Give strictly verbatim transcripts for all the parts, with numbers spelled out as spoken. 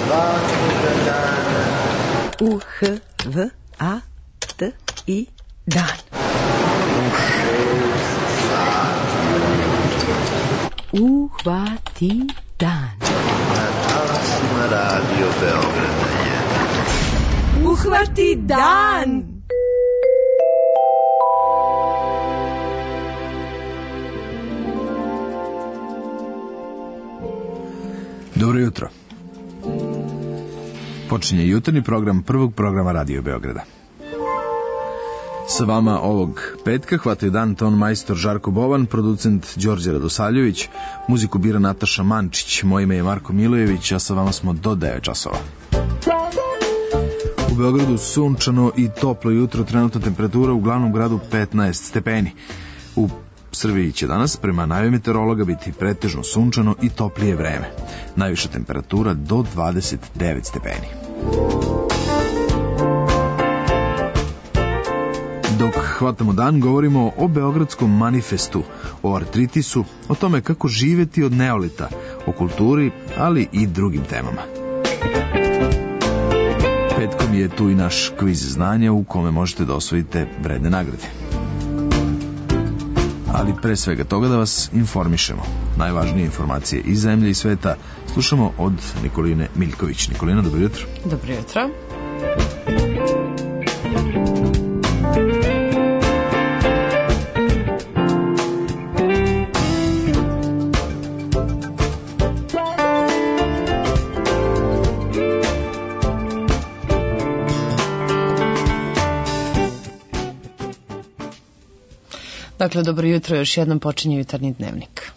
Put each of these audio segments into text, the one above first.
svakoga dana. U H V A T I dan. U šest sati. Uhvati dan. Na talasima Radio Beograda jedan. Uhvati dan. Dobro jutro. Počinje jutarnji program prvog programa Radio Beograda. Sa vama ovog petka hvataju dan ton majstor Žarko Bovan, producent Đorđe Radosavljević, muziku bira Nataša Mančić, moje ime je Marko Milojević, a sa vama smo do devet časova. U Beogradu sunčano i toplo jutro, trenutna temperatura u glavnom gradu petnaest stepeni. U Srbiji će danas prema najavi meteorologa biti pretežno sunčano i toplije vreme. Najviša temperatura do dvadeset devet stepeni. Dok hvatamo dan, govorimo o Beogradskom manifestu, o artritisu, o tome kako živeti od neolita, o kulturi, ali i drugim temama. Petkom je tu i naš kviz znanja u kome možete da osvojite vredne nagrade. Ali pre svega toga da vas informišemo. Najvažnije informacije iz zemlje i sveta slušamo od Nikoline Miljković. Nikolina, dobro jutro. Dobro jutro. Dakle, dobro jutro, još jednom počinje jutarnji dnevnik.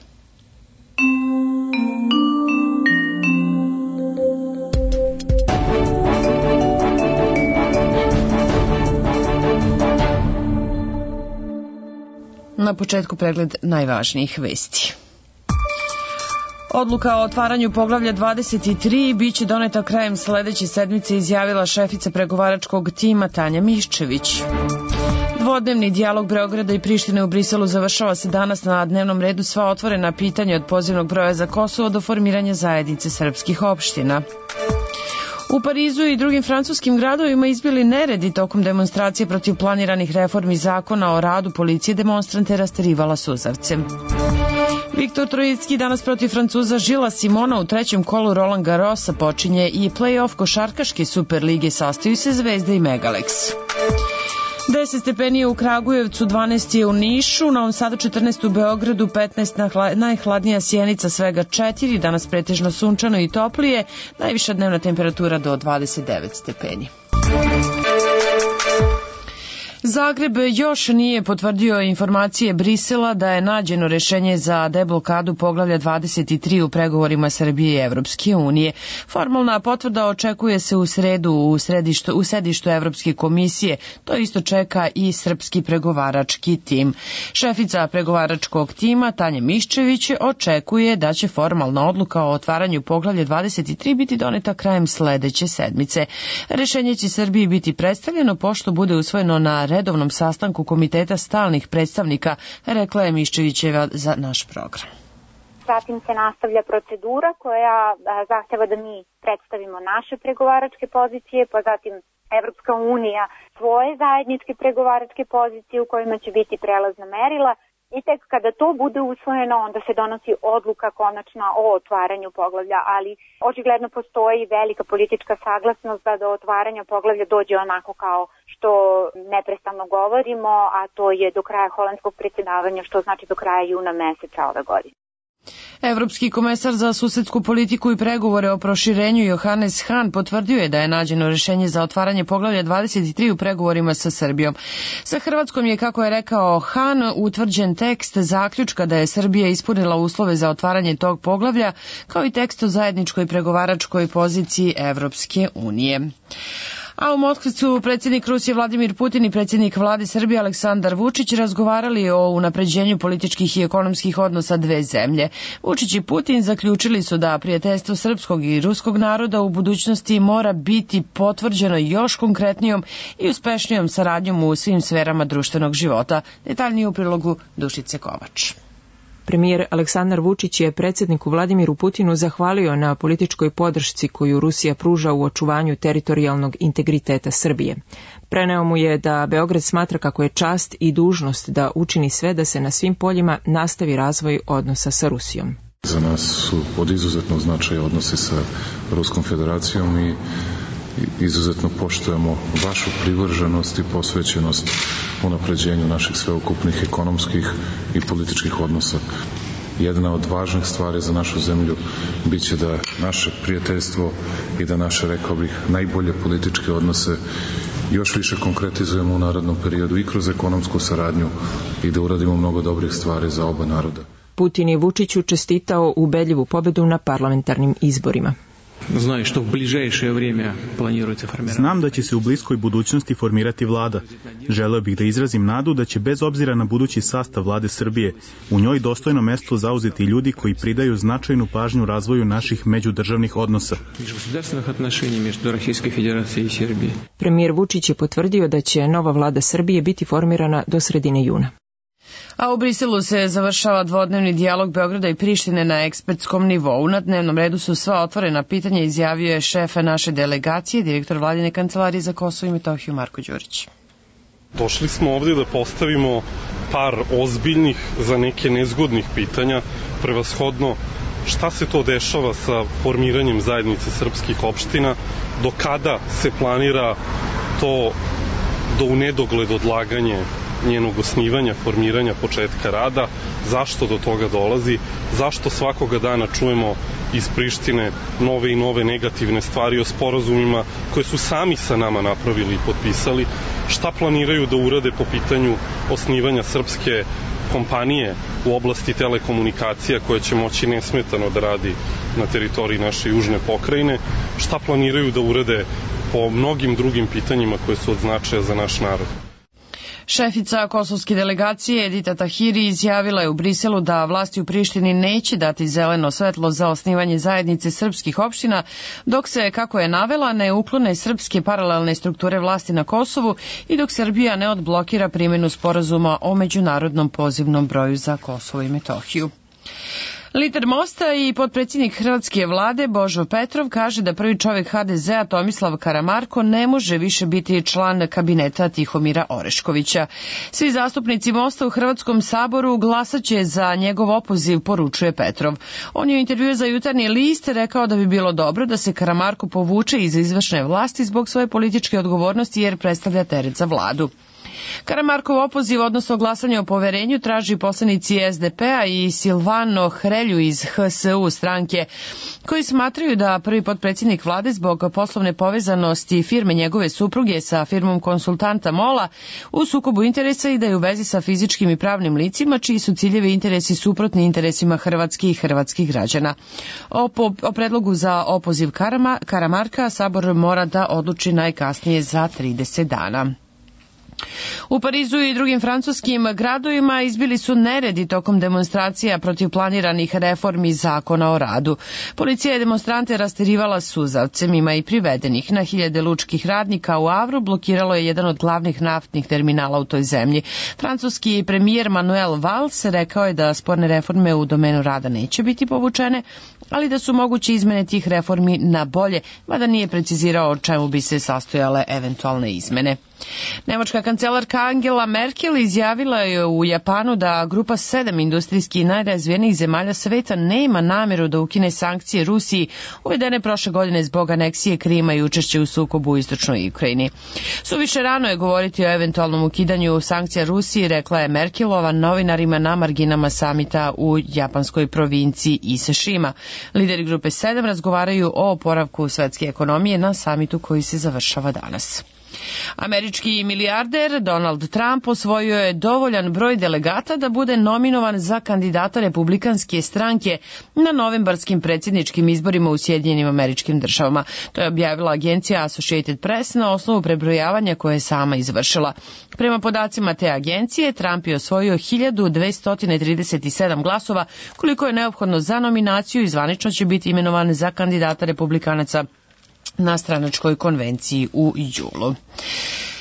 Na početku pregled najvažnijih vesti. Odluka o otvaranju poglavlja dvadeset tri biće doneta krajem sledeće sedmice, izjavila šefica pregovaračkog tima Tanja Miščević. Dvodnevni dijalog Beograda i Prištine u Briselu završava se danas. Na dnevnom redu sva otvorena pitanja od pozivnog broja za Kosovo do formiranja zajednice srpskih opština. U Parizu i drugim francuskim gradovima izbili neredi tokom demonstracije protiv planiranih reformi zakona o radu. Policije demonstrante rasterivala suzavcem. Viktor Trojicki danas protiv Francuza Žila Simona u trećem kolu Roland Garrosa. Počinje i play-off košarkaške Superlige, sastaju se Zvezda i Megalex. deset stepeni u Kragujevcu, dvanaest je u Nišu, u Novom Sadu četrnaest, u Beogradu petnaest, najhladnija Sjenica svega četiri, danas pretežno sunčano i toplije, najviša dnevna temperatura do dvadeset devet stepeni. Zagreb još nije potvrdio informacije Brisela da je nađeno rešenje za deblokadu poglavlja dvadeset tri u pregovorima Srbije i Evropske unije. Formalna potvrda očekuje se u sredu u, središtu, u sedištu Evropske komisije. To isto čeka i srpski pregovarački tim. Šefica pregovaračkog tima Tanja Miščević očekuje da će formalna odluka o otvaranju poglavlja dvadeset tri biti doneta krajem sledeće sedmice. Rešenje će Srbiji biti predstavljeno pošto bude usvojeno na redovnom sastanku Komiteta stalnih predstavnika, rekla je Miščevićeva za naš program. Zatim se nastavlja procedura koja zahteva da mi predstavimo naše pregovaračke pozicije, pa zatim Evropska unija svoje zajedničke pregovaračke pozicije u kojima će biti prelazna merila. I tek kada to bude usvojeno, onda se donosi odluka konačna o otvaranju poglavlja, ali očigledno postoji velika politička saglasnost da do otvaranja poglavlja dođe onako kao što neprestano govorimo, a to je do kraja holandskog predsjedavanja, što znači do kraja juna meseca ove godine. Evropski komesar za susedsku politiku i pregovore o proširenju Johannes Hahn potvrdio je da je nađeno rešenje za otvaranje poglavlja dvadeset tri u pregovorima sa Srbijom. Sa Hrvatskom je, kako je rekao Hahn, utvrđen tekst zaključka da je Srbija ispunila uslove za otvaranje tog poglavlja, kao i tekst o zajedničkoj pregovaračkoj poziciji Evropske unije. A u Moskvi su predsjednik Rusije Vladimir Putin i predsjednik vlade Srbije Aleksandar Vučić razgovarali o unapređenju političkih i ekonomskih odnosa dve zemlje. Vučić i Putin zaključili su da prijateljstvo srpskog i ruskog naroda u budućnosti mora biti potvrđeno još konkretnijom i uspešnijom saradnjom u svim sferama društvenog života. Detaljnije u prilogu Dušice Kovač. Premijer Aleksandar Vučić je predsjedniku Vladimiru Putinu zahvalio na političkoj podršci koju Rusija pruža u očuvanju teritorijalnog integriteta Srbije. Preneo mu je da Beograd smatra kako je čast i dužnost da učini sve da se na svim poljima nastavi razvoj odnosa sa Rusijom. Za nas su od izuzetnog značaja odnosi sa Ruskom federacijom i izuzetno poštujemo vašu privrženost i posvećenost unapređenju naših sveukupnih ekonomskih i političkih odnosa. Jedna od važnih stvari za našu zemlju biće da naše prijateljstvo i da naše, rekao bih, najbolje političke odnose još više konkretizujemo u narednom periodu i kroz ekonomsku saradnju i da uradimo mnogo dobrih stvari za oba naroda. Putin je Vučiću čestitao ubedljivu pobedu na parlamentarnim izborima. Знаю, что в ближайшее время планируется формирование. Znam da će se u bliskoj budućnosti formirati vlada. Želeo bih da izrazim nadu da će bez obzira na budući sastav vlade Srbije u njoj dostojno mesto zauzeti ljudi koji pridaju značajnu pažnju razvoju naših međudržavnih odnosa. Premijer Vučić je potvrdio da će nova vlada Srbije biti formirana do sredine juna. A u Briselu se završava dvodnevni dijalog Beograda i Prištine na ekspertskom nivou. Na dnevnom redu su sva otvorena pitanja, izjavio je šef naše delegacije, direktor Vladine kancelarije za Kosovo i Metohiju Marko Đurić. Došli smo ovdje da postavimo par ozbiljnih, za neke nezgodnih pitanja, prevashodno šta se to dešava sa formiranjem zajednice srpskih opština, do kada se planira to do u nedogled odlaganje njenog osnivanja, formiranja, početka rada, zašto do toga dolazi, zašto svakoga dana čujemo iz Prištine nove i nove negativne stvari o sporazumima koje su sami sa nama napravili i potpisali, šta planiraju da urade po pitanju osnivanja srpske kompanije u oblasti telekomunikacija koja će moći nesmetano da radi na teritoriji naše južne pokrajine, šta planiraju da urade po mnogim drugim pitanjima koje su od značaja za naš narod. Šefica kosovske delegacije Edita Tahiri izjavila je u Briselu da vlasti u Prištini neće dati zeleno svetlo za osnivanje zajednice srpskih opština, dok se, kako je navela, ne uklone srpske paralelne strukture vlasti na Kosovu i dok Srbija ne odblokira primjenu sporazuma o međunarodnom pozivnom broju za Kosovo i Metohiju. Lider Mosta i potpredsjednik hrvatske vlade Božo Petrov kaže da prvi čovjek ha de zea Tomislav Karamarko ne može više biti član kabineta Tihomira Oreškovića. Svi zastupnici Mosta u Hrvatskom saboru glasaće za njegov opoziv, poručuje Petrov. On je u intervjuu za Jutarnji list rekao da bi bilo dobro da se Karamarko povuče iz izvršne vlasti zbog svoje političke odgovornosti jer predstavlja teret za vladu. Karamarkov opoziv, odnosno glasanje o poverenju, traži poslanici es de pe-a i Silvano Hrelju iz ha es u stranke, koji smatraju da prvi potpredsjednik vlade zbog poslovne povezanosti firme njegove supruge sa firmom konsultanta Mola u sukobu interesa i da je u vezi sa fizičkim i pravnim licima čiji su ciljevi i interesi suprotni interesima Hrvatske i hrvatskih građana. O, po, o predlogu za opoziv Karama, Karamarka Sabor mora da odluči najkasnije za trideset dana. U Parizu i drugim francuskim gradovima izbili su neredi tokom demonstracija protiv planiranih reformi zakona o radu. Policija je demonstrante rasterrivala suzavcem, ima i privedenih. Na hiljade lučkih radnika u Avru blokiralo je jedan od glavnih naftnih terminala u toj zemlji. Francuski premijer Manuel Valls rekao je da sporne reforme u domenu rada neće biti povučene, ali da su moguće izmene tih reformi na bolje, mada nije precizirao o čemu bi se sastojale eventualne izmene. Nemačka kancelarka Angela Merkel izjavila je u Japanu da grupa sedam industrijski najrazvijenijih zemalja sveta nema namjeru da ukine sankcije Rusiji uvedene prošle godine zbog aneksije Krima i učešće u sukobu u istočnoj Ukrajini. Suviše rano je govoriti o eventualnom ukidanju sankcija Rusiji, rekla je Merkelova novinarima na marginama samita u japanskoj provinciji Iseshima. Lideri grupe sedam razgovaraju o oporavku svetske ekonomije na samitu koji se završava danas. Američki milijarder Donald Trump osvojio je dovoljan broj delegata da bude nominovan za kandidata republikanske stranke na novembarskim predsjedničkim izborima u Sjedinjenim Američkim Državama. To je objavila agencija Associated Press na osnovu prebrojavanja koje je sama izvršila. Prema podacima te agencije, Trump je osvojio hiljadu dvesta trideset sedam glasova, koliko je neophodno za nominaciju i zvanično će biti imenovan za kandidata republikanaca na stranačkoj konvenciji u julu.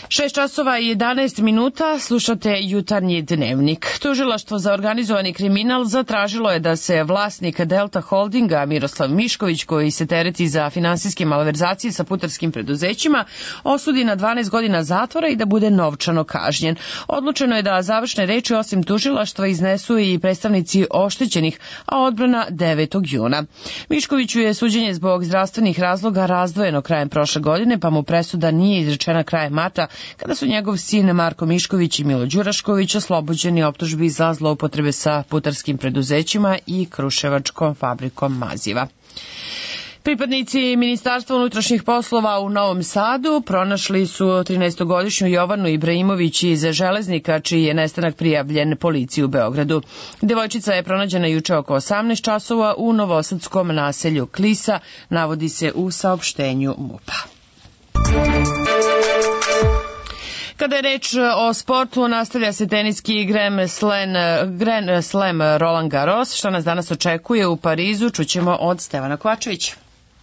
šest časova i jedanaest minuta, slušate Jutarnji dnevnik. Tužilaštvo za organizovani kriminal zatražilo je da se vlasnik Delta Holdinga Miroslav Mišković, koji se tereti za finansijske malverzacije sa putarskim preduzećima, osudi na dvanaest godina zatvora i da bude novčano kažnjen. Odlučeno je da završne reči osim tužilaštva iznesu i predstavnici oštećenih, a odbrana devetog juna. Miškoviću je suđenje zbog zdravstvenih razloga razdvojeno krajem prošle godine, pa mu presuda nije izrečena krajem marta, kada su njegov sin Marko Mišković i Milo Đurašković oslobođeni optužbi za zloupotrebe sa putarskim preduzećima i kruševačkom fabrikom maziva. Pripadnici Ministarstva unutrašnjih poslova u Novom Sadu pronašli su trinaestogodišnju Jovanu Ibrahimović iz Železnika, čiji je nestanak prijavljen policiji u Beogradu. Devojčica je pronađena juče oko osamnaest časova u novosadskom naselju Klisa, navodi se u saopštenju MUP-a. Kada je reč o sportu, nastavlja se teniski Grand Slam, Grand Slam Roland Garros. Šta nas danas očekuje u Parizu, čućemo od Stevana Kovačevića.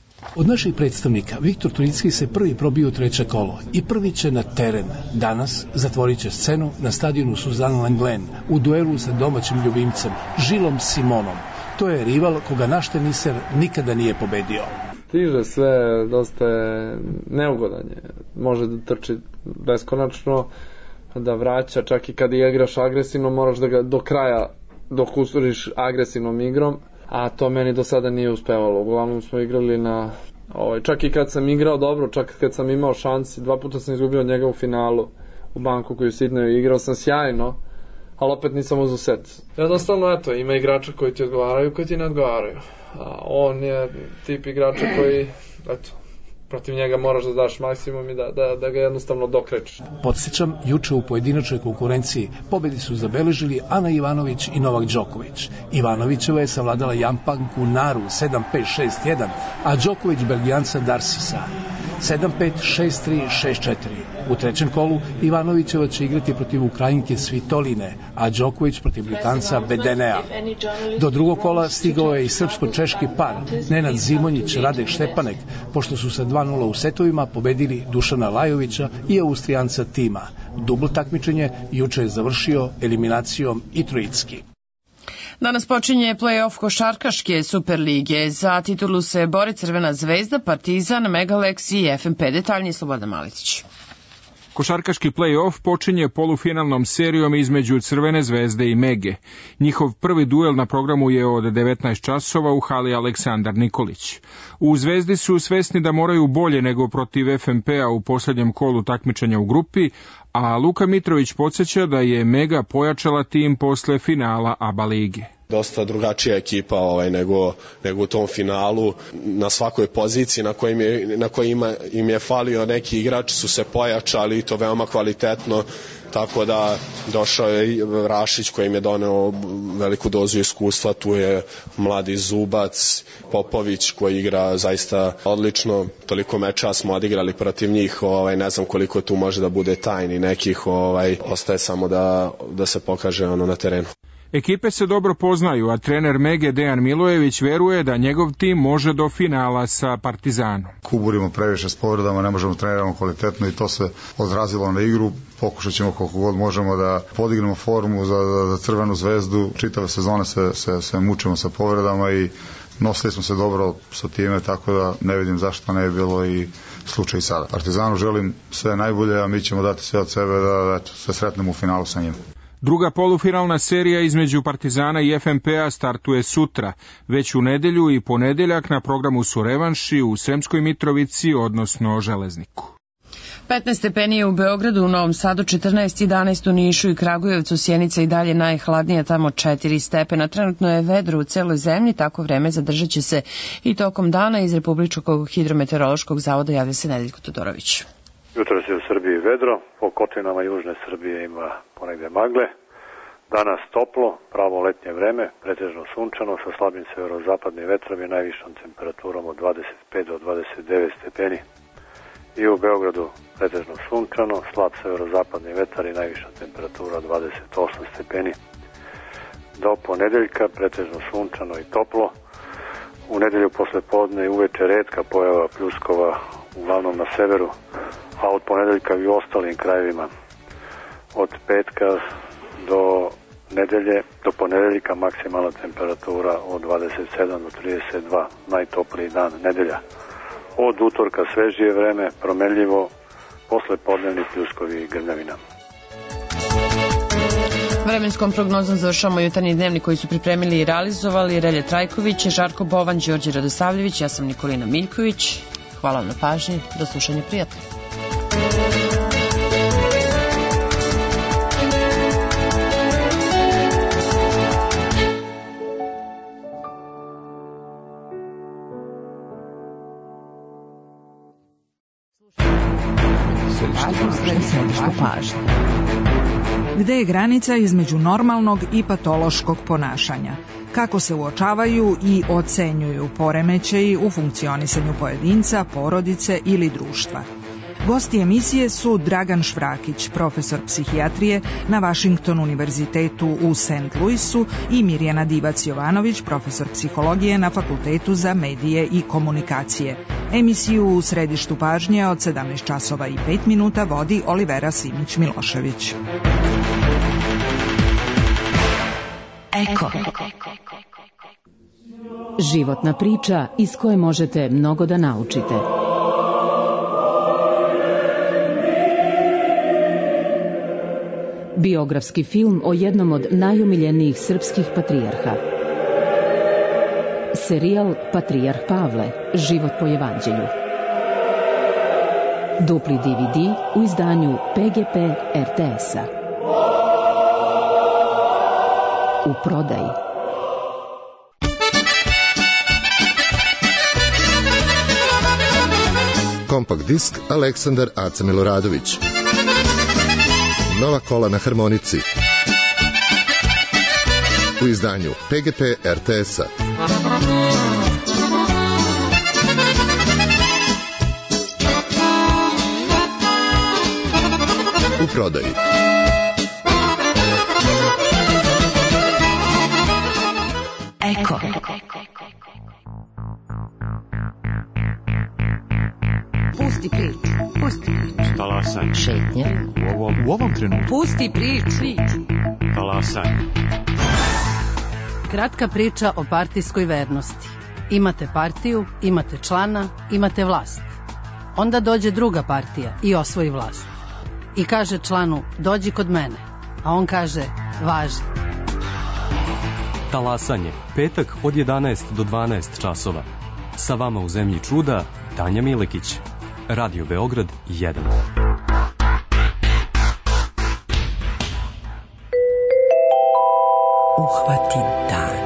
Od naših predstavnika Viktor Turicki se prvi probio u treće kolo i prvi će na teren. Danas zatvorit će scenu na stadionu Suzanne Lenglen u duelu sa domaćim ljubimcem Žilom Simonom. To je rival koga naš teniser nikada nije pobedio. Stiže sve, dosta je neugodan je. Može da trči beskonačno, da vraća, čak i kad igraš agresivno, moraš da ga do kraja dok ustoriš agresivnom igrom, a to meni do sada nije uspevalo. Uglavnom smo igrali na... Ovaj, čak i kad sam igrao dobro, čak kad sam imao šansi, dva puta sam izgubio od njega u finalu u banku koju sitno igrao sam sjajno, ali opet nisam uzeo set. Jednostavno, eto, ima igrača koji ti odgovaraju, koji ti ne odgovaraju. A on je tip igrača koji, eto, protiv njega moraš da daš maksimum i da, da, da ga jednostavno dokrećeš. Podsjećam, juče u pojedinačnoj konkurenciji pobedi su zabeležili Ana Ivanović i Novak Đoković. Ivanovićeva je savladala Jampanku Naru sedam pet šest jedan, a Đoković Belgijanca Darsisa sedam pet šest tri šest četiri. U trećem kolu Ivanovićeva će igrati protiv Ukrajinke Svitoline, a Đoković protiv Britanca Bedenea. Do drugog kola stigao je i srpsko-češki par Nenad Zimonjić, Radek Štepanek, pošto su sa dva nula u setovima pobedili Dušana Lajovića i Austrijanca Tima. Dubl takmičenje juče je završio eliminacijom i Trojicki. Danas počinje play-off košarkaške Superlige. Za titulu se bore Crvena zvezda, Partizan, Megalex i F M P. Detaljnije Slobodan Maletić. Košarkaški play-off počinje polufinalnom serijom između Crvene zvezde i Mege. Njihov prvi duel na programu je od devetnaest časova u hali Aleksandar Nikolić. U Zvezdi su svesni da moraju bolje nego protiv F M P-a u posljednjem kolu takmičenja u grupi, a Luka Mitrović podsjeća da je Mega pojačala tim posle finala A B A lige. Dosta drugačija ekipa ovaj, nego, nego u tom finalu. Na svakoj poziciji na kojim je, na kojima im je falio neki igrači su se pojačali i to veoma kvalitetno, tako da došao je Rašić koji im je doneo veliku dozu iskustva, tu je mladi Zubac, Popović koji igra zaista odlično, toliko meča smo odigrali protiv njih, ovaj, ne znam koliko tu može da bude tajni nekih, ovaj, ostaje samo da, da se pokaže ono na terenu. Ekipe se dobro poznaju, a trener Mege Dejan Milojević veruje da njegov tim može do finala sa Partizanom. Kuburimo previše s povredama, ne možemo treniramo kvalitetno i to se odrazilo na igru. Pokušat ćemo koliko god možemo da podignemo formu za, za, za Crvenu zvezdu. Čitave sezone se, se, se mučimo sa povredama i nosili smo se dobro sa time, tako da ne vidim zašto ne je bilo i slučaj sada. Partizanu želim sve najbolje, a mi ćemo dati sve od sebe da, da se sretnemo u finalu sa njim. Druga polufinalna serija između Partizana i F M P-a startuje sutra. Već u nedelju i ponedeljak na programu su revanši u Sremskoj Mitrovici, odnosno Železniku. petnaest stepeni u Beogradu, u Novom Sadu četrnaest, jedanaest u Nišu i Kragujevcu, Sjenica i dalje najhladnija, tamo četiri stepena. Trenutno je vedro u celoj zemlji, tako vreme zadržat će se i tokom dana. Iz Republičkog hidrometeorološkog zavoda javlja se Nedeljko Todorović. Jutro se u Srbiji vedro, po kotlinama južne Srbije ima ponegde magle. Danas toplo, pravo letnje vreme, pretežno sunčano sa slabim severozapadnim vetrom i najvišom temperaturom od dvadeset pet do dvadeset devet stepeni. I u Beogradu pretežno sunčano, slab severozapadni vetar i najviša temperatura od dvadeset osam stepeni. Do ponedeljka pretežno sunčano i toplo. U nedelju posle podne i uveče retka pojava pljuskova, uglavnom na severu, a od ponedeljka i u ostalim krajevima od petka do nedelje, do ponedeljka maksimalna temperatura od dvadeset sedam do trideset dva, najtopliji dan nedelja. Od utorka svežije vreme, promenljivo, posle podnevni pljuskovi i grmljavina. Vremenskom prognozom završamo jutarnji dnevnik koji su pripremili i realizovali Relje Trajković, Žarko Bovan, Đorđe Radosavljević, ja sam Nikolina Miljković. Hvala vam na pažnji, do slušanja, prijatno. Gde je granica između normalnog i patološkog ponašanja? Kako se uočavaju i ocenjuju poremećaji u funkcionisanju pojedinca, porodice ili društva? Gosti emisije su Dragan Švrakić, profesor psihijatrije na Washington univerzitetu u Saint Louisu i Mirjana Divac-Jovanović, profesor psihologije na Fakultetu za medije i komunikacije. Emisiju u središtu pažnje od sedamnaest časova i pet minuta vodi Olivera Simić-Milošević. Eko. Životna priča iz koje možete mnogo da naučite. Biografski film o jednom od najomiljenijih srpskih patrijarha. Serijal Patrijarh Pavle, život po evanđelju. Dupli D V D u izdanju P G P R T S-a. U prodaji. Kompakt disk Aleksandar Aca Miloradović. Nova kola na harmonici. U izdanju P G P R T S-a. U prodaji. Eko. Pusti priču, pusti priču. Talasanje. Šetnja. U ovom, u ovom trenutku. Pusti priču. Talasanje. Kratka priča o partijskoj vernosti. Imate partiju, imate člana, imate vlast. Onda dođe druga partija i osvoji vlast. I kaže članu, dođi kod mene. A on kaže, važi. Talasanje. Petak od jedanaest do dvanaest časova. Sa vama u zemlji čuda, Tanja Milekić. Radio Beograd jedan. Uhvati dan.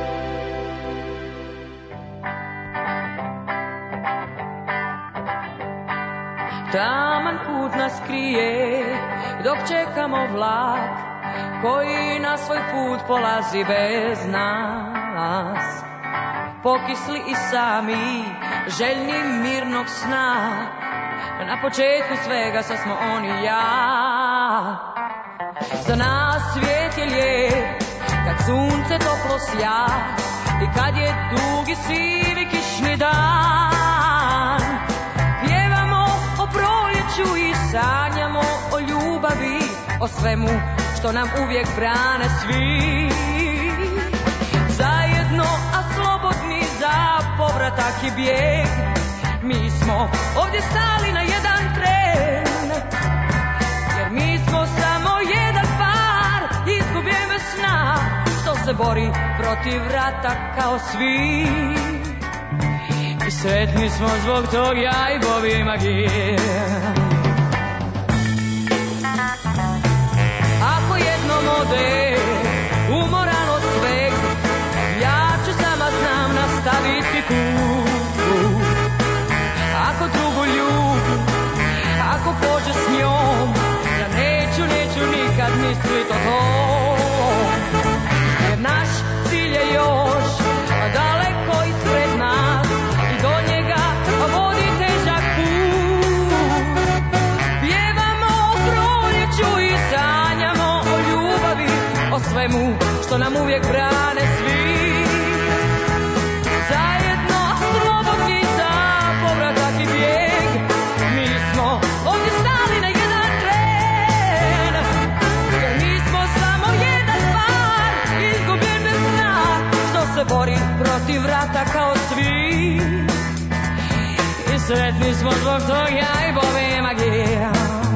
Taman put nas krije dok čekamo vlak koji na svoj put polazi bez nas. Pokisli i sami, željni mirnog sna, na početku svega sad smo on i ja. Za nas svijet je lijep kad sunce toplo sja i kad je dugi sivi kišni dan. Pjevamo o proljeću i sanjamo o ljubavi, o svemu što nam uvijek brane svi. Zajedno, a slobodni za povratak i bijeg, mi smo ovdje stali na jedan tren, jer mi smo samo jedan par izgubljen bez sna, što se bori protiv rata kao svi. I sretni smo zbog tog ja i Bobby Magije. Ako jednom ode umoran od sveg, ja ću sama znam nastaviti put. Ako drugu ljubu, ako pođe s njom, ja neću, neću nikad mislit o tom. Jer naš cilj je još daleko ispred nas i do njega vodi težak put. Pjevamo o proljeću i sanjamo o ljubavi, o svemu što nam uvijek brane svi. Zajedno slobodni za povratak i bijeg, mi smo ovdje srećni smo zbog toga i Bobi magija.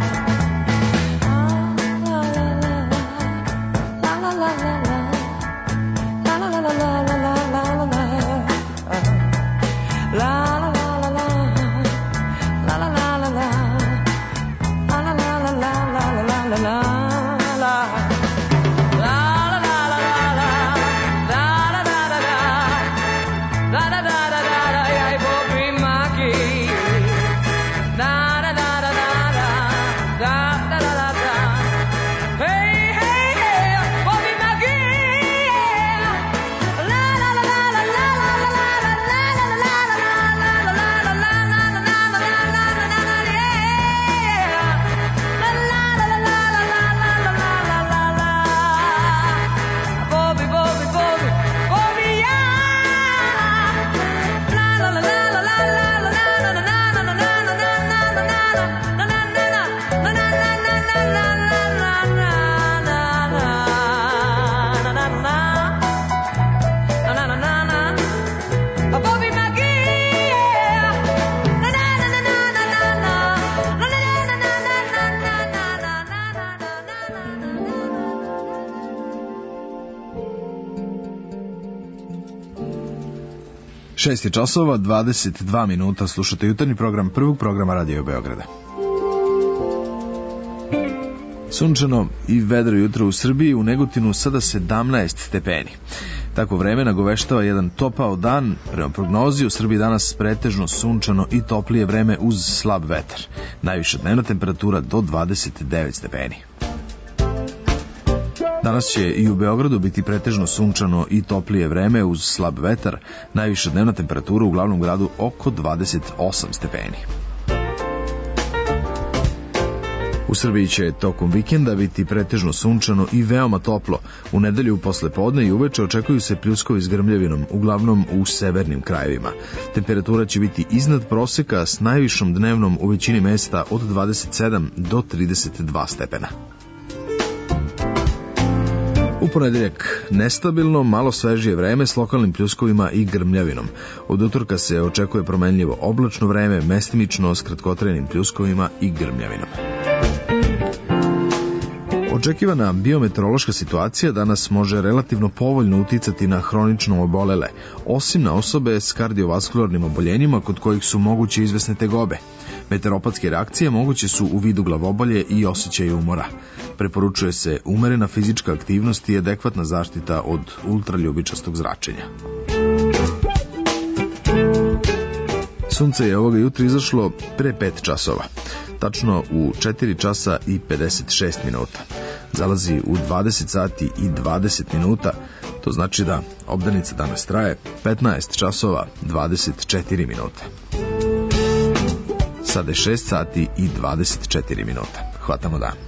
šest je časova, dvadeset dva minuta, slušate jutarnji program prvog programa Radio Beograda. Sunčano i vedro jutro u Srbiji, u Negotinu sada sedamnaest stepeni. Tako vreme nagoveštava jedan topao dan. Prema prognozi u Srbiji danas pretežno sunčano i toplije vreme uz slab vetar. Najviša dnevna temperatura do dvadeset devet stepeni. Danas će i u Beogradu biti pretežno sunčano i toplije vreme uz slab vetar, najviša dnevna temperatura u glavnom gradu oko dvadeset osam stepeni. U Srbiji će tokom vikenda biti pretežno sunčano i veoma toplo. U nedelju posle podne i uveče očekuju se pljuskovi s grmljavinom, uglavnom u severnim krajevima. Temperatura će biti iznad proseka s najvišom dnevnom u većini mesta od dvadeset sedam do trideset dva stepena. U ponedeljak nestabilno, malo svežije vreme s lokalnim pljuskovima i grmljavinom. Od utorka se očekuje promenljivo oblačno vreme, mestimično s kratkotrajnim pljuskovima i grmljavinom. Očekivana biometeorološka situacija danas može relativno povoljno uticati na hronično obolele, osim na osobe s kardiovaskularnim oboljenjima kod kojih su moguće izvesne tegobe. Meteoropatske reakcije moguće su u vidu glavobolje i osjećaja umora. Preporučuje se umerena fizička aktivnost i adekvatna zaštita od ultraljubičastog zračenja. Sunce je ovoga jutra izašlo pre pet časova, tačno u četiri časa i pedeset šest minuta. Zalazi u dvadeset sati i dvadeset minuta, to znači da obdanica danas traje petnaest časova dvadeset četiri minuta. Sada je šest sati i dvadeset četiri minuta. Hvatamo dan.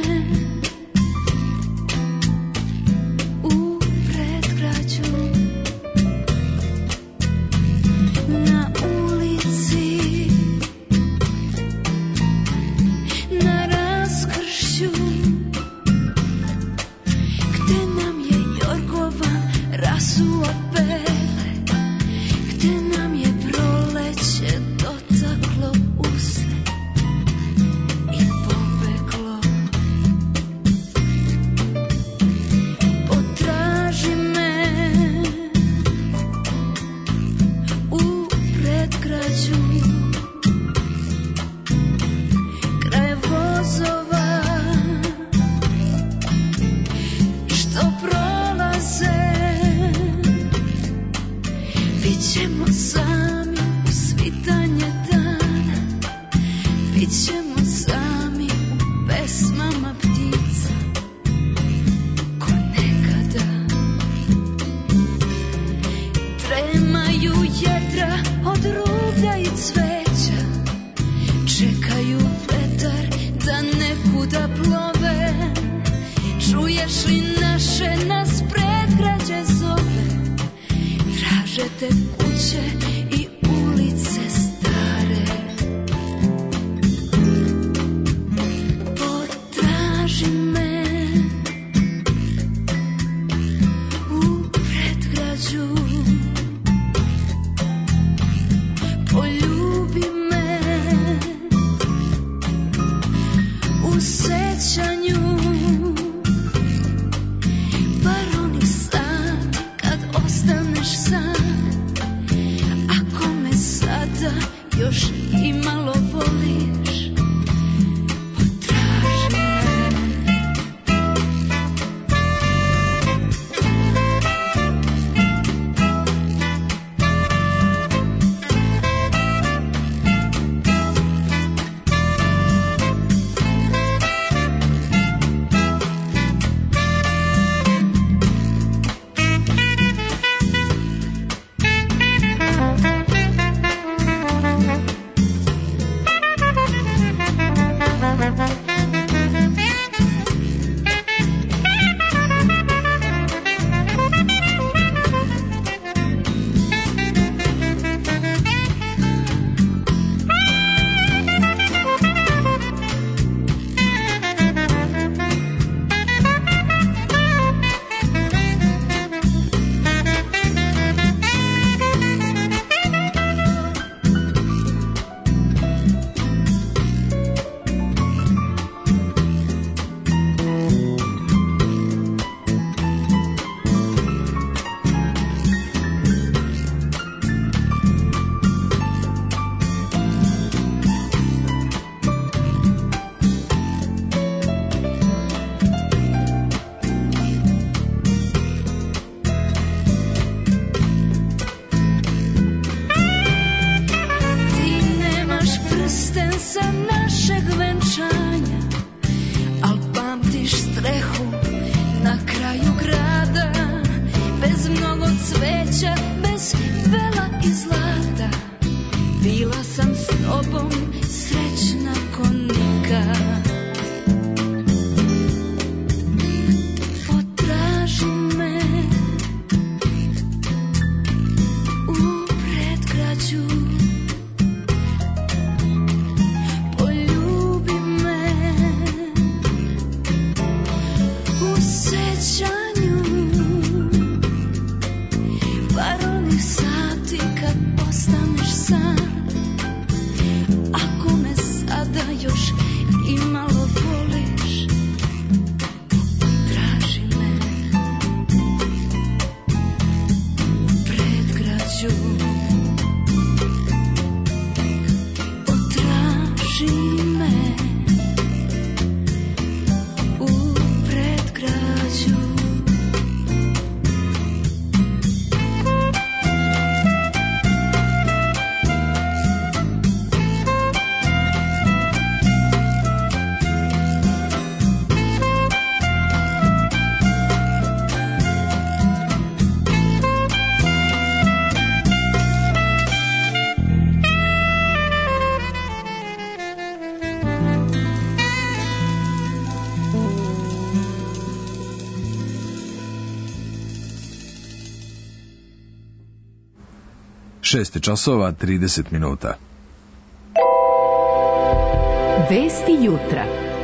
U predgrađu našli naše, nas predgrađe zove, traže te kuće i ulice stare. Potraži me u predgrađu, poljubi me u sećanju. Bar oni sati kad ostaneš sam, ako me sada još imalo voliš, potraži me. šest časova trideset minuta. Vesti jutra.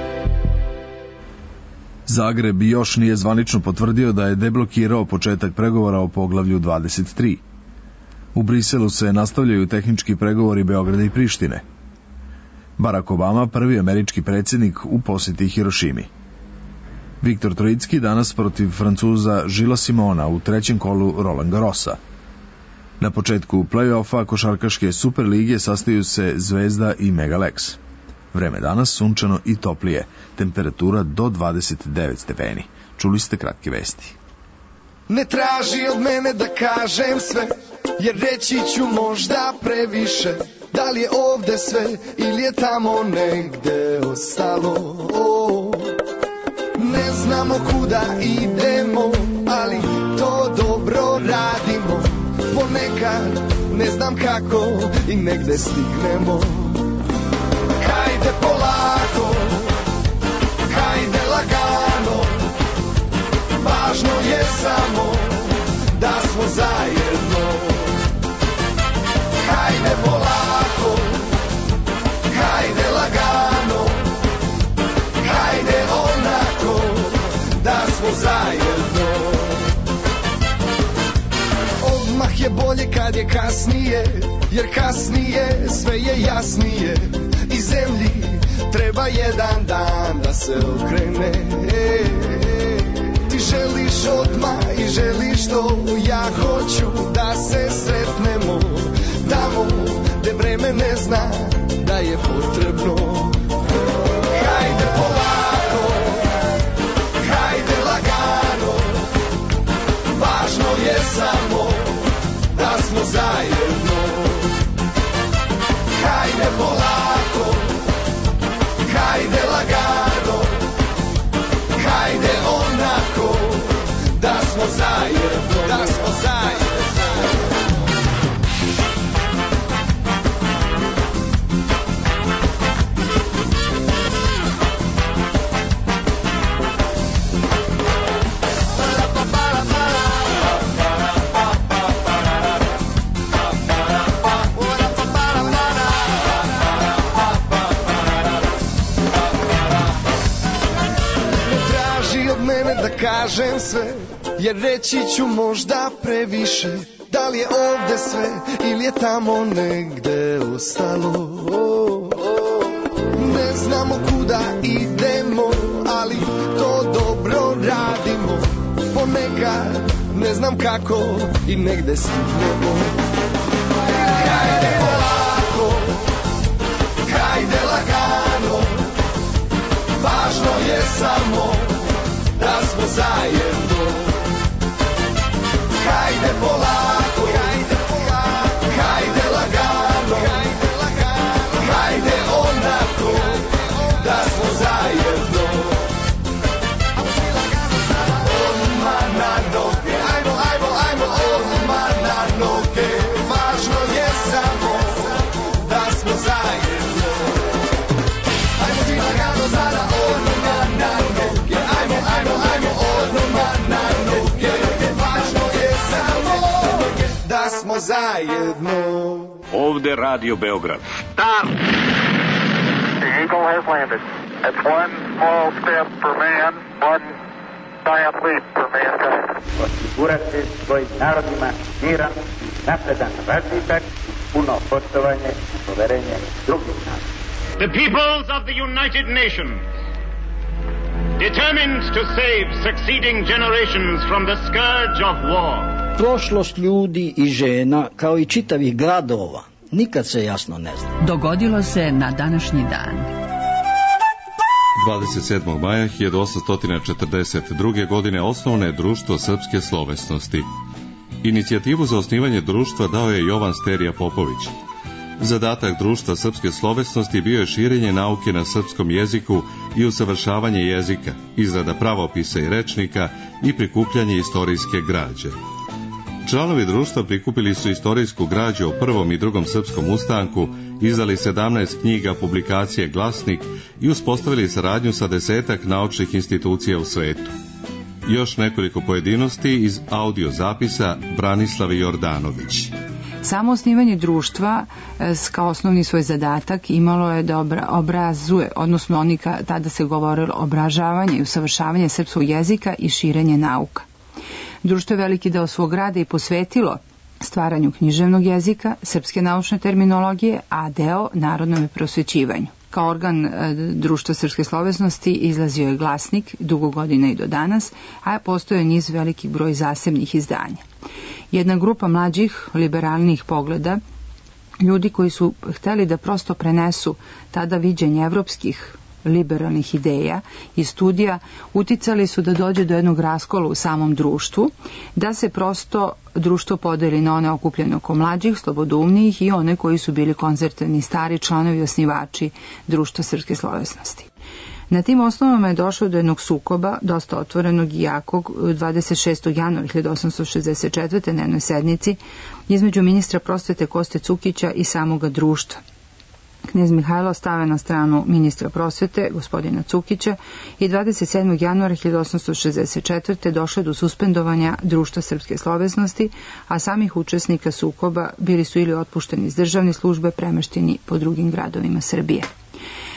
Zagreb još nije zvanično potvrdio da je deblokirao početak pregovora o poglavlju dvadeset tri. U Briselu se nastavljaju tehnički pregovori Beograda i Prištine. Barack Obama, prvi američki predsjednik u posjeti Hirošimi. Viktor Trojicki danas protiv Francuza Žila Simona u trećem kolu Roland Garrosa. Na početku play-offa košarkaške Superlige sastaju se Zvezda i Megalex. Vreme danas sunčano i toplije, temperatura do dvadeset devet stepeni. Čuli ste kratke vesti. Ne traži od mene da kažem sve, jer reći ću možda previše. Da li je ovde sve ili je tamo negde ostalo? Oh. Ne znamo kuda idemo, ali to dobro radimo. Ponekad ne znam kako i negde stignemo. Hajde polako, hajde lagano, kad je kasnije, jer kasnije sve je jasnije. I zemlji treba jedan dan da se okrene. Ti želiš odmah i želiš to, ja hoću da se sretnemo tamo gde vreme ne zna da je potrebno. Hajde polako, hajde lagano, važno je samo da smo zajedno. Hajde polako, hajde lagano, hajde onako da smo zajedno, da smo zajedno. Da kažem sve, jer reći ću možda previše. Da li je ovde sve ili je tamo negde ostalo? Ne znamo kuda idemo, ali to dobro radimo. Ponekad ne znam kako i negde stignemo. Hajde polako, hajde lagano, važno je samo da smo zajedno. Hajde polako, hajde polako, hajde lagano, hajde lagano, hajde onako da smo zajedno. Odmah na noge, ajmo, ajmo, ajmo, odmah na noge. Važno je samo da smo zajedno. Ajmo svi lagano sada, odmah na noge. Ajmo, ajmo, ajmo, odmah na noge. Važno je samo da smo zajedno. Ovde Radio Beograd. Stop! The Eagle has landed. It's one small step for man, one giant leap for mankind. Osigurati svojim narodima miran, napredan razvitak, puno poštovanje i poverenje drugih naroda. The peoples of the United Nations, determined to save succeeding generations from the scourge of war. Prošlost ljudi i žena, kao i čitavih gradova, nikad se jasno ne zna. Dogodilo se na današnji dan. dvadeset sedmog maja hiljadu osamsto četrdeset druge. godine osnovano je Društvo srpske slovesnosti. Inicijativu za osnivanje društva dao je Jovan Sterija Popović. Zadatak Društva srpske slovesnosti bio je širenje nauke na srpskom jeziku i usavršavanje jezika, izrada pravopisa i rečnika i prikupljanje istorijske građe. Članovi društva prikupili su istorijsku građu o prvom i drugom srpskom ustanku, izdali sedamnaest knjiga, publikacije, glasnik i uspostavili saradnju sa desetak naučnih institucija u svetu. Još nekoliko pojedinosti iz audio zapisa Branislave Jordanović. Samo osnivanje društva kao osnovni svoj zadatak imalo je da obrazuje, odnosno oni tada se govorilo obražavanje i usavršavanje srpskog jezika i širenje nauka. Društvo je veliki deo svog rada i posvetilo stvaranju književnog jezika, srpske naučne terminologije, a deo narodnom prosvećivanju. Kao organ Društva srpske slovesnosti izlazio je glasnik dugo godina i do danas, a postoje niz velikih broj zasebnih izdanja. Jedna grupa mlađih, liberalnih pogleda, ljudi koji su hteli da prosto prenesu tada viđenje evropskih liberalnih ideja i studija, uticali su da dođe do jednog raskola u samom društvu, da se prosto društvo podeli na one okupljene oko mlađih, slobodoumnijih i one koji su bili konzervativni stari članovi osnivači Društva srpske slovesnosti. Na tim osnovama je došlo do jednog sukoba, dosta otvorenog i jakog, dvadeset šestog januara hiljadu osamsto šezdeset četvrte. na jednoj sednici između ministra prosvete Koste Cukića i samoga društva. Knez Mihajlo stave na stranu ministra prosvete, gospodina Cukića, i dvadeset sedmog januara hiljadu osamsto šezdeset četvrte. došlo do suspendovanja Društva srpske slovesnosti, a samih učesnika sukoba bili su ili otpušteni iz državne službe, premešteni po drugim gradovima Srbije.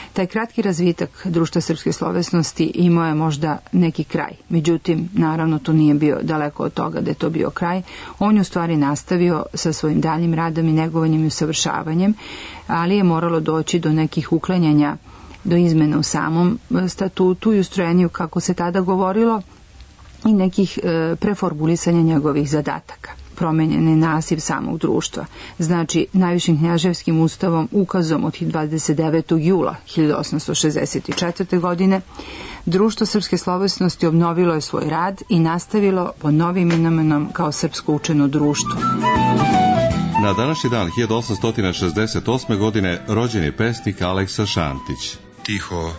Taj kratki razvitak društva srpske slovesnosti imao je možda neki kraj. Međutim, naravno, to nije bio daleko od toga da je to bio kraj. On je u stvari nastavio sa svojim daljim radom i negovanjem i usavršavanjem, ali je moralo doći do nekih uklanjanja, do izmena u samom statutu i ustrojenju, kako se tada govorilo, i nekih e, preformulisanja njegovih zadataka. Promenjen je naziv samog društva. Znači, najvišim knjaževskim ustavom, ukazom od dvadeset devetog jula hiljadu osamsto šezdeset četvrte. godine, Društvo srpske slovesnosti obnovilo je svoj rad i nastavilo pod novim imenom kao Srpsko učeno društvo. Na današnji dan hiljadu osamsto šezdeset osme. godine rođen je pesnik Aleksa Šantić. Tiho,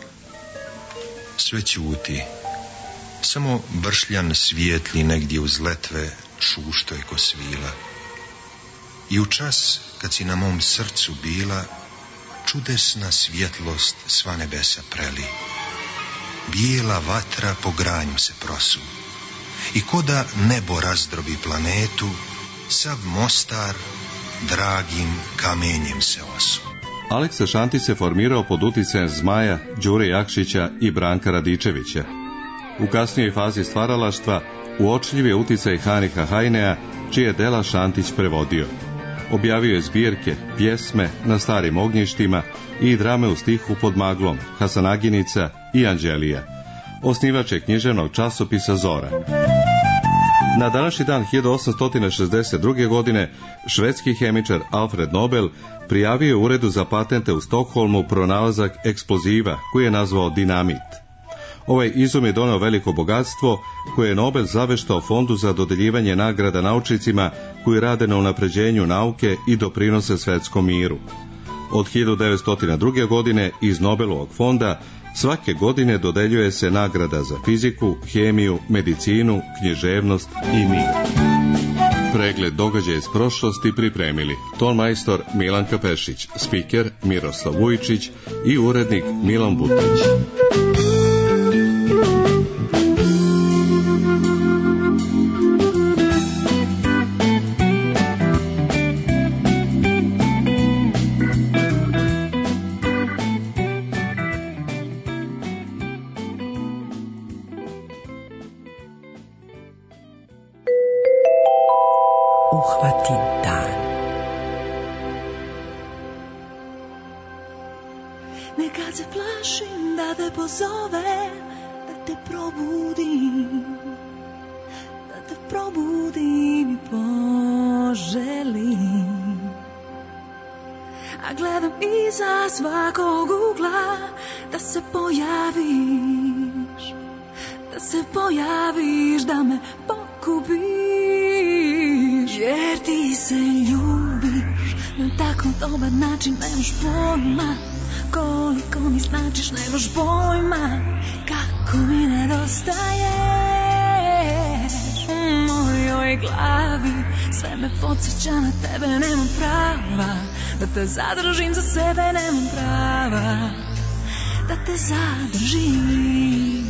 sve ćuti. Samo bršljan svijetli negdje uz letve šušto je ko svila. I u čas kad si na mom srcu bila, čudesna svjetlost sva nebesa preli. Bijela vatra po granju se prosu. I ko da nebo razdrobi planetu, sav Mostar dragim kamenjem se osu. Aleksa Šantić se formirao pod uticajem Zmaja, Đure Jakšića i Branka Radičevića. U kasnijoj fazi stvaralaštva uočljiv je uticaj Haniha Hajnea, čije dela Šantić prevodio. Objavio je zbirke, pjesme na starim ognjištima i drame u stihu pod maglom, Hasanaginica i Anđelija. Osnivač je književnog časopisa Zora. Na današnji dan hiljadu osamsto šezdeset druge. godine švedski hemičar Alfred Nobel prijavio je Uredu za patente u Stokholmu pronalazak eksploziva koji je nazvao dinamit. Ovaj izum je doneo veliko bogatstvo koje je Nobel zaveštao Fondu za dodeljivanje nagrada naučnicima koji rade na unapređenju nauke i doprinose svetskom miru. Od hiljadu devetsto druge. godine iz Nobelovog fonda svake godine dodeljuje se nagrada za fiziku, hemiju, medicinu, književnost i mir. Pregled događaja iz prošlosti pripremili tonmajstor Milanka Pešić, spiker Miroslav Vujičić i urednik Milan Butić. Uhvati dan. Nekad se plašim da te pozovem, da te probudim, da te probudim i poželim. A gledam iza svakog ugla da se pojaviš, da se pojaviš, da me pokupiš. Jer ti se ljubiš na tako dobar način, nemaš pojma koliko mi značiš, nemaš pojma kako mi nedostaješ. U mojoj glavi sve me podsjeća na tebe, nemam prava da te zadržim za sebe, nemam prava da te zadržim.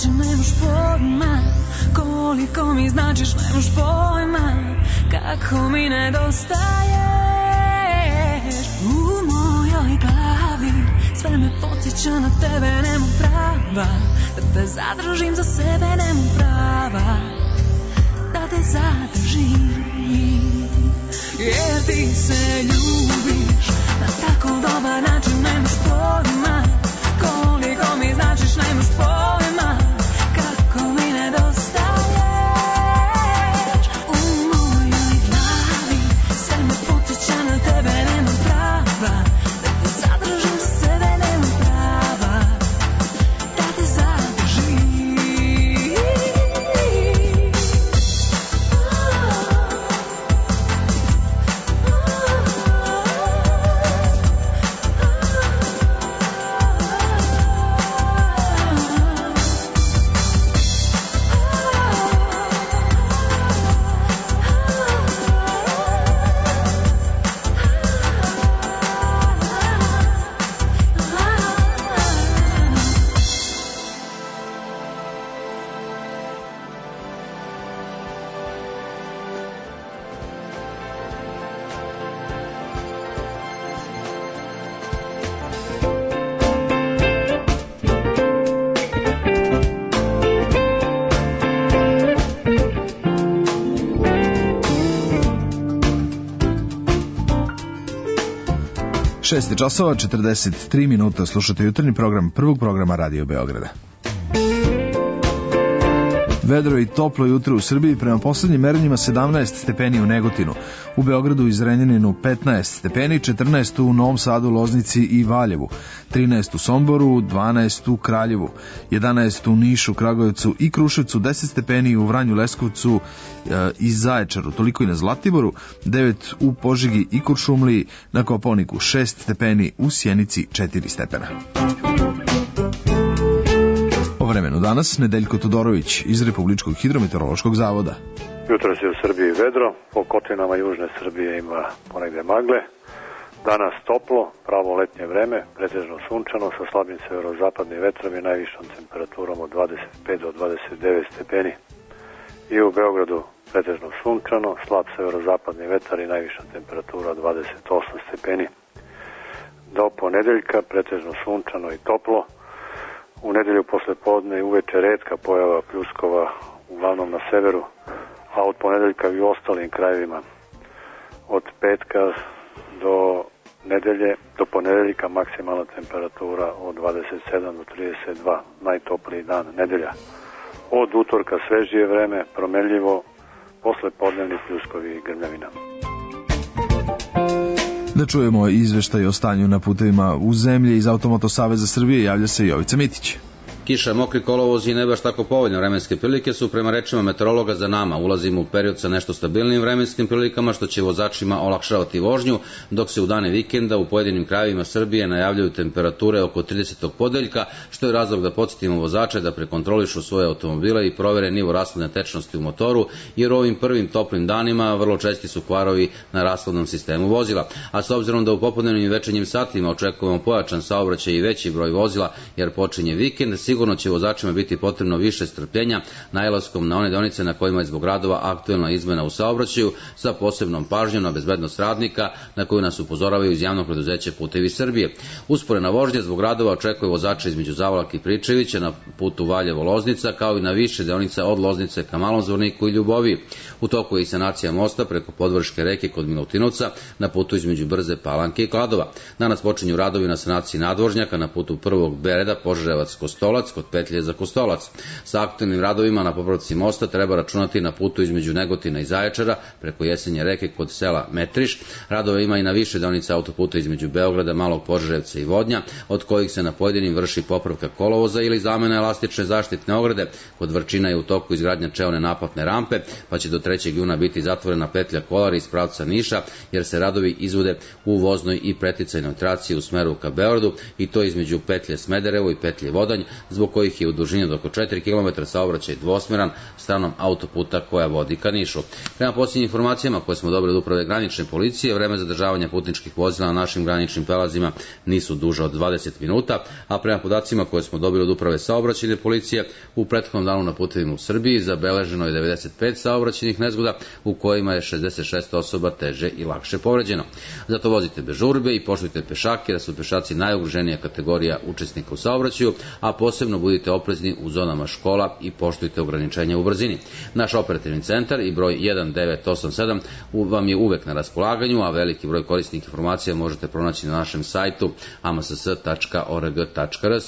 način, nemaš pojma koliko mi značiš, nemaš pojma kako mi nedostaješ. U mojoj glavi sve me podsjeća na tebe, nemam prava da te zadržim za sebe, nemam prava da te zadržim. Jer ti se ljubiš na tako dobar način, nemaš pojma koliko mi značiš, nemaš pojma kako mi nedostaješ. U mojoj glavi sve me podsjeća na tebe, nemam prava da te zadržim za sebe, nemam prava da te zadržim. šest časova četrdeset tri minuta, slušate jutarnji program prvog programa Radio Beograda. Vedro i toplo jutro u Srbiji, prema poslednjim merenjima sedamnaest stepeni u Negotinu, u Beogradu i Zrenjaninu petnaest stepeni, četrnaest u Novom Sadu, Loznici i Valjevu, trinaest u Somboru, dvanaest u Kraljevu, jedanaest u Nišu, Kragujevcu i Kruševcu, deset stepeni u Vranju, Leskovcu e, i Zaječaru, toliko i na Zlatiboru, devet u Požegi i Kuršumliji, na Kopaoniku šest stepeni, u Sjenici četiri stepena. O vremenu danas Nedeljko Todorović iz Republičkog hidrometeorološkog zavoda. Jutros je u Srbiji vedro, po kotinama južne Srbije ima ponegde magle. Danas toplo, pravo letnje vreme, pretežno sunčano sa slabim severozapadnim vetrom i najvišom temperaturom od dvadeset pet do dvadeset devet stepeni. I u Beogradu pretežno sunčano, slab severozapadni vetar i najviša temperatura dvadeset osam stepeni. Do ponedeljka pretežno sunčano i toplo. U nedelju posle podne i uveče redka pojava pljuskova, uglavnom na severu, a od ponedeljka i u ostalim krajevima. Od petka do nedelje, do ponedeljka maksimalna temperatura od dvadeset sedam do trideset dva, najtopliji dan nedelja. Od utorka svežije vreme, promenljivo, posle podnevni pljuskovi i grmljavina. Da čujemo izveštaj o stanju na putevima u zemlji iz Automoto Saveza Srbije, javlja se Jovica Mitić. Kiša, mokri kolovozi i ne baš tako povoljne vremenske prilike su prema rečima meteorologa za nama. Ulazimo u period sa nešto stabilnim vremenskim prilikama što će vozačima olakšavati vožnju, dok se u dane vikenda u pojedinim krajevima Srbije najavljaju temperature oko tridesetog podeljka, što je razlog da podsjetimo vozače da prekontrolišu svoje automobile i provere nivo rashodne tečnosti u motoru, jer u ovim prvim toplim danima vrlo česti su kvarovi na rashodnom sistemu vozila. A s obzirom da u popodnevnim i večernjim satima očekujemo pojačan saobraćaj i veći broj vozila jer počinje vikend, sigurno će vozačima biti potrebno više strpljenja nailaskom na one deonice na kojima je zbog radova aktuelna izmena u saobraćaju sa posebnom pažnjom na bezbednost radnika na koju nas upozoravaju iz javnog preduzeća Putevi Srbije. Usporena vožnja zbog radova očekuje vozača između Zavalak i Pričevića na putu Valjevo-Loznica, kao i na više deonica od Loznice ka Malom Zvorniku i Ljuboviji. U toku je i sanacija mosta preko Podvrške reke kod Milutinovca na putu između Brze Palanke i Kladova. Danas počinju radovi na sanaciji nadvožnjaka na putu prvog Bereda Požarevac-Kostolac kod petlje za Kostolac. Sa aktivnim radovima na popravci mosta treba računati na putu između Negotina i Zaječara preko Jesenje reke kod sela Metriš. Radove ima i na više deonica autoputa između Beograda, Malog Požarevca i Vodnja, od kojih se na pojedinim vrši popravka kolovoza ili zamena elastične zaštitne ograde. Kod Vrčina je u toku izgradnja čeone naplatne rampe, pa će do trećeg juna biti zatvorena petlja Kolari iz pravca Niša, jer se radovi izvode u voznoj i preticajnoj traci u smeru ka Beogradu, i to između petlje Smederevo i petlje Vodanj. zbog kojih je u dužini od oko četiri kilometra saobraćaj dvosmeran stranom autoputa koja vodi ka Nišu. Prema posljednjim informacijama koje smo dobili od uprave granične policije, vreme zadržavanja putničkih vozila na našim graničnim prelazima nisu duže od dvadeset minuta, a prema podacima koje smo dobili od uprave saobraćajne policije, u prethodnom danu na putevima u Srbiji zabeleženo je devedeset pet saobraćajnih nezgoda u kojima je šezdeset šest osoba teže i lakše povređeno. Zato vozite bez žurbe i poštujte pešake, da su pešaci najugroženija kategorija učesnika u saobraćaju, a posebno budite oprezni u zonama škola i poštujte ograničenja u brzini. Naš operativni centar i broj jedan devet osam sedam vam je uvek na raspolaganju, a veliki broj korisnih informacija možete pronaći na našem sajtu a m s s tačka org tačka r s.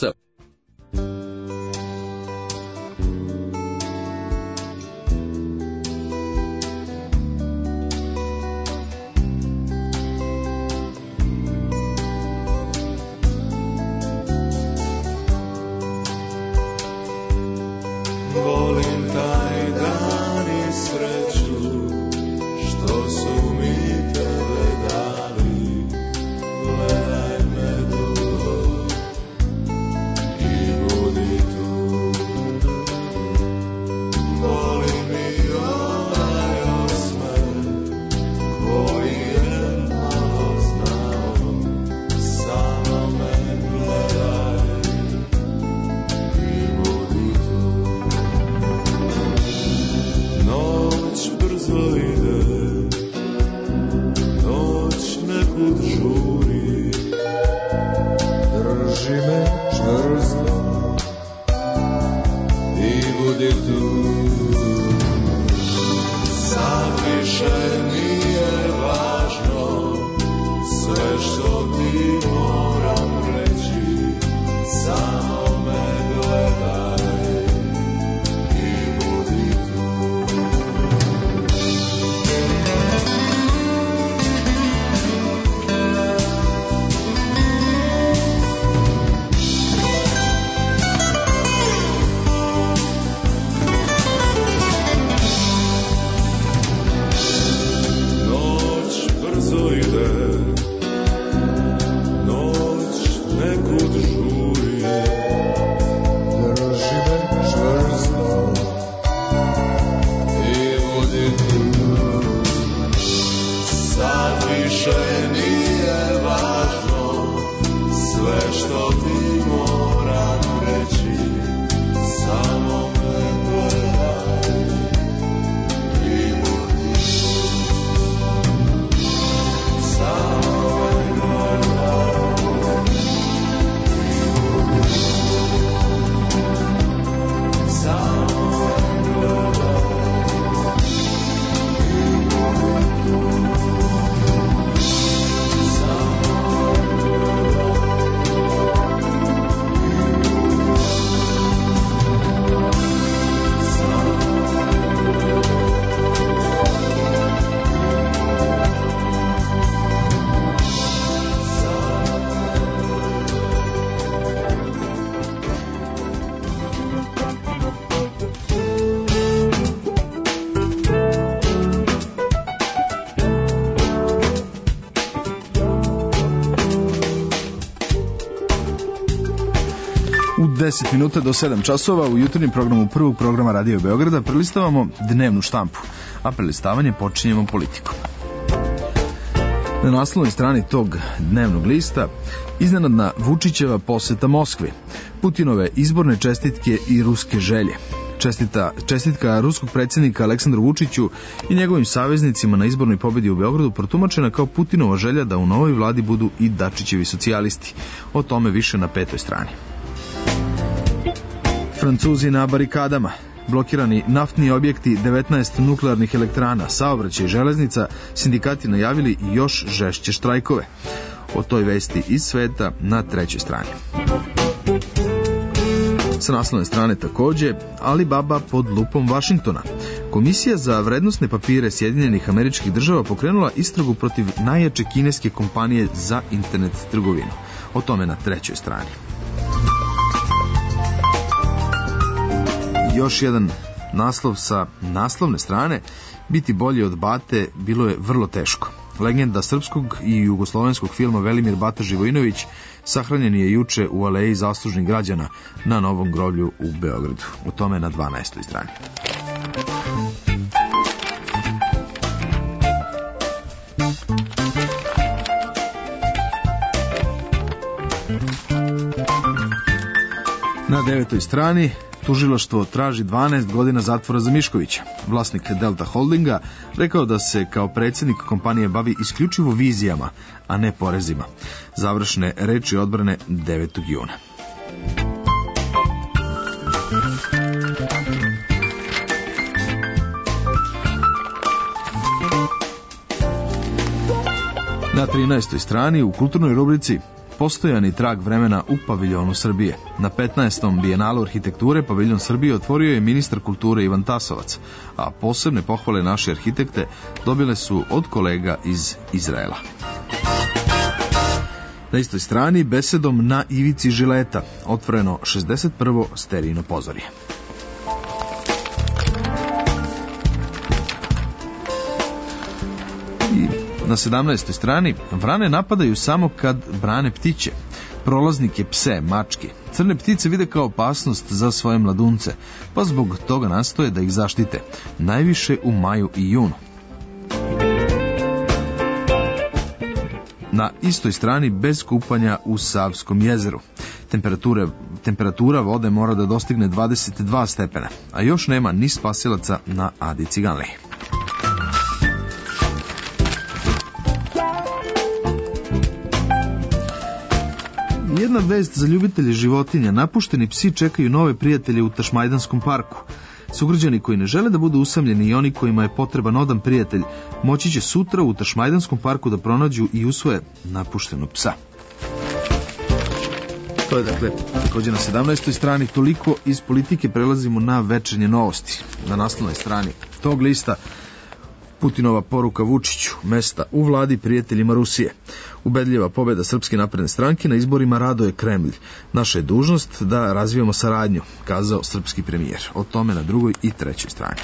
deset minuta do sedam časova u jutarnjem programu prvog programa Radio Beograda prelistavamo dnevnu štampu, a prelistavanje počinjemo politikom. Na naslovnoj strani tog dnevnog lista iznenadna Vučićeva poseta Moskvi, Putinove izborne čestitke i ruske želje. Čestita, čestitka ruskog predsjednika Aleksandru Vučiću i njegovim saveznicima na izbornoj pobjedi u Beogradu protumačena kao Putinova želja da u novoj vladi budu i Dačićevi socijalisti. O tome više na petoj strani. Francuzi na barikadama, blokirani naftni objekti, devetnaest nuklearnih elektrana, saobraćaj i železnica, sindikati najavili još žešće štrajkove. O toj vesti iz sveta na trećoj strani. Sa naslovne strane takođe, Alibaba pod lupom Vašingtona. Komisija za vrednosne papire Sjedinjenih Američkih Država pokrenula istragu protiv najjače kineske kompanije za internet trgovinu. O tome na trećoj strani. Još jedan naslov sa naslovne strane, biti bolji od bate bilo je vrlo teško. Legenda srpskog i jugoslovenskog filma Velimir Bata Živojinović sahranjen je juče u aleji zaslužnih građana na Novom groblju u Beogradu. O tome na dvanaestoj strani. Na devetoj strani tužilaštvo traži dvanaest godina zatvora za Miškovića. Vlasnik Delta Holdinga rekao da se kao predsjednik kompanije bavi isključivo vizijama, a ne porezima. Završne reči odbrane devetog juna. Na trinaestoj strani u kulturnoj rubrici postojani trag vremena u paviljonu Srbije. Na petnaestom bijenalu arhitekture paviljon Srbije otvorio je ministar kulture Ivan Tasovac, a posebne pohvale naše arhitekte dobile su od kolega iz Izraela. Na istoj strani besedom na ivici žileta otvoreno šezdeset prvo sterijino pozorje. Na sedamnaestoj strani vrane napadaju samo kad brane ptiće. Prolaznike, pse, mačke. Crne ptice vide kao opasnost za svoje mladunce, pa zbog toga nastoje da ih zaštite. Najviše u maju i junu. Na istoj strani bez kupanja u Savskom jezeru. Temperatura, temperatura vode mora da dostigne dvadeset dva stepena, a još nema ni spasilaca na Adi Ciganliji. Jedna vest za ljubitelje životinja. Napušteni psi čekaju nove prijatelje u Tašmajdanskom parku. Sugrađani koji ne žele da budu usamljeni i oni kojima je potreban odan prijatelj moći će sutra u Tašmajdanskom parku da pronađu i usvoje napuštenog psa. To je dakle također na sedamnaestoj strani. Toliko iz politike. Prelazimo na večernje novosti. Na naslovnoj strani tog lista Putinova poruka Vučiću, mesta u vladi prijateljima Rusije. Ubedljiva pobjeda Srpske napredne stranke na izborima raduje Kremlj. Naša je dužnost da razvijamo saradnju, kazao srpski premijer. O tome na drugoj i trećoj strani.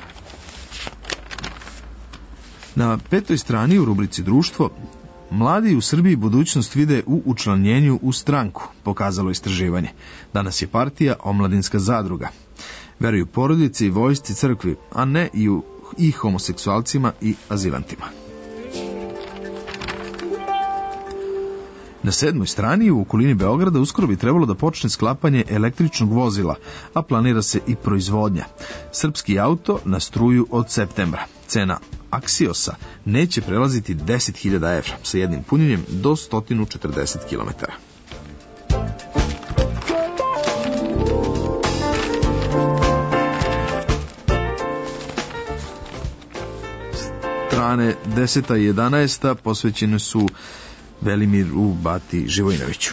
Na petoj strani u rubrici Društvo, mladi u Srbiji budućnost vide u učlanjenju u stranku, pokazalo istraživanje. Danas je partija Omladinska zadruga. Veruju porodici, vojsci, crkvi, a ne i u i homoseksualcima i azilantima. Na sedmoj strani u okolini Beograda uskoro bi trebalo da počne sklapanje električnog vozila, a planira se i proizvodnja. Srpski auto na struju od septembra. Cena Axiosa neće prelaziti deset hiljada evra sa jednim punjenjem do sto četrdeset kilometara. Strane deseta i jedanaesta posvećene su Velimiru Bati Živojinoviću.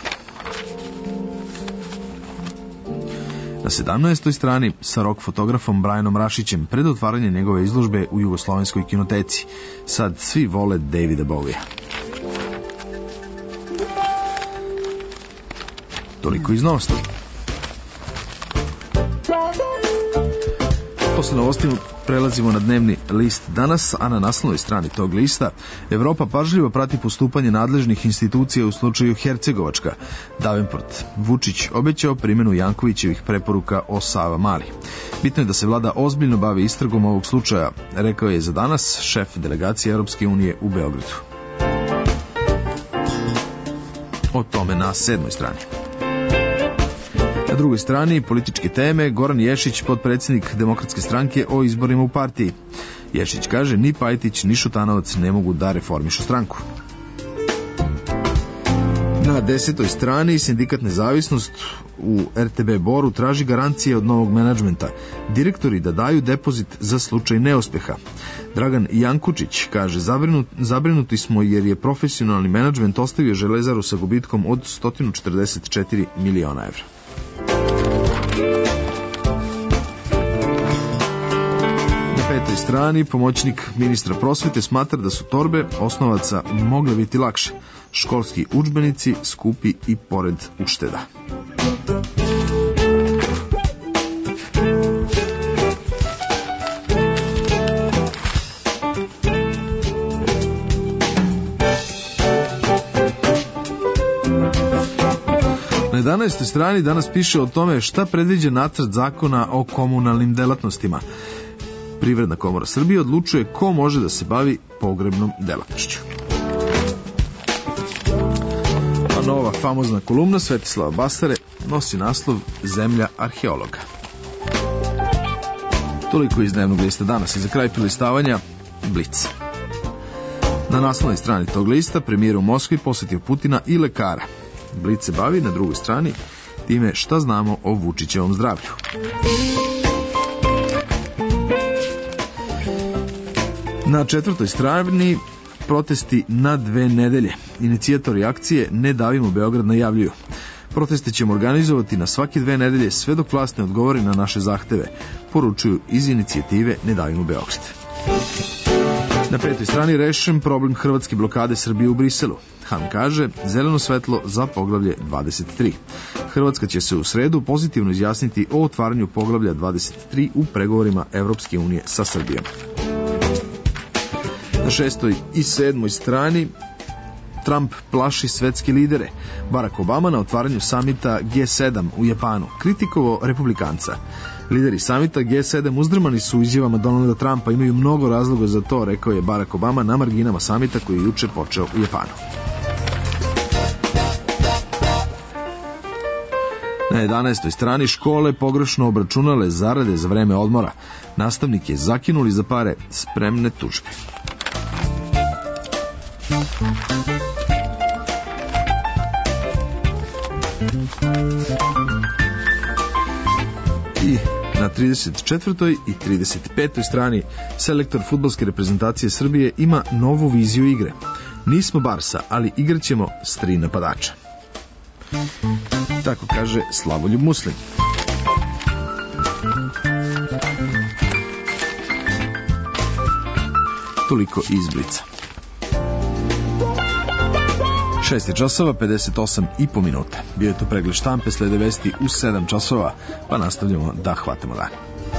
Na sedamnaestoj strani sa rock fotografom Brianom Rašićem pred otvaranje njegove izložbe u Jugoslovenskoj kinoteci. Sad svi vole Davida Bowija. Toliko iz novosti. Posle novosti prelazimo na dnevni list danas, a na naslovnoj strani tog lista Evropa pažljivo prati postupanje nadležnih institucija u slučaju Hercegovačka. Davenport. Vučić obećao primjenu Jankovićevih preporuka o Savamali. Bitno je da se vlada ozbiljno bavi istragom ovog slučaja, rekao je za danas šef delegacije Europske unije u Beogradu. O tome na sedmoj strani. Na drugoj strani političke teme, Goran Ješić, potpredsjednik Demokratske stranke, o izborima u partiji. Ješić kaže, ni Pajtić ni Šutanovac ne mogu da reformišu stranku. Na desetoj strani sindikat Nezavisnost u er te be Boru traži garancije od novog menadžmenta. Direktori da daju depozit za slučaj neuspeha. Dragan Jankučić kaže, zabrinut, zabrinuti smo jer je profesionalni menadžment ostavio Železaru sa gubitkom od sto četrdeset četiri miliona evra. Na petoj strani pomoćnik ministra prosvete smatra da su torbe osnovaca mogle biti lakše. Školski udžbenici skupi i pored ušteda. jedanaestoj strani danas piše o tome šta predviđa nacrt zakona o komunalnim delatnostima. Privredna komora Srbije odlučuje ko može da se bavi pogrebnom delatnošću. A nova famozna kolumna Svetislava Basare nosi naslov Zemlja arheologa. Toliko iz dnevnog lista danas i za kraj prilistavanja Blic. Na naslovnoj strani tog lista premijer u Moskvi posjetio Putina i lekara. Blic se bavi na drugoj strani time šta znamo o Vučićevom zdravlju. Na četvrtoj strani protesti na dve nedelje. Inicijatori akcije Ne davimo Beograd najavljuju. Proteste ćemo organizovati na svake dve nedelje sve dok vlast ne odgovori na naše zahteve, poručuju iz inicijative Ne davimo Beograd. Na petoj strani rešen problem hrvatske blokade Srbije u Briselu. Han kaže zeleno svetlo za poglavlje dvadeset tri. Hrvatska će se u sredu pozitivno izjasniti o otvaranju poglavlja dvadeset tri u pregovorima Evropske unije sa Srbijom. Na šestoj i sedmoj strani Trump plaši svetske lidere. Barack Obama na otvaranju samita G sedam u Japanu kritikovao republikanca. Lideri samita G sedam uzdrmani su izjavama Donalda Trumpa, imaju mnogo razloga za to, rekao je Barack Obama na marginama samita koji je juče počeo u Japanu. Na jedanaestoj strani škole pogrešno obračunale zarade za vreme odmora. Nastavnike zakinuli za pare, spremne tužbe. I na trideset četvrtoj i trideset petoj strani selektor fudbalske reprezentacije Srbije ima novu viziju igre. Nismo Barsa, ali igraćemo s tri napadača. Tako kaže Slavoljub Muslin. Toliko iz Blica. šest časova, pedeset osam i po minuta. Bio je to pregled štampe, slede vesti u sedam časova, pa nastavljamo da hvatamo dan.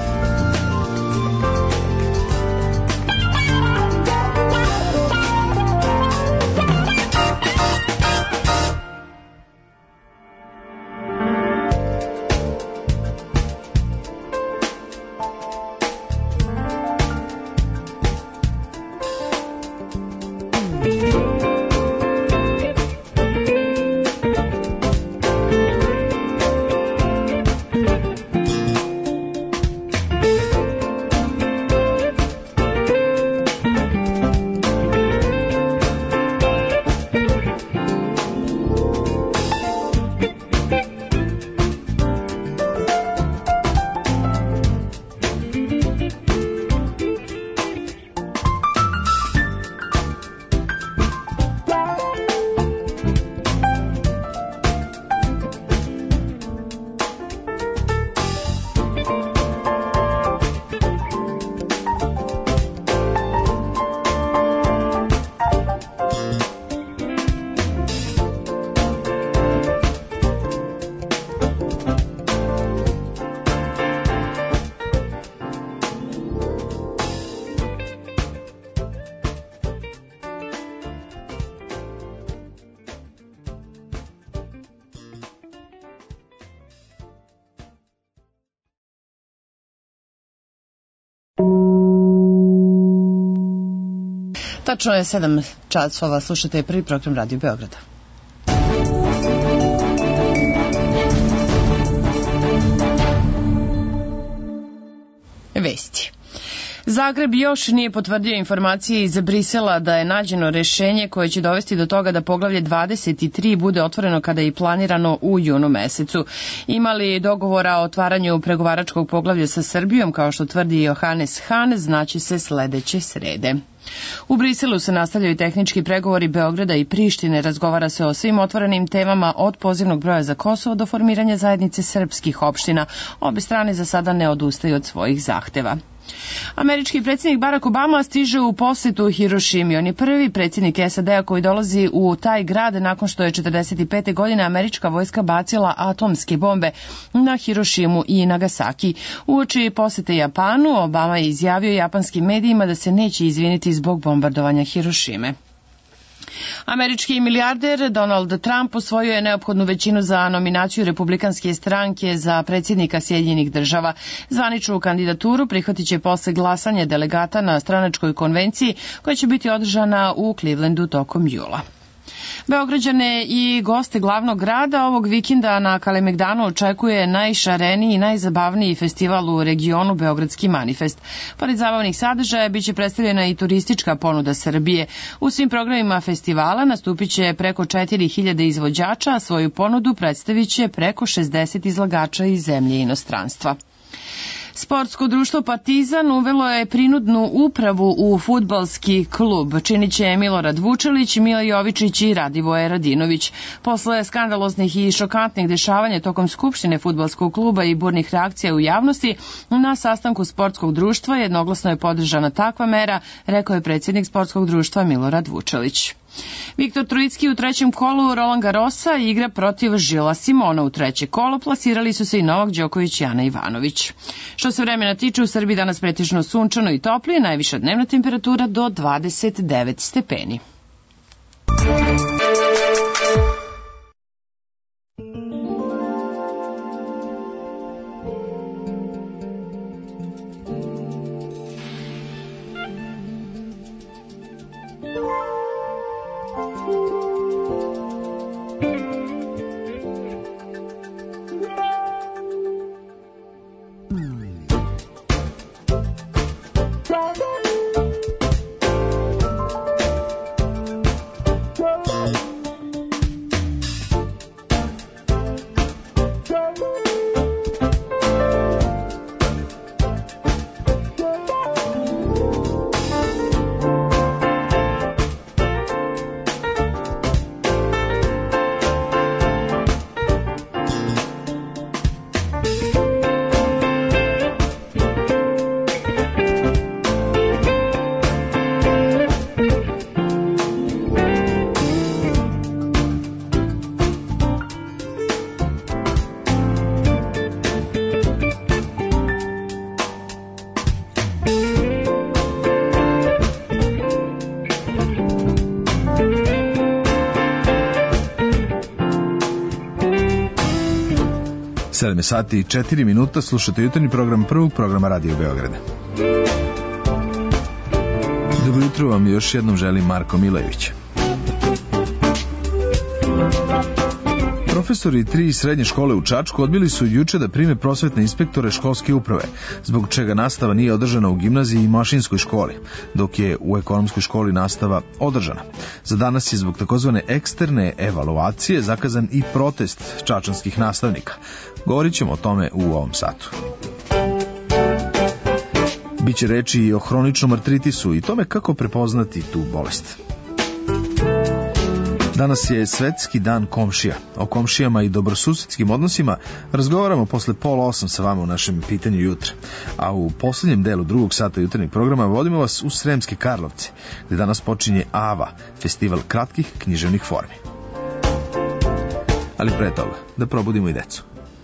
Tačno je sedam časova, slušate prvi program Radio Beograda. Vesti. Zagreb još nije potvrdio informacije iz Brisela da je nađeno rešenje koje će dovesti do toga da poglavlje dvadeset tri bude otvoreno kada je i planirano u junu mesecu. Ima li dogovora o otvaranju pregovaračkog poglavlja sa Srbijom, kao što tvrdi Johannes Hahn, znači se sledeće srede. U Briselu se nastavljaju tehnički pregovori Beograda i Prištine, razgovara se o svim otvorenim temama od pozivnog broja za Kosovo do formiranja zajednice srpskih opština. Obe strane za sada ne odustaju od svojih zahteva. Američki predsjednik Barack Obama stiže u posetu Hirošimi. On je prvi predsjednik S A D-a koji dolazi u taj grad nakon što je četrdeset pete godine američka vojska bacila atomske bombe na Hirošimu i Nagasaki. Uoči posete Japanu, Obama je izjavio japanskim medijima da se neće izviniti zbog bombardovanja Hirošime. Američki milijarder Donald Trump osvojio je neophodnu većinu za nominaciju Republikanske stranke za predsjednika Sjedinjenih država. Zvaničnu kandidaturu prihvatit će posle glasanja delegata na stranačkoj konvenciji koja će biti održana u Clevelandu tokom jula. Beograđane i goste glavnog grada ovog vikenda na Kalemegdanu očekuje najšareniji i najzabavniji festival u regionu Beogradski manifest. Pored zabavnih sadržaja biće predstavljena i turistička ponuda Srbije. U svim programima festivala nastupit će preko četiri hiljade izvođača, a svoju ponudu predstavit će preko šezdeset izlagača iz zemlje i inostranstva. Sportsko društvo Partizan uvelo je prinudnu upravu u fudbalski klub. Činit će Milorad Vučelić, Mila Jovičić i Radivoje Radinović. Posle skandaloznih i šokantnih dešavanja tokom Skupštine fudbalskog kluba i burnih reakcija u javnosti, na sastanku sportskog društva jednoglasno je podržana takva mera, rekao je predsjednik sportskog društva Milorad Vučelić. Viktor Trojicki u trećem kolu Roland Garrosa igra protiv Žila Simona. U treće kolo plasirali su se i Novak Đoković i Ana Ivanović. Što se vremena tiče, u Srbiji danas pretežno sunčano i toplije, najviša dnevna temperatura do dvadeset devet stepeni. sedam sati i četiri minuta, slušate jutarnji program prvog programa Radio Beograda. Dobro jutro vam još jednom želim Marko Milević. Profesori tri srednje škole u Čačku odbili su juče da prime prosvetne inspektore školske uprave, zbog čega nastava nije održana u gimnaziji i mašinskoj školi, dok je u ekonomskoj školi nastava održana. Za danas je zbog takozvane eksterne evaluacije zakazan i protest čačanskih nastavnika. Govorit ćemo o tome u ovom satu. Biće reči i o hroničnom artritisu i tome kako prepoznati tu bolest. Danas je Svetski dan komšija. O komšijama i dobrosusedskim odnosima razgovaramo posle pola osam sa vama u našem pitanju jutra. A u posljednjem delu drugog sata jutarnjeg programa vodimo vas u Sremske Karlovce, gde danas počinje AVA, festival kratkih književnih formi. Ali pre toga, da probudimo i decu.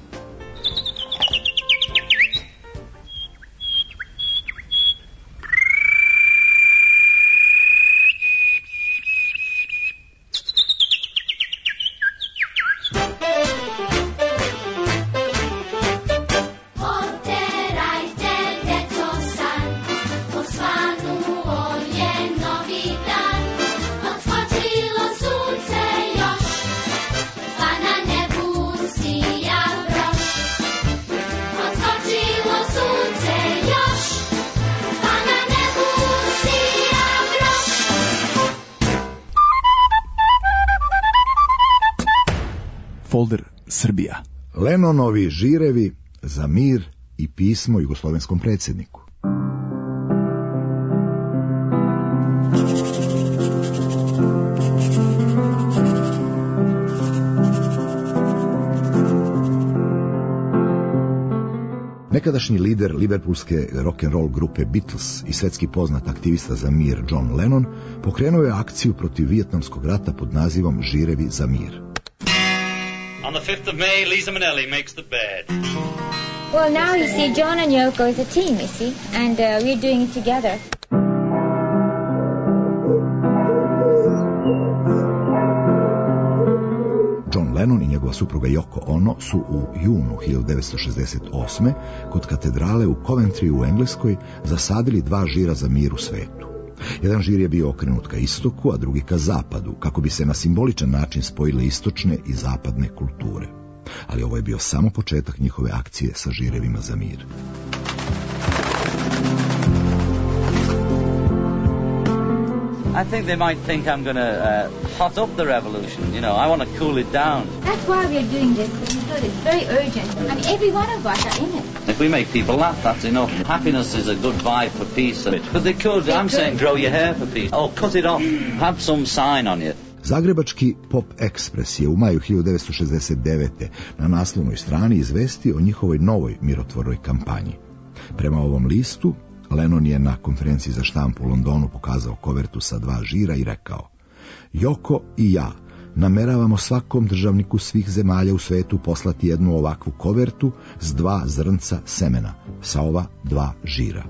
Folder Srbija. Lenonovi žirevi za mir i pismo jugoslovenskom predsjedniku. Nekadašnji lider liverpoolske rock'n'roll grupe Beatles i svetski poznat aktivista za mir John Lennon pokrenuo je akciju protiv Vijetnamskog rata pod nazivom Žirevi za mir. On the fifth of May, Lisa Minnelli makes the bed. Well, now you see, John and Yoko is a team, you see, and uh, we're doing it together. supruga Yoko Ono su u junu hiljadu devetsto šezdeset osme. kod katedrale u Coventry u Engleskoj zasadili dva žira za mir u svetu. Jedan žir je bio okrenut ka istoku, a drugi ka zapadu, kako bi se na simboličan način spojile istočne i zapadne kulture. Ali ovo je bio samo početak njihove akcije sa žirevima za mir. I think they might think I'm going to uh, hot up the revolution. You know, I want to cool it down. That's why we're doing this, because it's very urgent, and every one of us are in it. If we make people laugh, that's enough. Happiness is a good vibe for peace. But they could, I'm saying, grow your hair for peace. Oh, cut it off. Have some sign on you. Zagrebački Pop Express je u maju hiljadu devetsto šezdeset devete. na naslovnoj strani izvestio o njihovoj novoj mirotvornoj kampanji. Prema ovom listu, Lennon je na konferenciji za štampu u Londonu pokazao kovertu sa dva žira i rekao: Yoko i ja nameravamo svakom državniku svih zemalja u svetu poslati jednu ovakvu kovertu s dva zrnca semena, sa ova dva žira.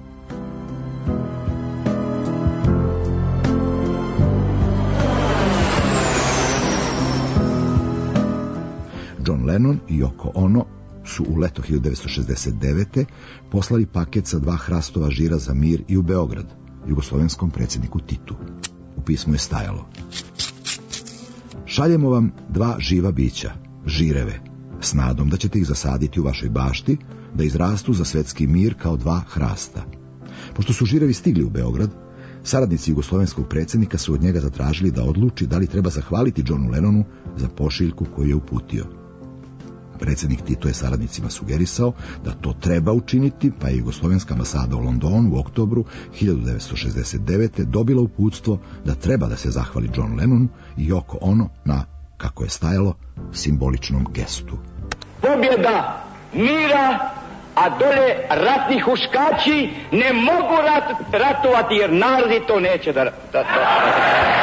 John Lennon i Yoko Ono su u leto hiljadu devetsto šezdeset devete. poslali paket sa dva hrastova žira za mir i u Beograd, jugoslovenskom predsjedniku Titu. U pismu je stajalo: šaljemo vam dva živa bića, žireve, s nadom da ćete ih zasaditi u vašoj bašti, da izrastu za svetski mir kao dva hrasta. Pošto su žirevi stigli u Beograd, saradnici jugoslovenskog predsjednika su od njega zatražili da odluči da li treba zahvaliti Johnu Lennonu za pošiljku koju je uputio. Predsjednik Tito je saradnicima sugerisao da to treba učiniti, pa je jugoslovenska ambasada u Londonu u oktobru hiljadu devetsto šezdeset devete. dobila uputstvo da treba da se zahvali John Lennonu i Yoko Ono na, kako je stajalo, simboličnom gestu. Pobjeda mira, a dole ratni huškači ne mogu rat, ratovati jer narodi to neće da... da, da.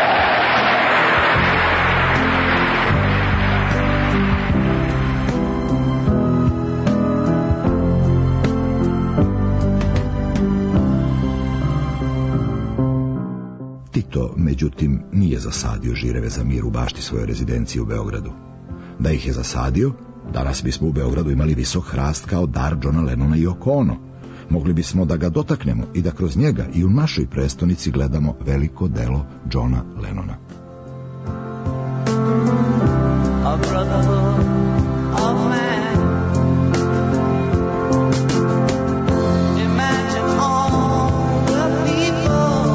Tito, međutim, nije zasadio žireve za mir u bašti svoje rezidencije u Beogradu. Da ih je zasadio, danas bismo u Beogradu imali visok hrast kao dar Johna Lennona i Yoko Ono. Mogli bismo da ga dotaknemo i da kroz njega i u našoj prestonici gledamo veliko delo Johna Lennona. A brotherhood of man. Imagine all the people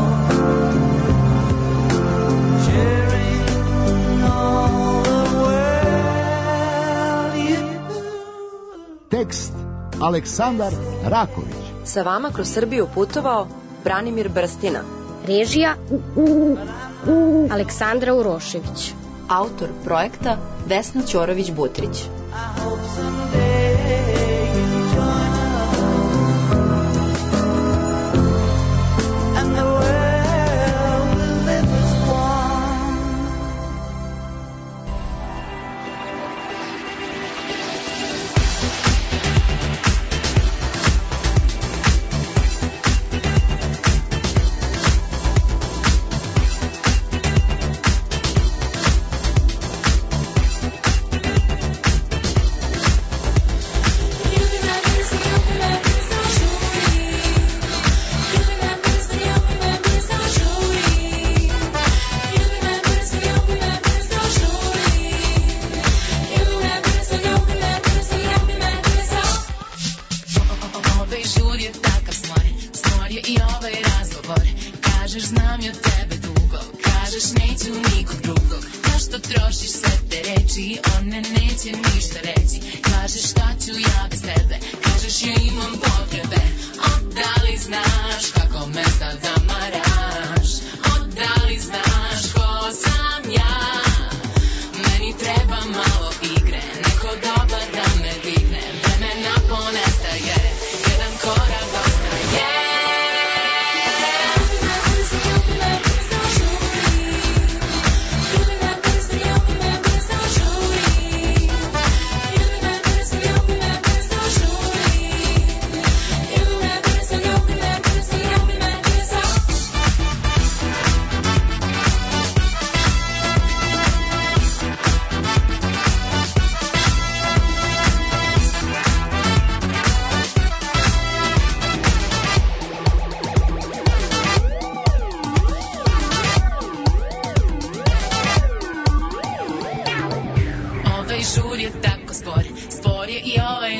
sharing all the world you do. Tekst Aleksandar Raković. Sa vama kroz Srbiju putovao Branimir Brstina. Režija Aleksandra Urošević. Autor projekta Vesna Ćorović-Butrić.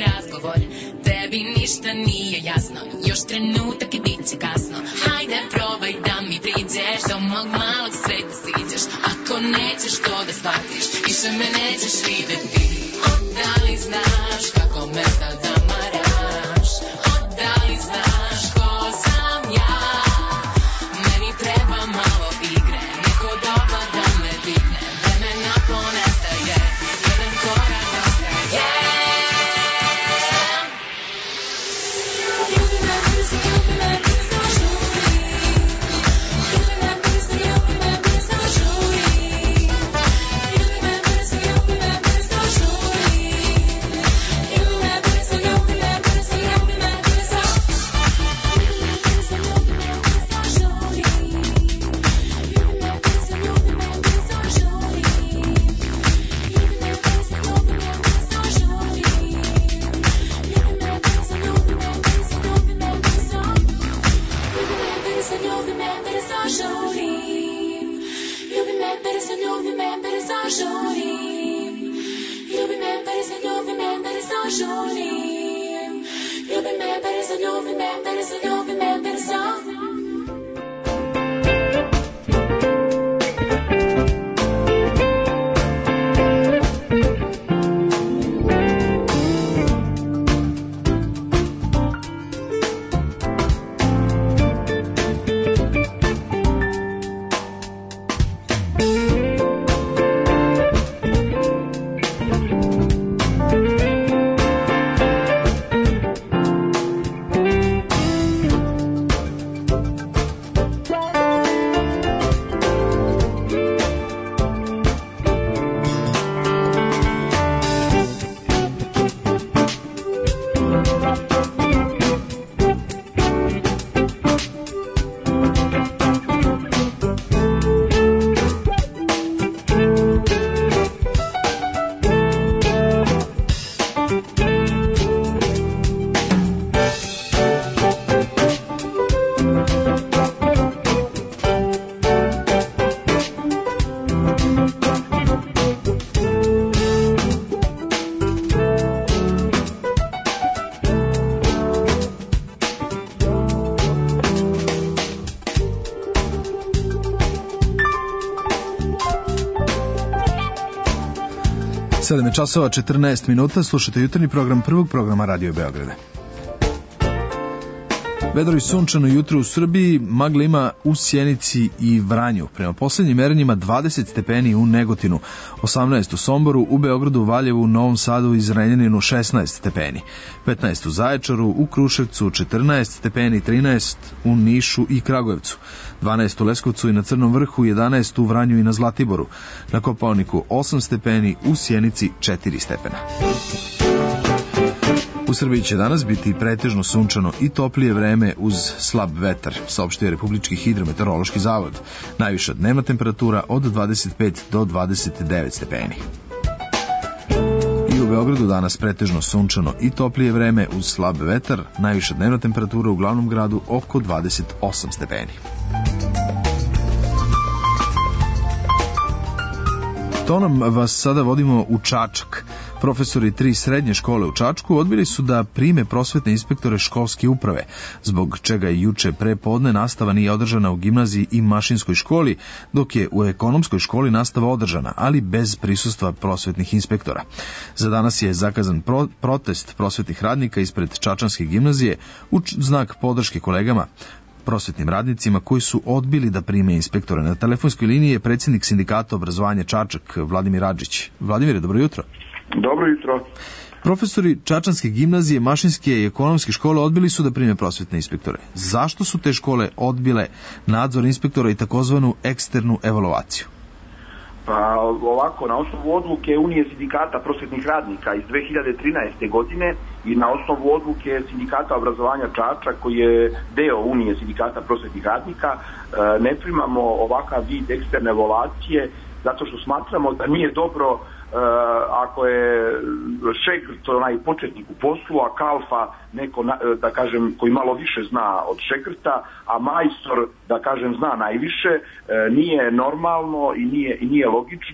razgovor. Tebi ništa nije jasno, još trenutak i bit će kasno. Hajde probaj da mi priđeš, do mog malog sveta siđeš. Ako nećeš to da shvatiš, više me nećeš videti. O, da li znaš kako me sad zamaraš? O, da li znaš ko sam ja? Meni treba malo igre, neko dobar da me digne. Vremena ponestaje, jedan korak ostaje. Ljubi me brzo, ljubi me brzo, žuri. Ljubi me brzo, ljubi me brzo, žuri. Ljubi me brzo, ljubi me brzo, žuri. Ljubi me brzo, ljubi me brzo, ljubi me brzo. Ljubi me brzo, ljubi me brzo, žuri. Ljubi me brzo, ljubi me brzo, žuri. Ljubi me brzo, ljubi me brzo, žuri. Ljubi me brzo, ljubi me brzo, ljubi me brzo. Ljubi me brzo, ljubi me brzo, žuri. Ljubi me brzo, ljubi me brzo, žuri. Ljubi me brzo, ljubi me brzo, ljubi me brzo. sedam je časova četrnaest minuta, slušate jutarnji program prvog programa Radio Beograda. Vedro i sunčano jutro u Srbiji, magla ima u Sjenici i Vranju. Prema poslednjim merenjima dvadeset stepeni u Negotinu, osamnaest u Somboru, u Beogradu, Valjevu, Novom Sadu i Zrenjaninu šesnaest stepeni, petnaest u Zaječaru, u Kruševcu četrnaest stepeni, trinaest u Nišu i Kragujevcu, dvanaest u Leskovcu i na Crnom Vrhu, jedanaest u Vranju i na Zlatiboru, na Kopaoniku osam stepeni, u Sjenici četiri stepena. U Srbiji će danas biti pretežno sunčano i toplije vreme uz slab vetar, saopštio je Republički hidrometeorološki zavod. Najviša dnevna temperatura od dvadeset pet do dvadeset devet stepeni. I u Beogradu danas pretežno sunčano i toplije vreme uz slab vetar, najviša dnevna temperatura u glavnom gradu oko dvadeset osam stepeni. Tonom vas sada vodimo u Čačak. Profesori tri srednje škole u Čačku odbili su da prime prosvetne inspektore školske uprave, zbog čega je juče pre podne nastava nije održana u gimnaziji i mašinskoj školi, dok je u ekonomskoj školi nastava održana, ali bez prisustva prosvetnih inspektora. Za danas je zakazan pro protest prosvetnih radnika ispred Čačanske gimnazije u znak podrške kolegama prosvetnim radnicima koji su odbili da prime inspektore. Na telefonskoj liniji je predsjednik sindikata obrazovanja Čačak, Vladimir Adžić. Vladimire, dobro jutro. Dobro jutro. Profesori Čačanske gimnazije, mašinske i ekonomske škole odbili su da prime prosvetne inspektore. Zašto su te škole odbile nadzor inspektora i takozvanu eksternu evaluaciju? Pa ovako, na osnovu odluke Unije sindikata prosvetnih radnika iz dve hiljade trinaeste. godine i na osnovu odluke sindikata obrazovanja Čačak, koji je deo Unije sindikata prosvetnih radnika, ne primamo ovakav vid eksterne evaluacije zato što smatramo da nije dobro Uh, ako je šegrt onaj početnik u poslu, a kalfa neko, da kažem, koji malo više zna od šegrta, a majstor, da kažem, zna najviše, uh, nije normalno i nije, i nije logično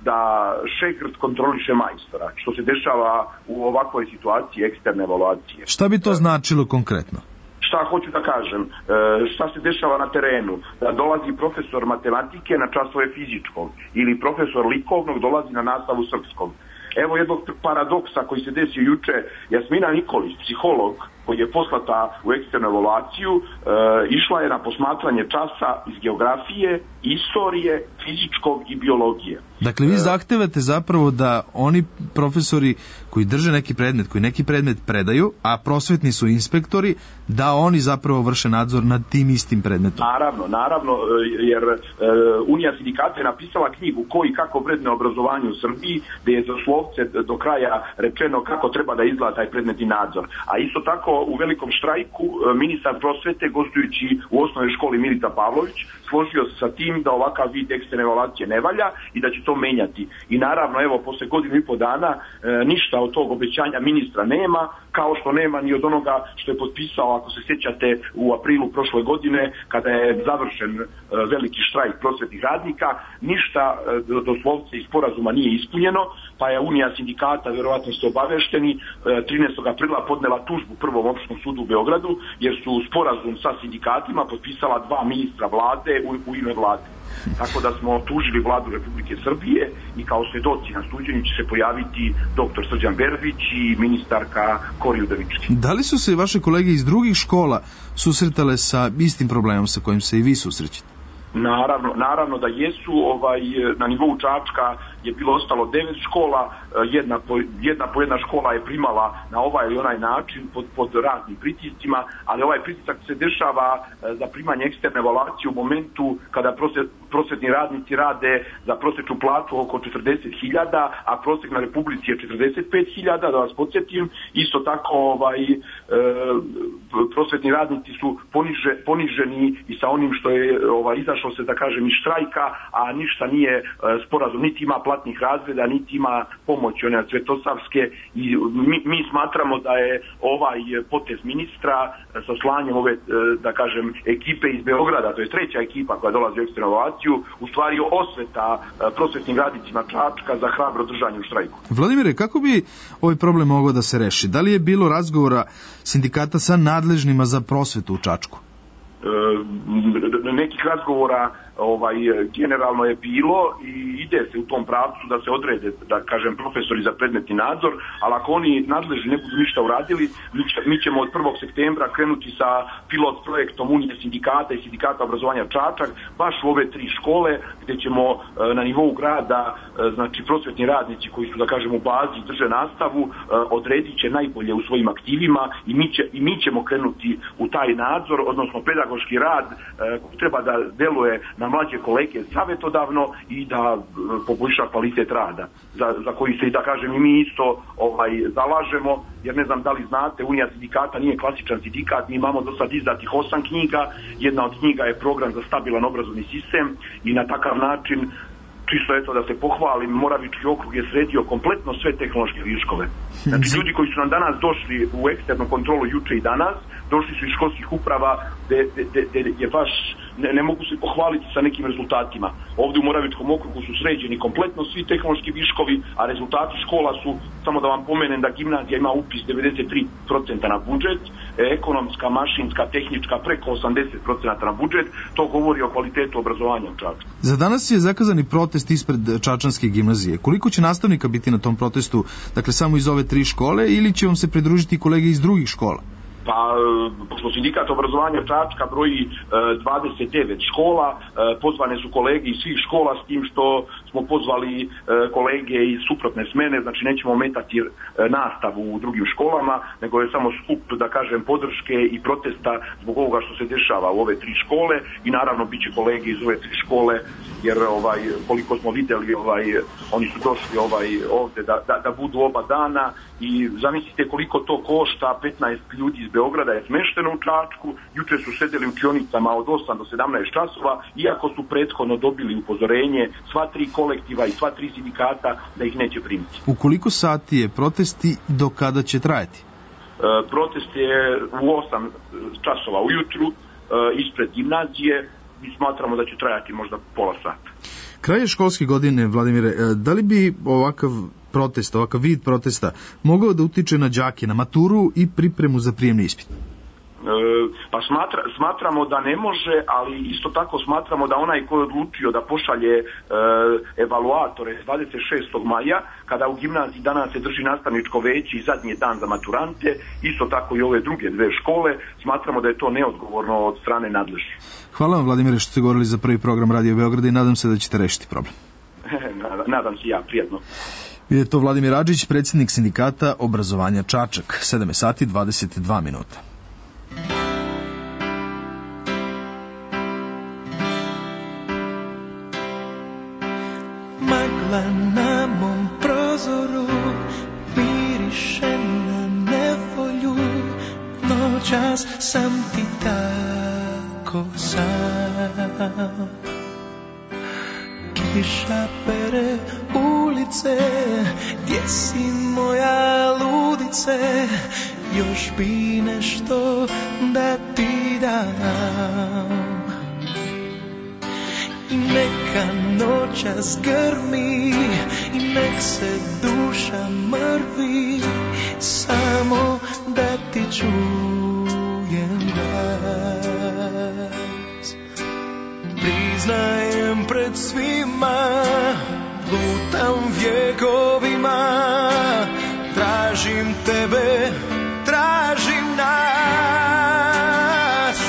da šegrt kontroliše majstora, što se dešava u ovakvoj situaciji eksterne evaluacije. Šta bi to značilo konkretno? Šta hoću da kažem, šta se dešava na terenu, da dolazi profesor matematike na časove fizičkog ili profesor likovnog dolazi na nastavu srpskog. Evo jednog paradoksa koji se desio juče. Jasmina Nikolić, psiholog koji je poslata u eksternu evaluaciju, e, išla je na posmatranje časa iz geografije, istorije, fizičkog i biologije. Dakle, vi zahtevate zapravo da oni profesori koji drže neki predmet, koji neki predmet predaju, a prosvetni su inspektori, da oni zapravo vrše nadzor nad tim istim predmetom. Naravno, naravno, jer e, Unija sindikata je napisala knjigu Ko i kako vrednuje obrazovanje u Srbiji, gde je doslovce do kraja rečeno kako treba da izgleda taj predmetni nadzor. A isto tako u velikom štrajku ministar prosvete, gostujući u osnovnoj školi Milica Pavlović, složio se sa tim da ovakav vid eksterne evaluacije ne valja i da će to menjati. I naravno, evo, posle godinu i po dana e, ništa od tog obećanja ministra nema, kao što nema ni od onoga što je potpisao, ako se sjećate, u aprilu prošle godine, kada je završen e, veliki štrajk prosvetnih radnika, ništa e, doslovce iz sporazuma nije ispunjeno, pa je Unija sindikata, verovatno ste obavešteni, e, trinaestog aprila podnela tužbu Prvom opštinskom sudu u Beogradu, jer su sporazum sa sindikatima potpisala dva ministra vlade u, u ime vlade. Tako da smo tužili vladu Republike Srbije i kao svedoci na suđenju će se pojaviti doktor Srđan Berbić i ministarka Kori Udovički. Da li su se vaše kolege iz drugih škola susretale sa istim problemom sa kojim se i vi susrećete? Naravno, naravno da jesu, ovaj, na nivou Čačka je bilo ostalo devet škola, jedna po, jedna po jedna škola je primala na ovaj ili onaj način pod, pod raznim pritiscima, ali ovaj pritisak se dešava za primanje eksterne evaluacije u momentu kada prosvet, prosvetni radnici rade za prosječnu platu oko četrdeset hiljada, a prosjek na Republici je četrdeset pet hiljada, da vas podsjetim. Isto tako ovaj, e, prosvetni radnici su poniže, poniženi i sa onim što je ovaj, izašlo se, da kažem, iz štrajka, a ništa nije e, sporazum, niti ima platnih razreda, niti ima pomoć one Svetosavske i mi, mi smatramo da je ovaj potez ministra sa slanjem ove, da kažem, ekipe iz Beograda, to je treća ekipa koja dolazi u eksternu evaluaciju, u stvari osveta prosvetnim radnicima Čačka za hrabro držanje u štrajku. Vladimire, kako bi ovaj problem mogao da se reši? Da li je bilo razgovora sindikata sa nadležnima za prosvetu u Čačku? E, nekih razgovora ovaj, generalno je bilo i ide se u tom pravcu da se odrede, da kažem, profesori za predmetni nadzor, ali ako oni nadležni ne budu ništa uradili, mi ćemo od prvog septembra krenuti sa pilot projektom Unije sindikata i sindikata obrazovanja Čačak, baš u ove tri škole, gdje ćemo na nivou grada, znači prosvetni radnici koji su, da kažem, u bazi drže nastavu, odredit će najbolje u svojim aktivima i mi, će, i mi ćemo krenuti u taj nadzor, odnosno pedagoški rad koji treba da deluje na mlađe kolege savjetodavno i da poboljša kvalitet rada, za, za koji se, da kažem, i mi isto ovaj, zalažemo, jer ne znam da li znate, Unija sindikata nije klasičan sindikat, mi imamo do sad izdatih osam knjiga, jedna od knjiga je program za stabilan obrazovni sistem i na takav način, čisto eto da se pohvalim, Moravički okrug je sredio kompletno sve tehnološke viškove. Znači ljudi koji su nam danas došli u eksternu kontrolu juče i danas, došli su iz školskih uprava gde je baš, ne, ne mogu se pohvaliti sa nekim rezultatima. Ovdje u Moravičkom okrugu su sređeni kompletno svi tehnološki viškovi, a rezultati škola su, samo da vam pomenem da gimnazija ima upis devedeset tri procenta na budžet, ekonomska, mašinska, tehnička preko osamdeset procenta na budžet, to govori o kvalitetu obrazovanja u Čačku. Za danas je zakazani protest ispred Čačanske gimnazije. Koliko će nastavnika biti na tom protestu, dakle samo iz ove tri škole, ili će vam se pridružiti kolege iz drugih škola? Pa, pošto sindikat obrazovanja Čačka broji dvadeset devet škola, pozvane su kolege iz svih škola, s tim što smo pozvali kolege iz suprotne smene, znači nećemo metati nastavu u drugim školama, nego je samo skup, da kažem, podrške i protesta zbog ovoga što se dešava u ove tri škole i naravno bit će kolege iz ove tri škole, jer ovaj, koliko smo videli, ovaj, oni su došli ovaj, ovde da, da, da budu oba dana i zamislite koliko to košta, petnaest ljudi iz Beograda je smešteno u Čačku, juče su sedeli u učionicama od osam do sedamnaest časova, iako su prethodno dobili upozorenje sva tri kolektiva i sva tri sindikata da ih neće primiti. U koliko sati je protest i do kada će trajati? E, protest je u osam časova ujutru e, ispred gimnazije i smatramo da će trajati možda pola sata. Kraj je školske godine, Vladimire, da li bi ovakav protest, ovakav vid protesta mogao da utiče na đake, na maturu i pripremu za prijemni ispit? Pa smatra, smatramo da ne može, ali isto tako smatramo da onaj ko je odlučio da pošalje e, evaluatore dvadeset šestog maja, kada u gimnaziji danas se drži nastavničko veće i zadnji dan za maturante, isto tako i ove druge dve škole, smatramo da je to neodgovorno od strane nadležnih. Hvala vam, Vladimire, što ste govorili za prvi program Radio Beograda i nadam se da ćete rešiti problem. Nadam se ja, prijatno. Je to Vladimir Adžić, predsjednik sindikata obrazovanja Čačak, sedam sati dvadeset dva minuta. Magla na mom prozoru miriše na nevolju, noćas sam ti tako sam. Kiša pere ulice, gdje si moja ludice, još bi nešto da ti dam. I neka noćas grmi, i nek se duša mrvi, samo da ti čujem glas. Priznajem pred svima, lutam vjekovima, tražim tebe, tražim nas.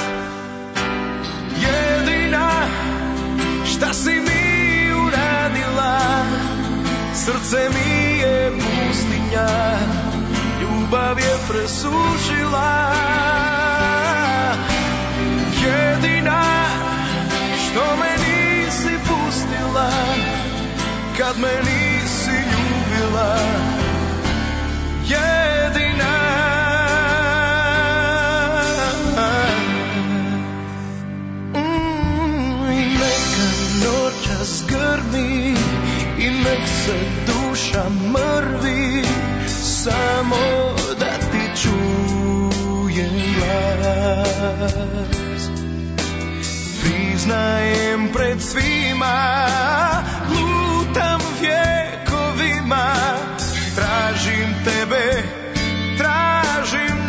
Jedina šta si mi uradila, srce mi je pustinja, ljubav je presušila. Jedina što me nisi pustila, kad me nisi ljubila. Jedina mm, i neka noćas grmi, i nek se duša mrvi, samo da ti čujem glas. Priznajem pred svima, lutam vjekovima, tražim tebe, tražim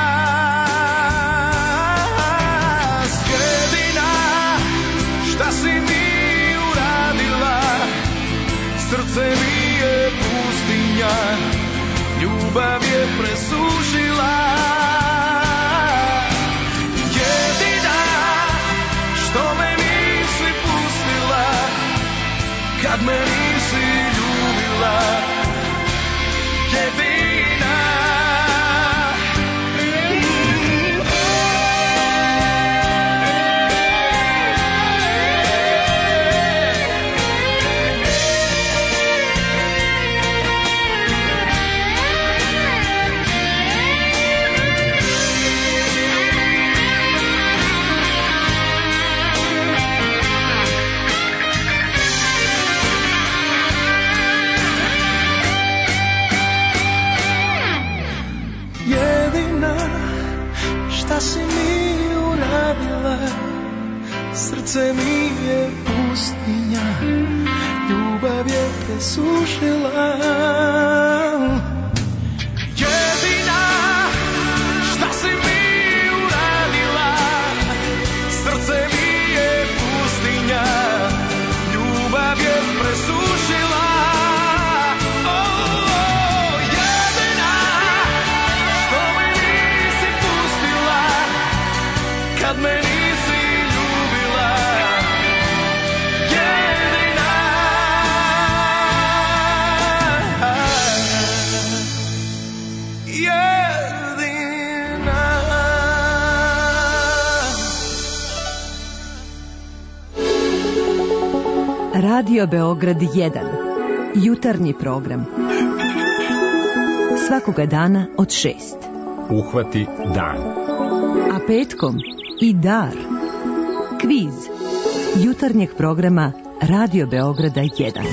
nas. Jedina šta si mi uradila, srce mi je pustinja, ljubav je presušila. Jedina što me nisi pustila, kad me nisi ljubila. Jedina si mi uradila, srce mi je pustinja, ljubav je presušila. Jedina šta si mi uradila, srce mi je pustinja, ljubav je presušila. Kad me nisi ljubila, jedina. Jedina. Radio Beograd jedan. Jutarnji program. Svakoga dana od šest. Uhvati dan. A petkom i dar. Kviz jutarnjeg programa Radio Beograda jedan.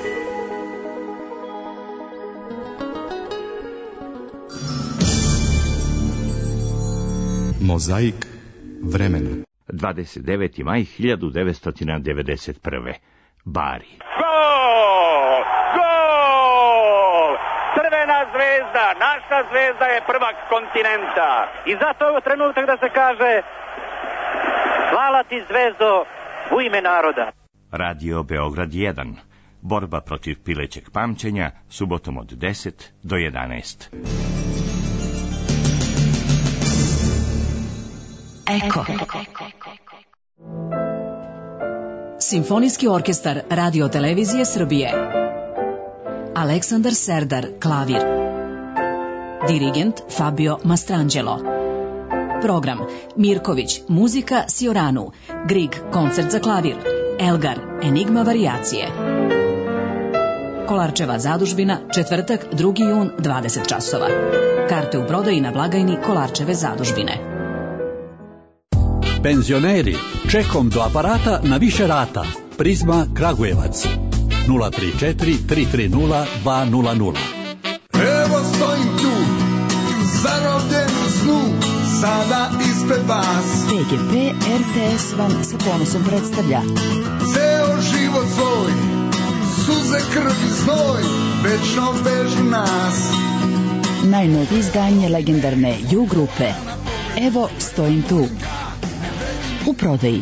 Mozaik vremena. dvadeset deveti maj hiljadu devetsto devedeset prve. Bari. Gol! Gol! Crvena zvezda, naša zvezda je prvak kontinenta. I zato je ovo trenutak da se kaže hvala ti zvezdo u ime naroda. Radio Beograd jedan. Borba protiv pilećeg pamćenja, subotom od deset do jedanaest. Eko. Simfonijski orkestar Radio Televizije Srbije. Aleksandar Serdar, klavir. Dirigent Fabio Mastrangelo. Program Mirković, muzika Sioranu. Grig, koncert za klavir. Elgar, Enigma varijacije. Kolarčeva zadužbina, četvrtak, drugi jun, dvadeset časova. Karte u prodaji na blagajni Kolarčeve zadužbine. Penzioneri, čekom do aparata na više rata. Prizma Kragujevac. nula tri četiri tri tri nula dva nula nula. Evo stojim tu, zarobljen u snu, sada ispred vas. P G P R T S vam sa ponosom predstavlja Ceo život svoj, suze, krv i znoj, večno vežu nas. najnovije izdanje legendarne U grupe. Evo stojim tu. U prodaji.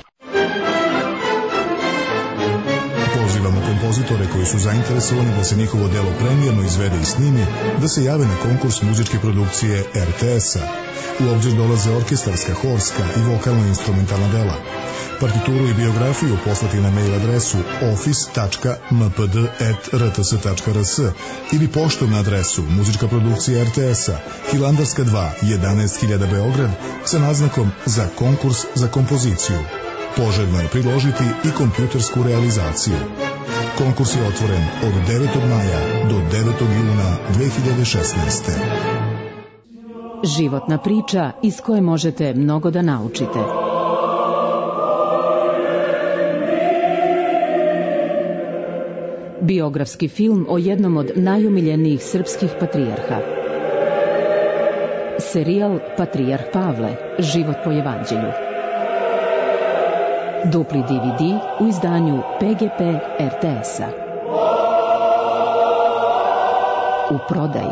Pozivamo kompozitore koji su zainteresovani da se njihovo delo premijerno izvede i snimi, da se jave na konkurs muzičke produkcije R T S-a. U obzir dolaze orkestarska, horska i vokalno-instrumentalna dela. Partituru i biografiju poslati na mail adresu office tačka m p d at r t s tačka r s ili poštom na adresu muzička produkcija R T S-a, Hilandarska dva, jedanaest hiljada Beograd, sa naznakom za konkurs za kompoziciju. Poželjno je priložiti i kompjutersku realizaciju. Konkurs je otvoren od devetog maja do devetog juna dve hiljade šesnaeste. Životna priča iz koje možete mnogo da naučite. Biografski film o jednom od najomiljenijih srpskih patrijarha. Serijal Patrijarh Pavle, život po evanđelju. Dupli D V D u izdanju P G P R T S-a. U prodaji.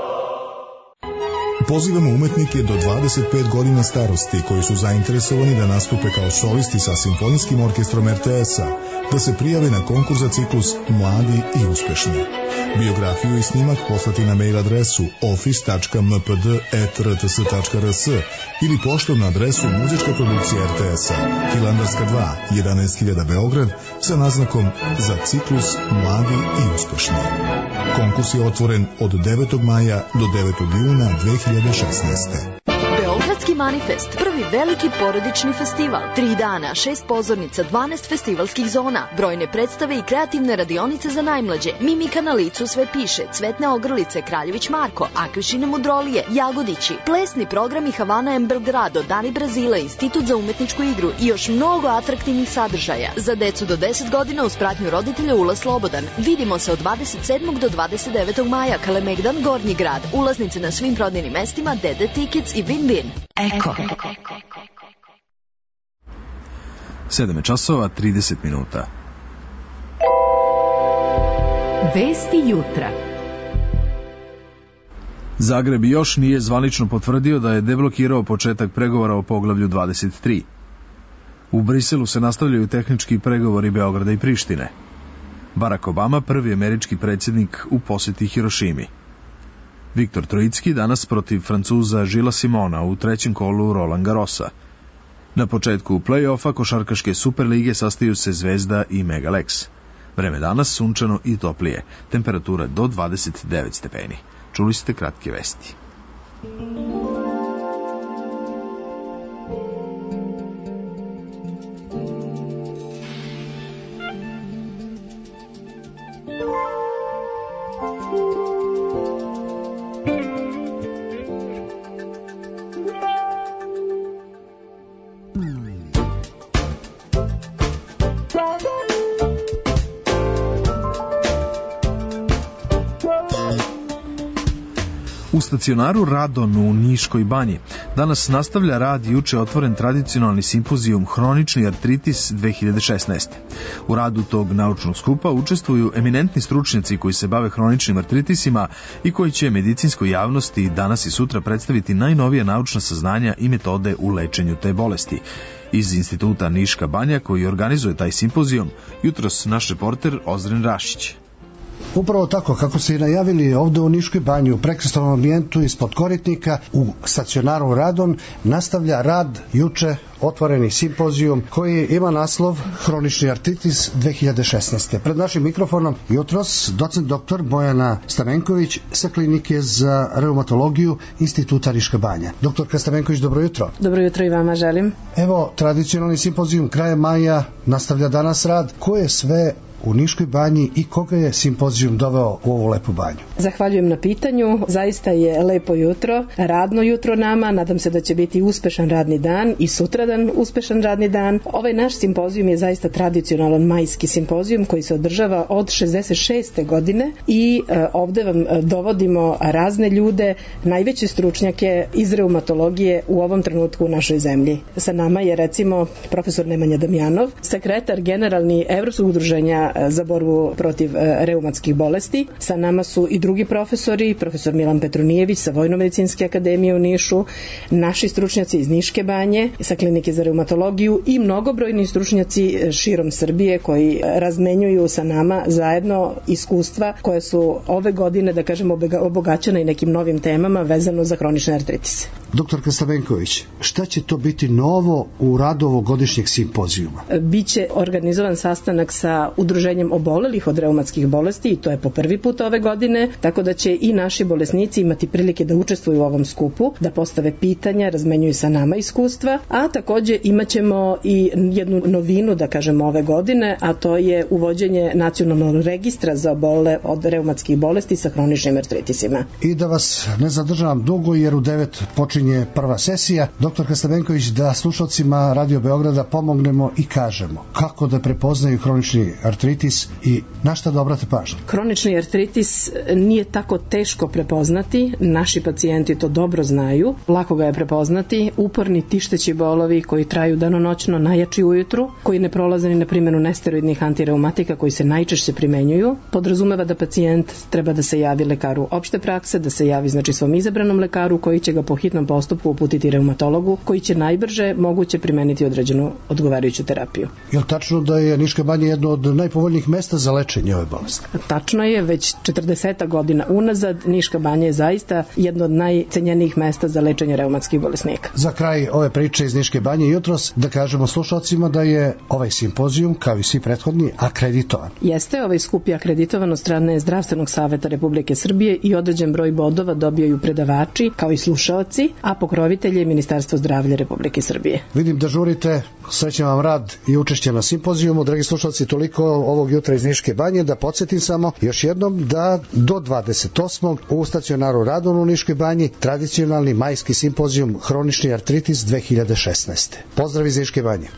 Pozivamo umetnike do dvadeset pet godina starosti koji su zainteresovani da nastupe kao solisti sa simfonijskim orkestrom R T S-a, da se prijave na konkurs za ciklus Mladi i uspešni. Biografiju i snimak poslati na mail adresu office tačka m p d at r t s tačka r s ili poštom na adresu muzička produkcija R T S-a, Hilandarska dva, jedanaest hiljada Beograd, sa naznakom za ciklus Mladi i uspešni. Konkurs je otvoren od devetog maja do devetog juna dve hiljade šesnaeste. Beogradski manifest, prvi veliki porodični festival. Tri dana, šest pozornica, dvanaest festivalskih zona, brojne predstave i kreativne radionice za najmlađe. Mimika na licu, sve piše, Cvetne ogrlice, Kraljević Marko, Akvišine mudrolije, Jagodići, plesni programi Havana em Belgrado, Dani Brazila, Institut za umetničku igru i još mnogo atraktivnih sadržaja. Za decu do deset godina uz pratnju roditelja ulaz slobodan. Vidimo se od dvadeset sedmog do dvadeset devetog maja, Kalemegdan, Gornji grad. Ulaznice na svim prodajnim mestima, Dede Tickets i Win Win. Eko. sedam časova trideset minuta. Vesti jutra. Zagreb još nije zvanično potvrdio da je deblokirao početak pregovora o poglavlju dvadeset tri. U Briselu se nastavljaju tehnički pregovori Beograda i Prištine. Barack Obama, prvi američki predsjednik u posjeti Hirošimi. Viktor Trojicki danas protiv Francuza Žila Simona u trećem kolu Roland Garrosa. Na početku play-offa košarkaške Superlige sastaju se Zvezda i Megalex. Vreme danas sunčano i toplije, temperatura do dvadeset devet stepeni. Čuli ste kratke vesti. U stacionaru Radon u Niškoj banji danas nastavlja rad juče otvoren tradicionalni simpozijum Hronični artritis dve hiljade šesnaeste. U radu tog naučnog skupa učestvuju eminentni stručnjaci koji se bave hroničnim artritisima i koji će medicinskoj javnosti danas i sutra predstaviti najnovija naučna saznanja i metode u lečenju te bolesti. Iz Instituta Niška banja, koji organizuje taj simpozijum, jutros naš reporter Ozren Rašić. Upravo tako, kako se i najavili ovde u Niškoj banji, u prekrasnom ambijentu ispod Koritnika, u stacionaru Radon, nastavlja rad juče otvoreni simpozijum koji ima naslov Hronični artritis dve hiljade šesnaeste. Pred našim mikrofonom jutros docent doktor Bojana Stamenković sa klinike za reumatologiju Instituta Niška banja. Doktorka Stamenković, dobro jutro. Dobro jutro i vama želim. Evo, tradicionalni simpozijum krajem maja nastavlja danas rad. Ko je sve u Niškoj banji i koga je simpozijum doveo u ovu lepu banju? Zahvaljujem na pitanju. Zaista je lepo jutro, radno jutro nama. Nadam se da će biti uspešan radni dan i sutradan uspešan radni dan. Ovaj naš simpozijum je zaista tradicionalan majski simpozijum koji se održava od šezdeset šeste godine i e, ovde vam dovodimo razne ljude, najveće stručnjake iz reumatologije u ovom trenutku u našoj zemlji. Sa nama je recimo profesor Nemanja Damjanov, sekretar generalni Evropskog udruženja za borbu protiv reumatskih bolesti. Sa nama su i drugi profesori, profesor Milan Petronijević sa Vojno-medicinske akademije u Nišu, naši stručnjaci iz Niške banje, sa klinike za reumatologiju i mnogobrojni stručnjaci širom Srbije koji razmenjuju sa nama zajedno iskustva koje su ove godine, da kažemo, obogaćena i nekim novim temama vezano za hronične artritise. Doktorka Stamenković, šta će to biti novo u radu ovogodišnjeg simpozijuma? Biće organizovan sastanak sa udruženjem obolelih od reumatskih bolesti i to je po prvi put ove godine, tako da će i naši bolesnici imati prilike da učestvuju u ovom skupu, da postave pitanja, razmenjuju sa nama iskustva, a takođe imaćemo i jednu novinu, da kažemo, ove godine, a to je uvođenje nacionalnog registra za obole od reumatskih bolesti sa hroničnim artritisima. I da vas ne zadržavam dugo, jer u devet počinje prva sesija. Doktorka Stamenković, da slušalcima Radio Beograda pomognemo i kažemo kako da prepoznaju hronični artritis i na šta da obrate pažnju. Hronični artritis nije tako teško prepoznati, naši pacijenti to dobro znaju, lako ga je prepoznati, uporni tišteći bolovi koji traju danonoćno, najjači ujutru, koji ne prolaze ni na primjenu nesteroidnih antireumatika koji se najčešće primenjuju, podrazumeva da pacijent treba da se javi lekaru opšte prakse, da se javi znači svom izabranom lekaru koji će ga po hitnom postupku uputiti reumatologu koji će najbrže moguće primeniti određenu odgovarajuću terapiju. Je li tačno da je Niška banja jedno od najpovoljnijih mesta za lečenje ove bolesti? Tačno je, već četrdeset godina unazad Niška banja je zaista jedno od najcenjenijih mesta za lečenje reumatskih bolesnika. Za kraj ove priče iz Niške banje jutros da kažemo slušalcima da je ovaj simpozijum, kao i svi prethodni, akreditovan. Jeste, ovaj skup je akreditovan od strane Zdravstvenog saveta Republike Srbije i određen broj bodova dobijaju predavači kao i slušaoci, a pokrovitelj je Ministarstvo zdravlja Republike Srbije. Vidim da žurite, srećan vam rad i učešće na simpozijumu. Dragi slušalci, toliko ovog jutra iz Niške banje. Da podsjetim samo još jednom da do dvadeset osmog u stacionaru Radon u Niškoj banji tradicionalni majski simpozijum Hronični artritis dve hiljade šesnaeste. Pozdrav iz Niške banje.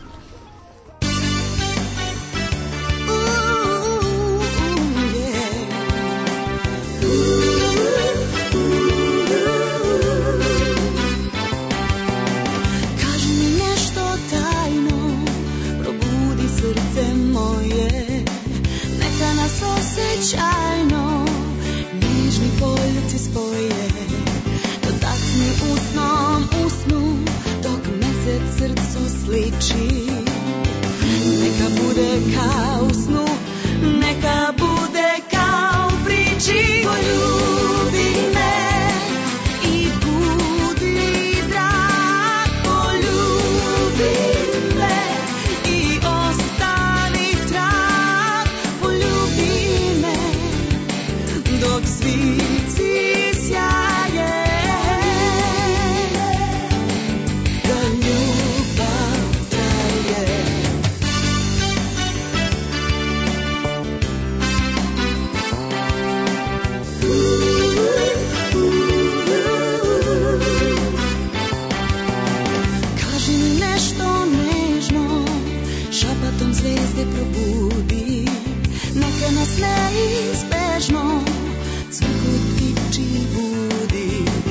Neka nas neizbežno svaku tiči budi.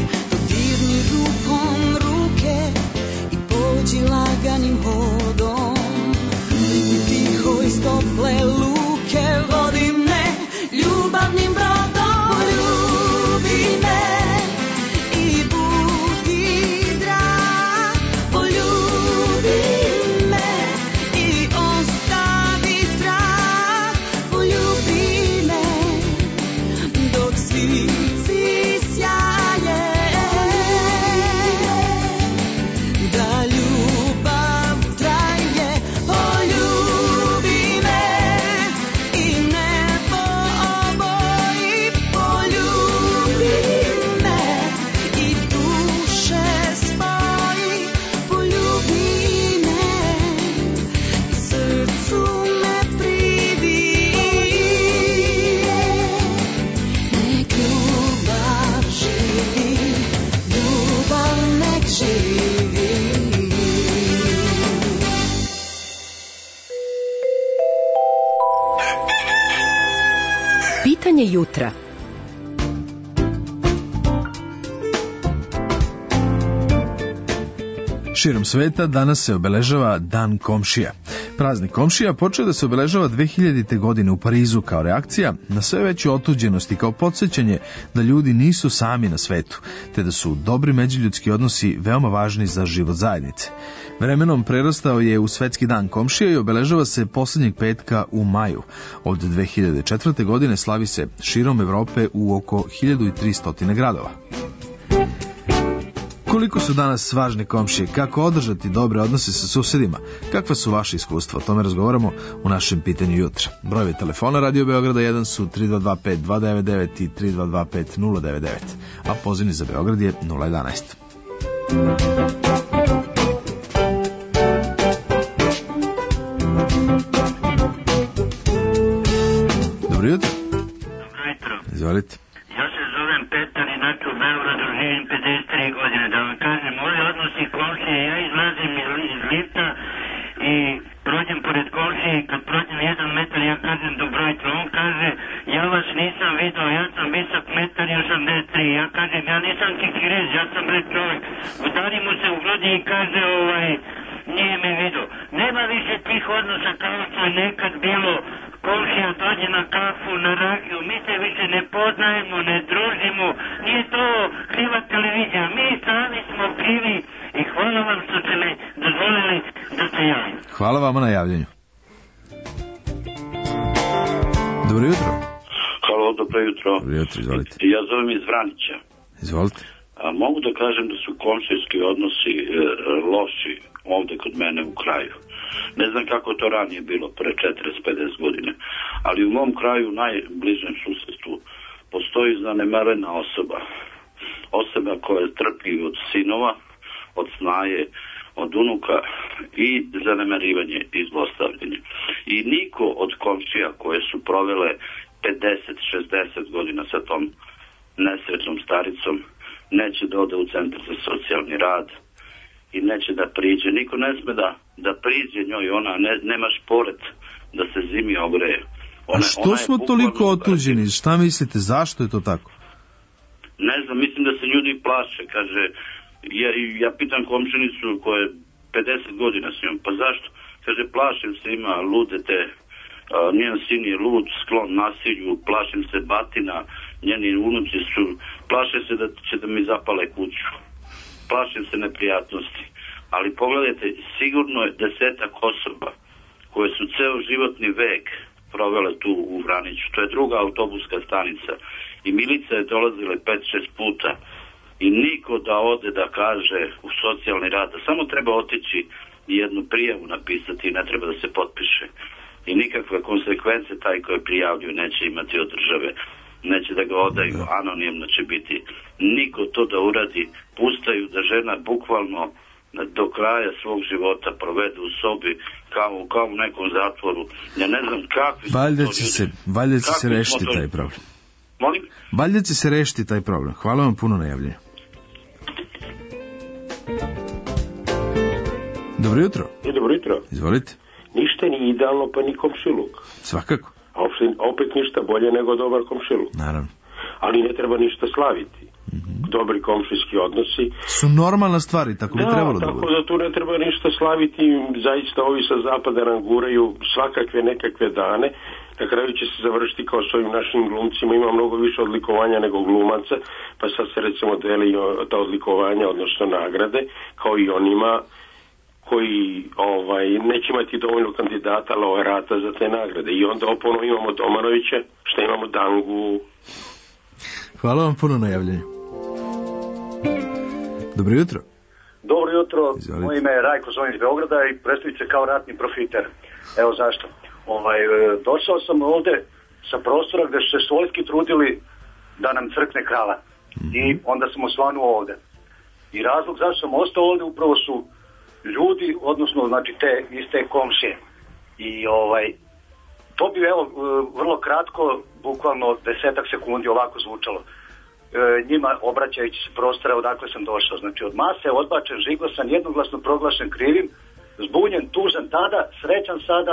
Pitanje jutra. Širom sveta danas se obeležava Dan komšija. Praznik komšija počeo da se obeležava dve hiljadite. godine u Parizu kao reakcija na sve veću otuđenost i kao podsjećanje da ljudi nisu sami na svetu, te da su dobri međuljudski odnosi veoma važni za život zajednice. Vremenom prerastao je u Svetski dan komšija i obeležava se poslednjeg petka u maju. Od dve hiljade četvrte. godine slavi se širom Evrope u oko hiljadu tristo gradova. Koliko su danas važne komšije, kako održati dobre odnose sa susedima, kakva su vaše iskustva, o tome razgovaramo u našem pitanju jutra. Brojevi telefona Radio Beograda jedan su tri dva dva pet dva devet devet i tri dva dva pet nula devet devet, a pozivni za Beograd je nula jedanaest. Dobro jutro. Dobro jutro. Izvolite. Ja se zovem Petar, inače u Beogradu živim pedeset tri godine. Da vam kažem, moji odnosi komšije, ja izlazim iz, iz lifta i prođem pored komšije i kad prođem jedan metar ja kažem dobro jutro. On kaže, ja vas nisam vidio, ja sam visok metar i osamdeset tri. Ja kažem, ja nisam kikirez, ja sam red čovjek. Udari mu se u grudi i kaže, ovaj, nije me vidio. Nema više tih odnosa kao što je nekad bilo. Komšija dođe na kafu, na rakiju, mi se više ne poznajemo, ne družimo, nije to kriva televizija, mi sami smo krivi i hvala vam što ste me dozvolili da se javim. Hvala vama na javljanju. Dobro jutro. Halo, dobro jutro. Dobro jutro, izvolite. Ja zovem iz Vranića. Izvolite. A, mogu da kažem da su komšijski odnosi e, loši ovde kod mene u kraju. Ne znam kako to ranije bilo, pre četrdeset do pedeset godina, ali u mom kraju, u najbližem susedstvu, postoji zanemarena osoba. Osoba koja trpi od sinova, od snaje, od unuka i zanemarivanje i zlostavljanje. I niko od komšija koje su provele pedeset do šezdeset godina sa tom nesrećnom staricom neće da ode u centar za socijalni rad i neće da priđe. Niko ne sme da, da priđe njoj, ona ne, nema šporet da se zimi ogreje. Ona, A što smo toliko otuđeni? Šta mislite, zašto je to tako? Ne znam, mislim da se ljudi plaše. Kaže, ja, ja pitam komšinicu koja je pedeset godina s njom, pa zašto? Kaže, plašim se, ima lude te, uh, njen sin je lud, sklon nasilju, plašim se batina, njeni unuci su, plaše se da će da mi zapale kuću. Plašim se neprijatnosti, ali pogledajte, sigurno je desetak osoba koje su ceo životni vek provele tu u Vraniću. To je druga autobuska stanica i milica je dolazila pet šest puta i niko da ode da kaže u socijalni rad, da samo treba otići i jednu prijavu napisati i ne treba da se potpiše. I nikakve konsekvence taj koji prijavljuju neće imati od države. Neće da ga odaju, anonimno će biti. Niko to da uradi, pustaju da žena bukvalno do kraja svog života provede u sobi kao, kao u nekom zatvoru. Ja ne znam kakvi su valjda to će ljudi. se, valjda će se Kakvi rešiti smo to- taj problem. Molim? Valjda će se rešiti taj problem. Hvala vam puno na javljanju. Dobro jutro. I dobro jutro. Izvolite. Ništa nije idealno, pa ni komšiluk. Svakako. A opet, opet ništa bolje nego dobar komšiluk. Naravno. Ali ne treba ništa slaviti. Mm-hmm. Dobri komšijski odnosi. Su normalna stvar i tako bi Da, trebalo da tako bude. da tu ne treba ništa slaviti. Zaista ovi sa zapada nam guraju svakakve nekakve dane. Na kraju će se završiti kao s ovim našim glumcima. Ima mnogo više odlikovanja nego glumaca. Pa sad se recimo deli o, ta odlikovanja, odnosno nagrade, kao i onima koji ovaj, neće imati dovoljno kandidata laureata za te nagrade. I onda opono imamo Domanovića, što imamo Dangu. Hvala vam puno na javljanju. Dobro jutro. Dobro jutro, Izvolite. moje ime je Rajko, zovem iz Beograda i predstavit se kao ratni profiter. Evo zašto. Ovaj, e, došao sam ovde sa prostora gde su se svojski trudili da nam crkne krava. Mm-hmm. I onda sam osvanuo ovde. I razlog zašto sam ostao ovde upravo su ljudi, odnosno znači te iste komšije. I ovaj, to bi evo vrlo kratko, bukvalno desetak sekundi ovako zvučalo. E, njima obraćajući se prostora odakle sam došao. Znači od mase odbačen, žiglasan, jednoglasno proglašen krivim, zbunjen, tužan tada, srećan sada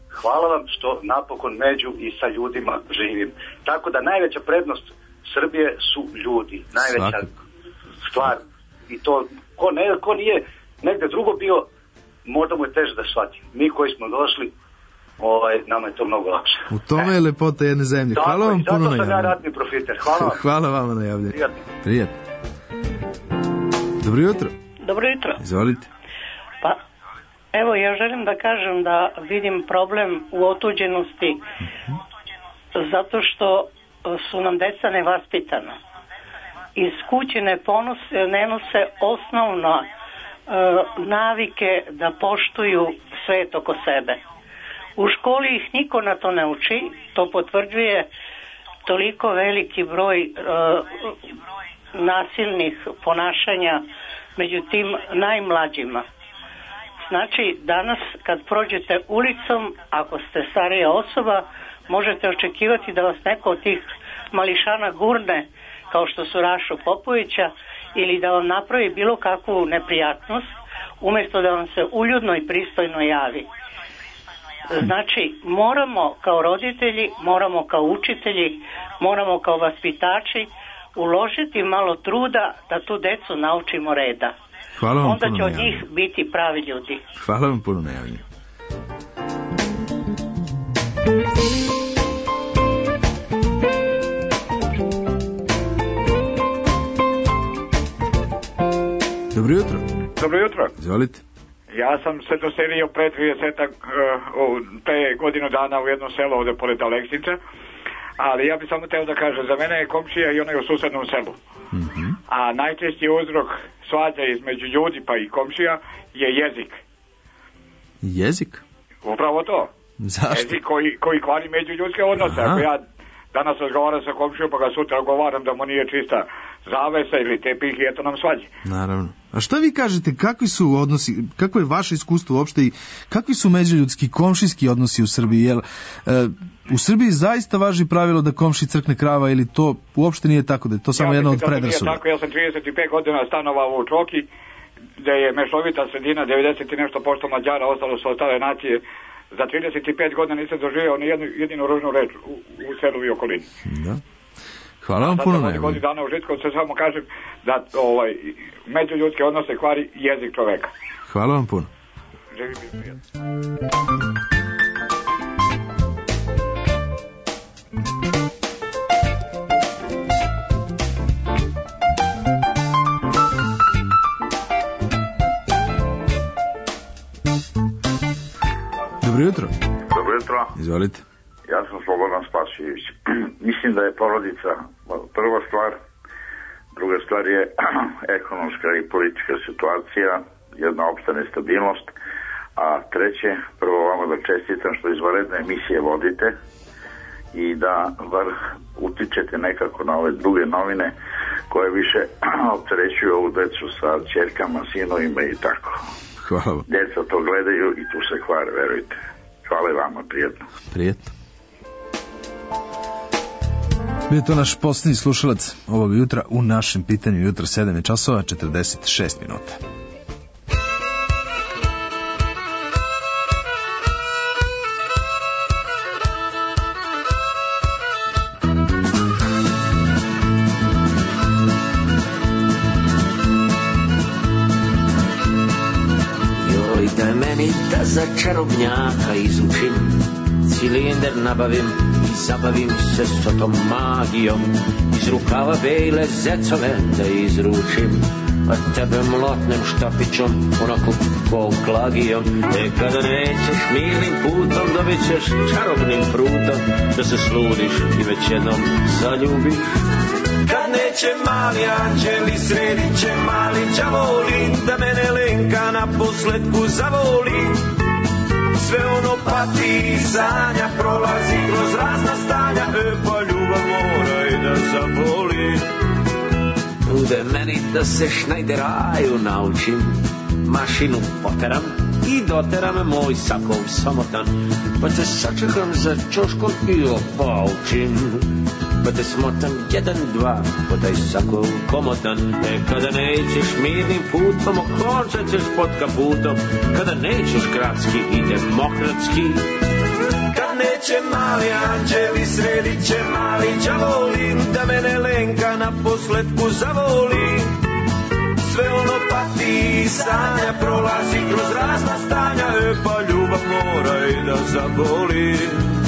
hvala vam što napokon među i sa ljudima živim. Tako da najveća prednost Srbije su ljudi. Najveća Svakako. stvar. I to, ko, ne, ko nije negde drugo bio, možda mu je teže da shvati. Mi koji smo došli, ovaj, nama je to mnogo lakše. U tome je lepota jedne zemlje. Hvala Tako, vam puno na javljanju. Zato sam ja javljanju. ratni profiter. Hvala vam. Hvala vama na javljanju. Prijatno. Prijatno. Dobro jutro. Dobro jutro. Izvolite. Pa, evo, ja želim da kažem da vidim problem u otuđenosti zato što su nam deca nevaspitana. Iz kuće ne, ponose, ne nose osnovno e, navike da poštuju svet oko sebe. U školi ih niko na to ne uči, to potvrđuje toliko veliki broj e, nasilnih ponašanja među tim najmlađima. Znači, danas kad prođete ulicom, ako ste starija osoba, možete očekivati da vas neko od tih mališana gurne, kao što su Rašo Popovića, ili da vam napravi bilo kakvu neprijatnost, umjesto da vam se uljudno i pristojno javi. Znači, moramo kao roditelji, moramo kao učitelji, moramo kao vaspitači uložiti malo truda da tu decu naučimo reda. Hvala vam Onda puno će na od njih javljanju. biti pravi ljudi. Hvala vam puno na javljanju. Dobro jutro. Dobro jutro. Izvolite. Ja sam se doselio pre tridesetak uh, te godinu dana u jedno selo ovde pored Aleksinaca, ali ja bih samo teo da kažem, za mene je komšija i onaj u susednom selu. Mm-hmm. A najčešći uzrok svađa između ljudi pa i komšija je jezik. Jezik? Upravo to. Zašto? Jezik koji, koji kvari međuljudske odnose. Aha. Ako ja danas razgovaram sa komšijom pa ga sutra govaram da mu nije čista zavesa ili tepih i eto nam svađe. Naravno. A šta vi kažete, kakvi su odnosi, kako je vaše iskustvo uopšte i kakvi su međuljudski komšijski odnosi u Srbiji? Jel, e, u Srbiji zaista važi pravilo da komši crkne krava ili to uopšte nije tako, da je to samo ja, jedna od da predrasuda? Tako, ja sam trideset pet godina stanovao u Čoki, gde je mešovita sredina, devedeset i nešto posto Mađara, ostalo su ostale nacije. Za trideset pet godina nisam doživio ni jednu jedinu ružnu reč u, u selu i okolini. Da. Hvala vam puno na godinu dana u Žitkovcu, se samo kažem da ovaj, međuljudske odnose kvari jezik čoveka. Hvala vam puno. Živim i prijatno. Dobro jutro. Dobro jutro. Izvolite. Ja sam Slobodan Spasijević. Mislim da je porodica prva stvar, druga stvar je ekonomska i politička situacija, jedna opšta nestabilnost, a treće, prvo vama da čestitam što izvanredne emisije vodite i da bar utičete nekako na ove druge novine koje više opterećuju ovu decu sa ćerkama, sinovima i tako. Hvala vam. Deca to gledaju i tu se kvare, verujte. Hvala i vama, prijetno. Prijetno. Bio je to naš posljednji slušalac ovog jutra u našem pitanju jutra sedam časova četrdeset šest minuta. Joj, da meni da za čarobnjaka izučim, cilindar nabavim i zabavim se s tom magijom, iz rukava bejle zecove da izručim, a tebe mlotnem štapićom onako ko klagijom. E kada nećeš milnim putom, dobit ćeš čarobnim prutom da se sludiš i već jednom zaljubiš. Kad neće mali anđeli, sredit će mali đavoli, da mene Lenka na posledku zavoli. Sve ono pati i sanja, prolazi kroz razna stanja, e pa ljubav mora i da zaboli. Bude meni da se šnajderaju naučim, mašinu poteram i doteram moj sakov samotan, pa te sačekam za čoškom i opaučim, pa te smotam jedan, dva, pa taj sakov komotan. E kada nećeš mirnim putom, okončat ćeš pod kaputom, kada nećeš gradski i demokratski, Kad neće mali anđeli, sredit će mali đavoli, da mene Lenka na posletku zavoli. Sve ono pati i sanja, prolazi kroz razna stanja, e pa ljubav mora i da zaboli.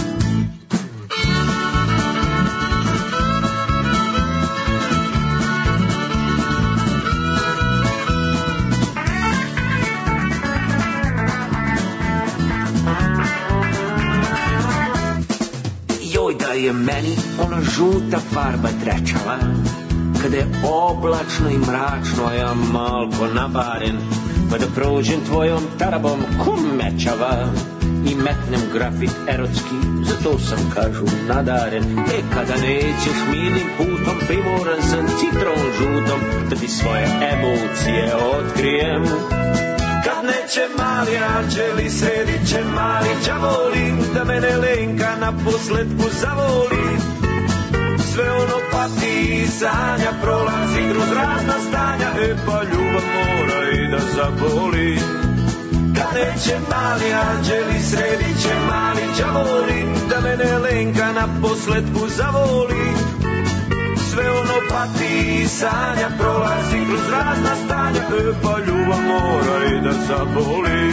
Joj da je meni ona žuta farba trečala, kada je oblačno i mračno, a ja malko nabaren, pa da prođem tvojom tarabom ko mečava i metnem grafit erotski, zato sam, kažu, nadaren. E kada nećeš mirnim putom, primoran sam citron žutom, da ti svoje emocije otkrijem. Kad neće mali anđeli, sredit će mali đavoli, da mene Lenka na posletku zavoli. Sve ono pati i sanja, prolazi kroz razna stanja, e pa ljubav mora i da zaboli. Kad neće mali anđeli, sredit će mali đavoli, da mene Lenka na posletku zavoli. Sve ono pati i sanja, prolazi kroz razna stanja, e pa ljubav mora i da zaboli.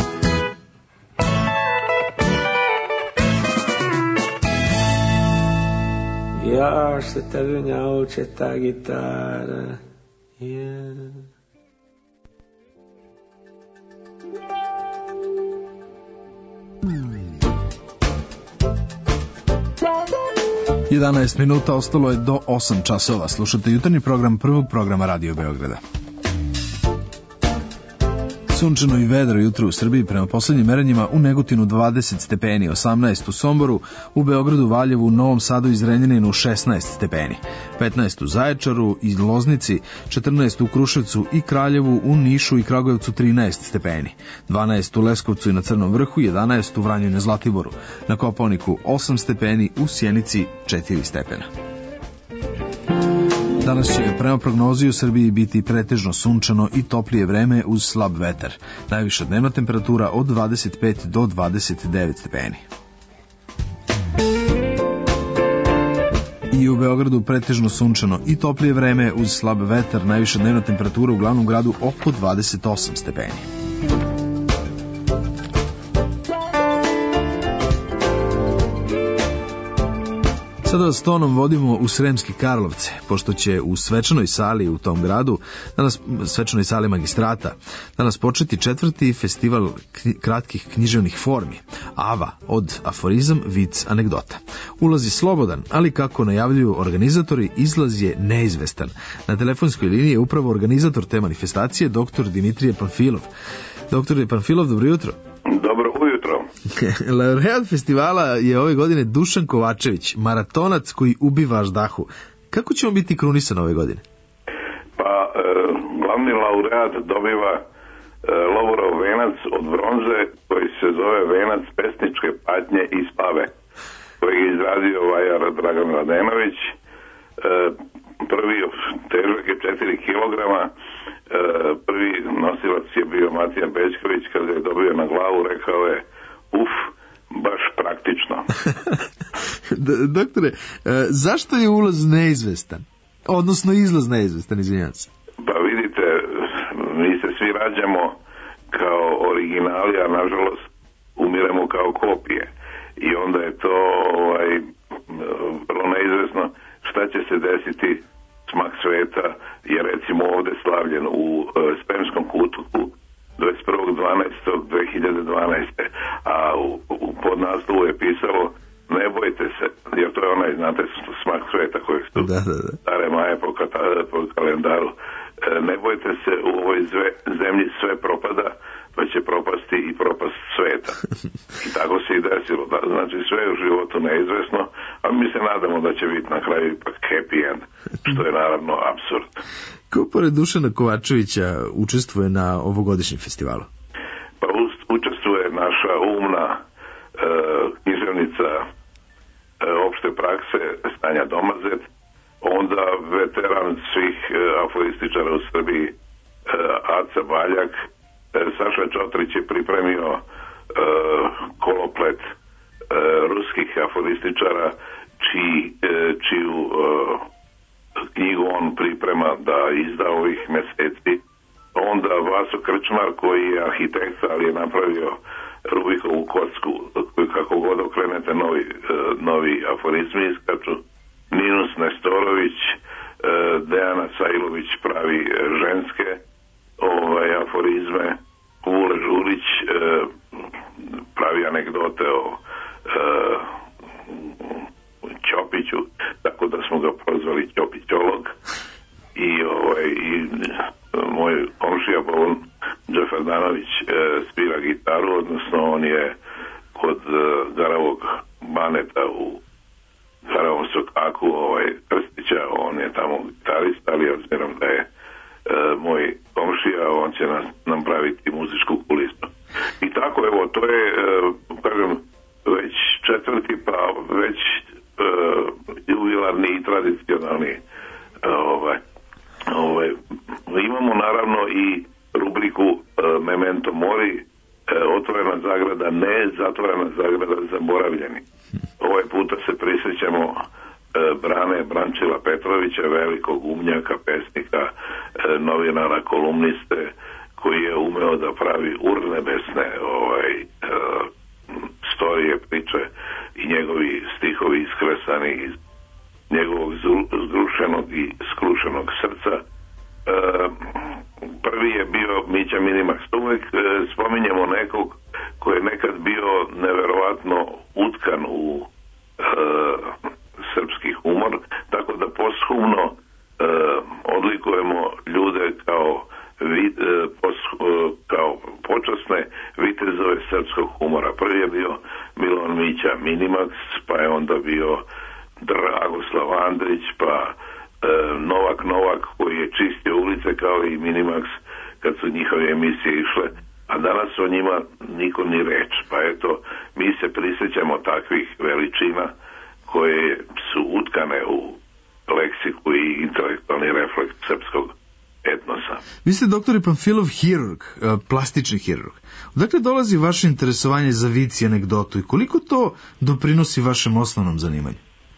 Ja što tebi njauče ta gitara, yeah. jedanaest minuta, ostalo je do osam časova. Slušate jutarnji program prvog programa Radio Beograda. Sunčano i vedro jutro u Srbiji, prema poslednjim merenjima u Negotinu dvadeset stepeni, osamnaest u Somboru, u Beogradu, Valjevu, Novom Sadu i Zrenjaninu šesnaest stepeni, petnaest u Zaječaru i Loznici, četrnaest u Kruševcu i Kraljevu, u Nišu i Kragujevcu trinaest stepeni, dvanaest u Leskovcu i na Crnom vrhu, jedanaest u Vranju i na Zlatiboru, na Kopaoniku osam stepeni, u Sjenici četiri stepena. Danas će prema prognozi u Srbiji biti pretežno sunčano i toplije vreme uz slab vetar. Najviša dnevna temperatura od dvadeset pet do dvadeset devet stepeni. I u Beogradu pretežno sunčano i toplije vreme uz slab vetar. Najviša dnevna temperatura u glavnom gradu oko dvadeset osam stepeni. Sada vas tonom vodimo u Sremske Karlovce, pošto će u svečanoj sali u tom gradu, danas svečanoj sali magistrata, danas početi četvrti festival kni, kratkih književnih formi, Ava, od aforizam, vic, anegdota. Ulaz je slobodan, ali kako najavljuju organizatori, izlaz je neizvestan. Na telefonskoj liniji je upravo organizator te manifestacije, doktor Dimitrije Panfilov. Doktor Panfilov, dobro jutro. Dobro ujutro. Laureat festivala je ove godine Dušan Kovačević, maratonac koji ubiva ždahu. Kako će on biti krunisan ove godine? Pa, e, glavni laureat dobiva e, Lovorov venac od bronze koji se zove venac pesničke patnje i spave, koji je izradio vajar Dragan Radenović. E, prvi težak je četiri kilograma. Prvi nosilac je bio Matija Bećković, kada je dobio na glavu, rekao je uf, baš praktično. Doktore, zašto je ulaz neizvestan? Odnosno izlaz neizvestan, izvinjam se. Pa vidite, mi se svi rađamo kao originali, a nažalost umiremo kao kopije. I onda je to ovaj, vrlo neizvesno šta će se desiti. Smak sveta je recimo ovde slavljen u e, Spremskom kutuku dvadeset prvog decembra dve hiljade dvanaeste. A u, u podnaslovu je pisalo ne bojte se, jer to je onaj, znate, smak sveta kojeg su da, da, da. stare maje po, kata, po kalendaru. E, ne bojte se, u ovoj zve, zemlji sve propada, pa će propasti i propast sveta. I tako se i desilo. Da, znači sve je u životu neizvesno, a mi se nadamo da će biti na kraju ipak happy end, što je naravno apsurd. Ko pored Dušana Kovačevića učestvuje na ovogodišnjem festivalu? Pa učestvuje naša umna e, književnica e, opšte prakse Stanja Domazet, onda veteran svih e, aforističara u Srbiji e, Aca Baljak. Saša Čotrić je pripremio uh, koloplet ruskih aforističara čiji, e, čiju e, knjigu on priprema da izda ovih meseci. Onda Vaso Krčmar koji je arhitekt, ali je napravio Rubikovu kocku, kako god okrenete novi, e, novi aforizmi iskaču. Ninus Nestorović, e, Dejana Sajlović pravi ženske ovaj, aforizme, Vule Žurić e, pravi anegdote o e, Ćopiću, tako da smo ga prozvali Ćopićolog. I, ovaj, i moj komšija Bovan Džeferdanović e, svira gitaru, odnosno on je kod e, Garavog Baneta u Garavom Sokaku, ovaj, Krstića, on je tamo gitarist, ali obzirom da je e, moj komšija, on će nas, nam praviti muzičku kulisu. I tako, evo, to je, e, kažem, već četvrti, pa već e, jubilarni i tradicionalni ovaj, ovaj, imamo naravno i rubriku e, Memento Mori, e, otvorena zagrada ne, zatvorena zagrada zaboravljeni. Ovaj puta se prisjećamo e, Brane Brančila Petrovića, velikog umnjaka, pesnika, e, novinara, kolumniste, koji je umeo da pravi urnebesne ovaj, e, storije, priče i njegovi stihovi iskresani iz njegovog zgrušenog i skrušenog srca. E, prvi je bio Mića Minimax. Uvijek e, spominjemo nekog koji je nekad bio neverovatno utkan u e, srpski humor, tako da posthumno e, odlikujemo ljude kao, vi, e, pos, e, kao počasne vitezove srpskog humora. Prvi je bio Milan Mića Minimax, pa je onda bio Dragoslav Andrić, pa e, Novak Novak koji je čistio ulice kao i Minimax kad su njihove emisije išle, a danas o njima niko ni reč. Pa eto, mi se prisjećamo takvih veličina koje su utkane u leksiku i intelektualni refleks srpskog etnosa. Vi ste doktor Pamfilov hirurg, plastični hirurg. Odakle dolazi vaše interesovanje za vic i anegdotu i koliko to doprinosi vašem osnovnom zanimanju?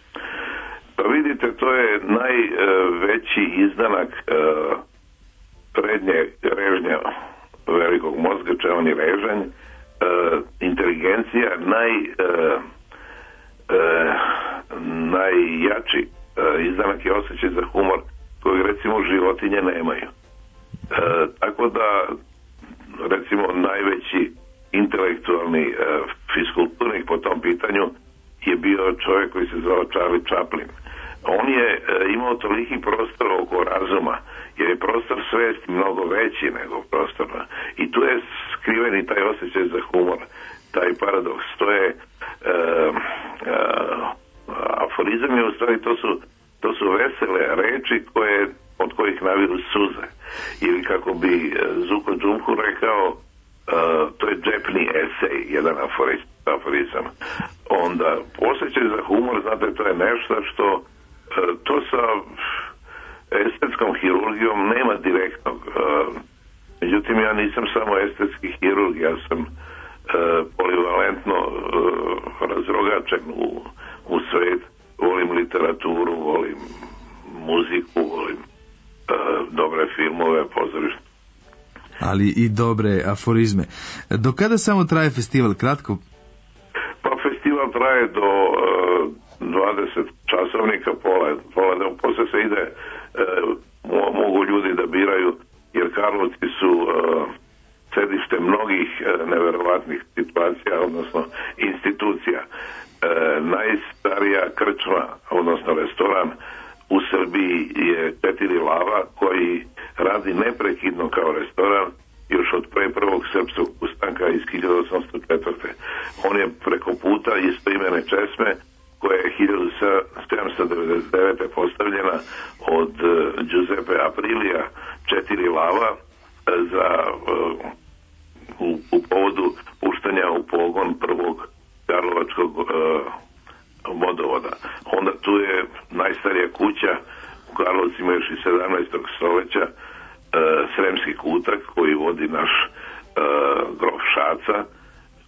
Pa vidite, to je najveći izdanak uh, prednje režnja velikog mozga, če on je režanj, uh, inteligencija, naj, uh, uh, najjači uh, izdanak je osjećaj za humor kojeg recimo životinje nemaju. Uh, tako da recimo najveći intelektualni uh, fiskulturnik po tom pitanju je bio čovjek koji se zvao Charlie Chaplin. On je e, imao toliki prostor oko razuma, jer je prostor svesti mnogo veći nego prostor. I tu je skriven i taj osjećaj za humor, taj paradoks. To je e, e, aforizam je u stvari, to su, to su vesele reči koje, od kojih naviru suze. Ili kako bi Zuko Džumhu rekao, e, to je džepni esej, jedan aforizam. Onda osjećaj za humor, znate, to je nešto što to sa estetskom hirurgijom nema direktnog. Međutim, ja nisam samo estetski hirurg, ja sam polivalentno razrogačen u, u svet. Volim literaturu, volim muziku, volim dobre filmove, pozorište. Ali i dobre aforizme. Do kada samo traje festival? Kratko? Pa festival traje do dvadeset časovnika, pola, pola da posle se ide, e, mogu ljudi da biraju, jer Karlovci su e, sedište mnogih e, neverovatnih situacija, odnosno institucija. E, najstarija krčma, odnosno restoran u Srbiji je Četiri lava, koji radi neprekidno kao restoran još od pre prvog srpskog ustanka iz hiljadu osamsto četvrte. On je preko puta istoimene česme koja je hiljadu sedamsto devedeset devete postavljena od uh, Giuseppe Aprilija, Četiri lava, uh, za uh, u, u povodu puštanja u pogon prvog karlovačkog uh, vodovoda. Onda tu je najstarija kuća u Karlovcima još iz sedamnaestog stoljeća, uh, Sremski kutak koji vodi naš uh, grof Šaca,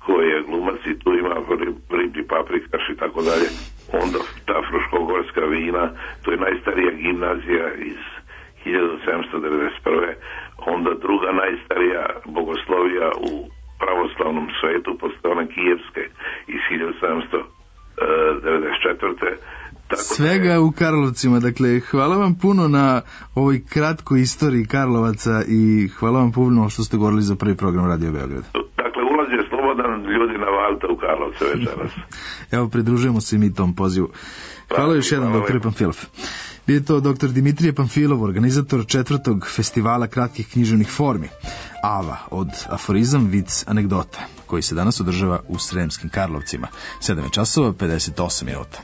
koji je glumac i tu ima riblji paprikaš i tako dalje. Onda ta fruškogorska vina, to je najstarija gimnazija iz hiljadu sedamsto devedeset prve. Onda druga najstarija bogoslovija u pravoslavnom svetu, posle one kijevske iz hiljadu sedamsto devedeset četvrte. Tako Svega je... u Karlovcima, dakle hvala vam puno na ovoj kratkoj istoriji Karlovaca i hvala vam puno što ste govorili za prvi program Radio Beograd. Dakle, ulaz je slobodan, ljudi navalite u Karlovce večeras. Evo, pridružujemo se i mi tom pozivu. Hvala pa, još jedan, doktor Pamfilov. Bio je to doktor Dimitrije Pamfilov, organizator četvrtog festivala kratkih književnih formi Ava, od aforizam, vic, anegdota, koji se danas održava u Sremskim Karlovcima. sedam časova pedeset osam minuta.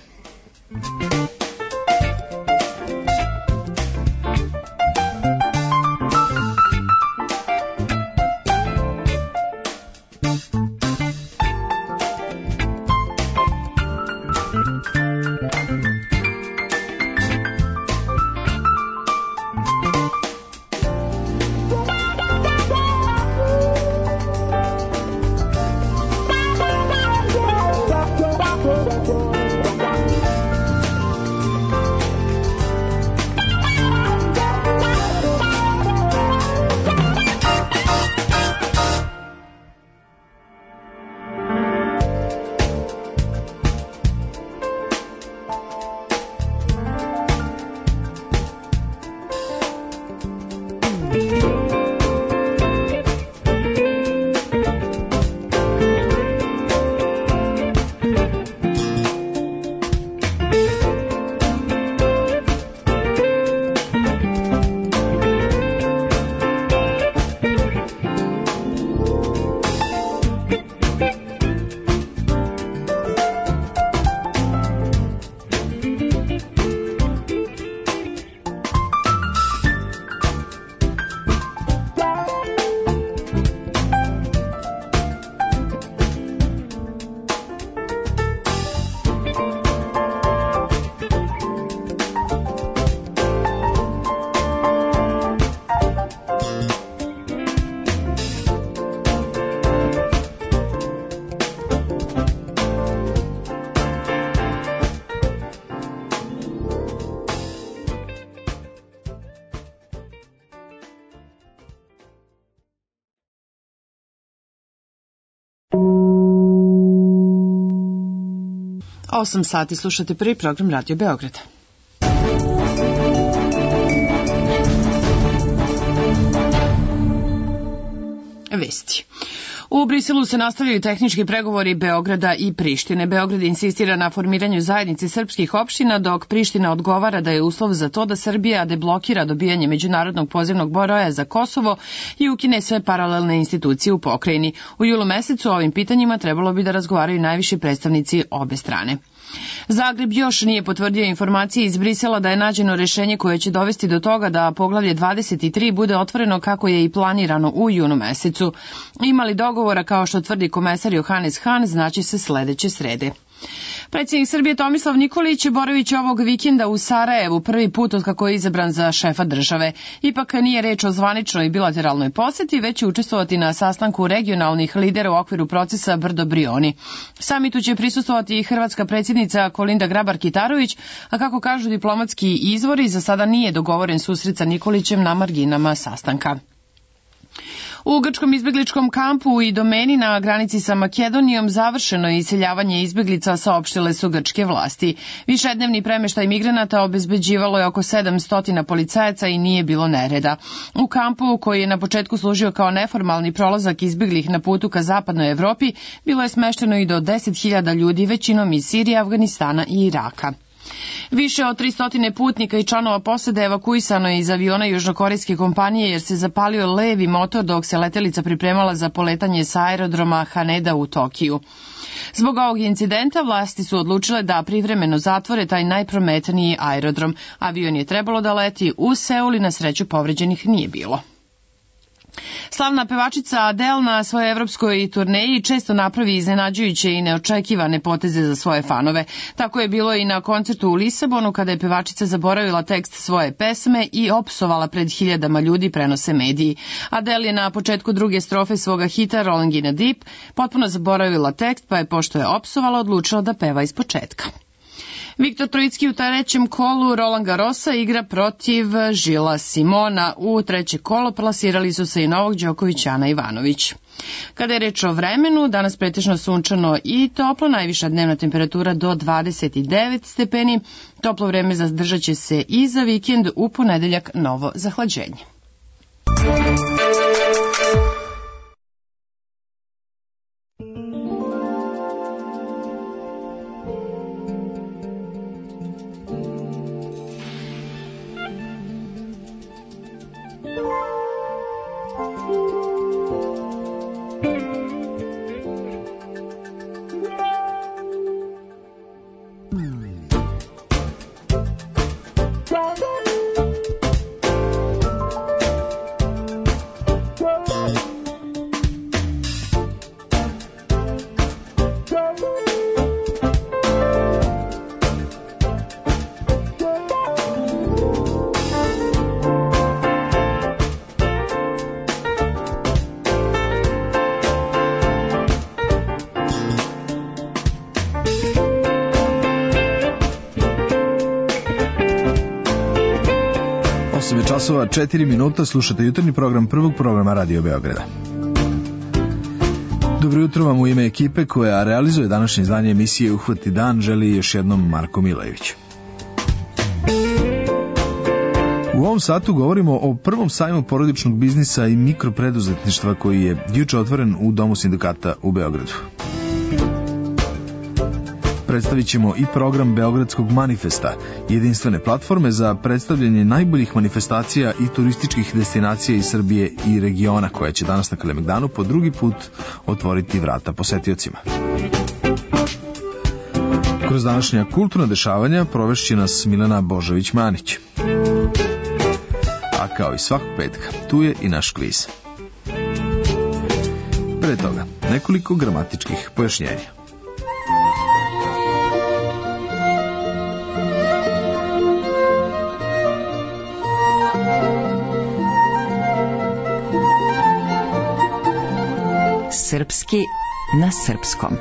osam sati slušate prvi program Radio Beograda. Vesti. U Briselu se nastavljaju tehnički pregovori Beograda i Prištine. Beograd insistira na formiranju zajednice srpskih opština, dok Priština odgovara da je uslov za to da Srbija deblokira dobijanje međunarodnog pozivnog broja za Kosovo i ukine sve paralelne institucije u pokrajini. U julu mesecu o ovim pitanjima trebalo bi da razgovaraju najviši predstavnici obe strane. Zagreb još nije potvrdio informacije iz Brisela da je nađeno rešenje koje će dovesti do toga da poglavlje dvadeset tri bude otvoreno kako je i planirano u junu mesecu. Imali dogovora, kao što tvrdi komesar Johannes Hahn, znači se sledeće srede. Predsjednik Srbije Tomislav Nikolić boraviće ovog vikenda u Sarajevu prvi put od kako je izabran za šefa države. Ipak nije reč o zvaničnoj bilateralnoj poseti, već će učestvovati na sastanku regionalnih lidera u okviru procesa Brdo-Brioni. Samitu će prisustvovati i hrvatska predsjednica Kolinda Grabar-Kitarović, a kako kažu diplomatski izvori, za sada nije dogovoren susret sa Nikolićem na marginama sastanka. U grčkom izbegličkom kampu u Idomeni na granici sa Makedonijom završeno je iseljavanje izbeglica, saopštile su grčke vlasti. Višednevni premeštaj migranata obezbeđivalo je oko sedamsto policajaca i nije bilo nereda. U kampu, koji je na početku služio kao neformalni prolazak izbeglih na putu ka zapadnoj Evropi, bilo je smešteno i do deset hiljada ljudi, većinom iz Sirije, Afganistana i Iraka. Više od tristo putnika i članova posade evakuisano je iz aviona južnokorejske kompanije jer se zapalio levi motor dok se letelica pripremala za poletanje sa aerodroma Haneda u Tokiju. Zbog ovog incidenta vlasti su odlučile da privremeno zatvore taj najprometniji aerodrom. Avion je trebalo da leti u Seul i na sreću povređenih nije bilo. Slavna pevačica Adele na svojoj evropskoj turneji često napravi iznenađujuće i neočekivane poteze za svoje fanove. Tako je bilo i na koncertu u Lisabonu kada je pevačica zaboravila tekst svoje pesme i opsovala pred hiljadama ljudi, prenose mediji. Adele je na početku druge strofe svoga hita Rolling in a Deep potpuno zaboravila tekst, pa je pošto je opsovala odlučila da peva iz početka. Viktor Trojicki u trećem kolu Roland Garrosa igra protiv Žila Simona. U treće kolo plasirali su se i Novak Đoković, Ana Ivanović. Kada je reč o vremenu, danas pretežno sunčano i toplo, najviša dnevna temperatura do dvadeset devet stepeni. Toplo vreme zadržat će se i za vikend, u ponedeljak novo zahlađenje. Časova četiri minuta, slušate jutarnji program prvog programa Radio Beograda. Dobro jutro vam u ime ekipe koja realizuje današnje izdanje emisije Uhvati dan, želi još jednom Marko Milević. U ovom satu govorimo o prvom sajmu porodičnog biznisa i mikropreduzetništva koji je juče otvoren u Domu sindikata u Beogradu. Predstavit ćemo i program Beogradskog manifesta, jedinstvene platforme za predstavljanje najboljih manifestacija i turističkih destinacija iz Srbije i regiona, koja će danas na Kalemegdanu po drugi put otvoriti vrata posetiocima. Kroz današnja kulturna dešavanja provešće nas Milena Božović-Manić. A kao i svakog petka, tu je i naš kviz. Pre toga, nekoliko gramatičkih pojašnjenja. Srpski na srpskom.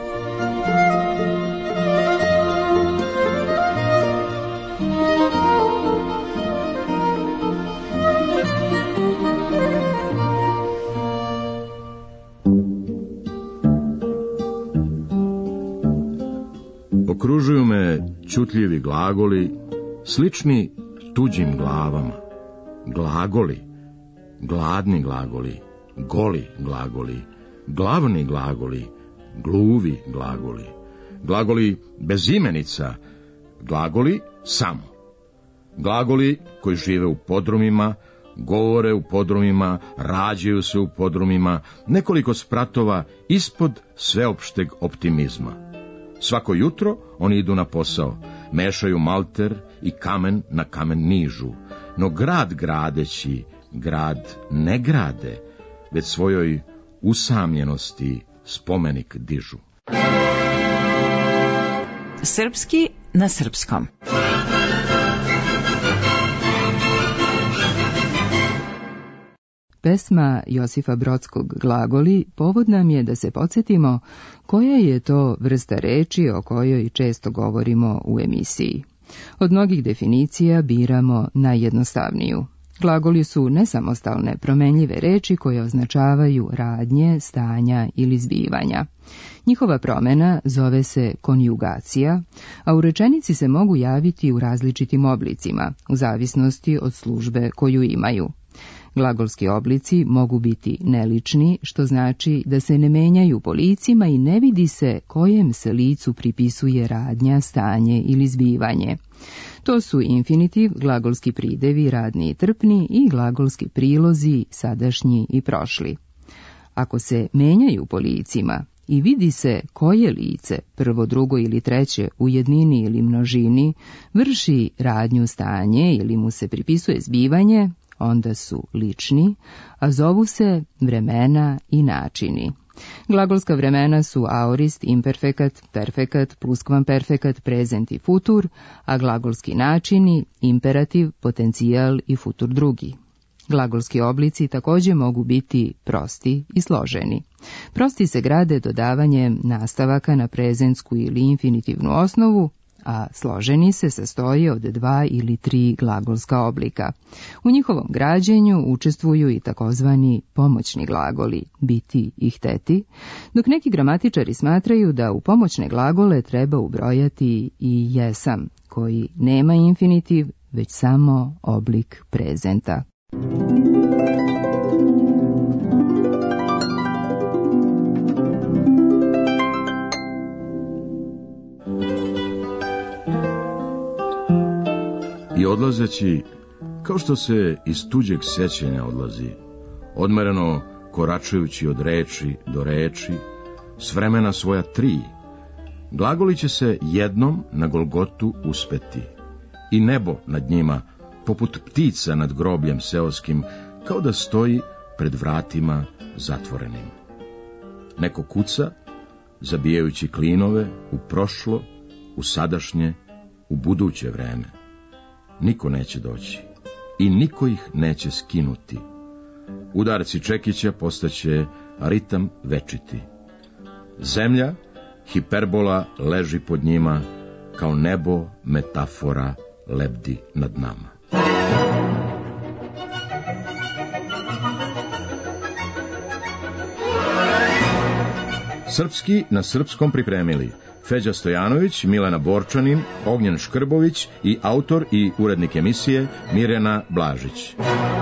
Okružuju me ćutljivi glagoli, slični tuđim glavama. Glagoli, gladni glagoli, goli glagoli, glavni glagoli, gluvi glagoli, glagoli bez imenica, glagoli samo. Glagoli koji žive u podrumima, govore u podrumima, rađaju se u podrumima, nekoliko spratova ispod sveopšteg optimizma. Svako jutro oni idu na posao, mešaju malter i kamen na kamen nižu, no grad gradeći, grad ne grade, već svojoj usamljenosti spomenik dižu. Srpski na srpskom. Pesma Josifa Brodskog Glagoli povod nam je da se podsjetimo koja je to vrsta reči o kojoj često govorimo u emisiji. Od mnogih definicija biramo najjednostavniju. Glagoli su nesamostalne, promenljive reči koje označavaju radnje, stanja ili zbivanja. Njihova promena zove se konjugacija, a u rečenici se mogu javiti u različitim oblicima, u zavisnosti od službe koju imaju. Glagolski oblici mogu biti nelični, što znači da se ne menjaju po licima i ne vidi se kojem se licu pripisuje radnja, stanje ili zbivanje. To su infinitiv, glagolski pridevi, radni i trpni, i glagolski prilozi, sadašnji i prošli. Ako se menjaju po licima i vidi se koje lice, prvo, drugo ili treće, u jednini ili množini, vrši radnju, stanje ili mu se pripisuje zbivanje, onda su lični, a zovu se vremena i načini. Glagolska vremena su aorist, imperfekat, perfekat, pluskvamperfekat, prezent i futur, a glagolski načini imperativ, potencijal i futur drugi. Glagolski oblici također mogu biti prosti i složeni. Prosti se grade dodavanjem nastavaka na prezentsku ili infinitivnu osnovu, a složeni se sastoji od dva ili tri glagolska oblika. U njihovom građenju učestvuju i takozvani pomoćni glagoli, biti i hteti, dok neki gramatičari smatraju da u pomoćne glagole treba ubrojati i jesam, koji nema infinitiv, već samo oblik prezenta. I odlazeći, kao što se iz tuđeg sećanja odlazi, odmereno koračajući od reči do reči, s vremena svoja tri, glagoli će se jednom na Golgotu uspeti, i nebo nad njima, poput ptica nad grobljem seoskim, kao da stoji pred vratima zatvorenim. Neko kuca, zabijajući klinove u prošlo, u sadašnje, u buduće vreme. Niko neće doći i niko ih neće skinuti. Udarci čekića postaće ritam večiti. Zemlja, hiperbola, leži pod njima, kao nebo metafora lebdi nad nama. Srpski na srpskom pripremili Feđa Stojanović, Milena Borčanin, Ognjen Škrbović i autor i urednik emisije Mirjana Blažić.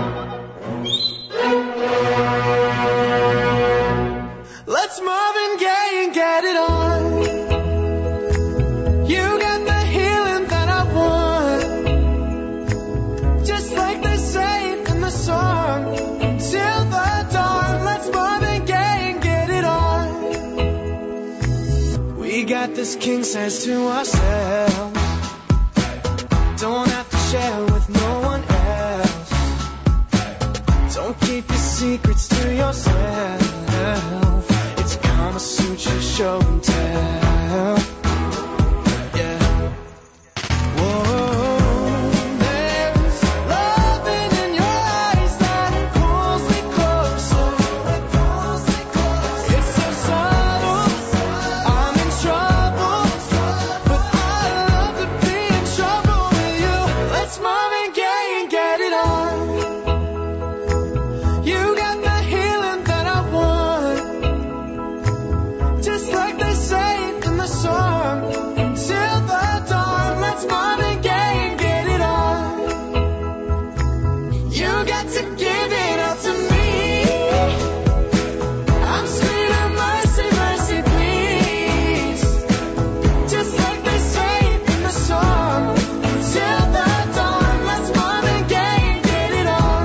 Let's Marvin Gaye and get it on. You got the healing that I want. Just like they say in the song. Till the dawn, let's Marvin Gaye and get it on. We got this king size to ourselves. Don't have to share with no one else. Don't keep your secrets to yourself. It's Kama Sutra show and tell. Yeah. Whoa, there's loving in your eyes that pulls me closer. It's so subtle, I'm in trouble, but I love to be in trouble with you. Let's Marvin Gaye and get it on. You got the healing that I want. Just like they say in the song. Till the dawn, let's Marvin Gaye and get it on. You got to give it up to me. I'm screaming mercy, mercy, please. Just like they say in the song. Till the dawn, let's Marvin Gaye and get it on.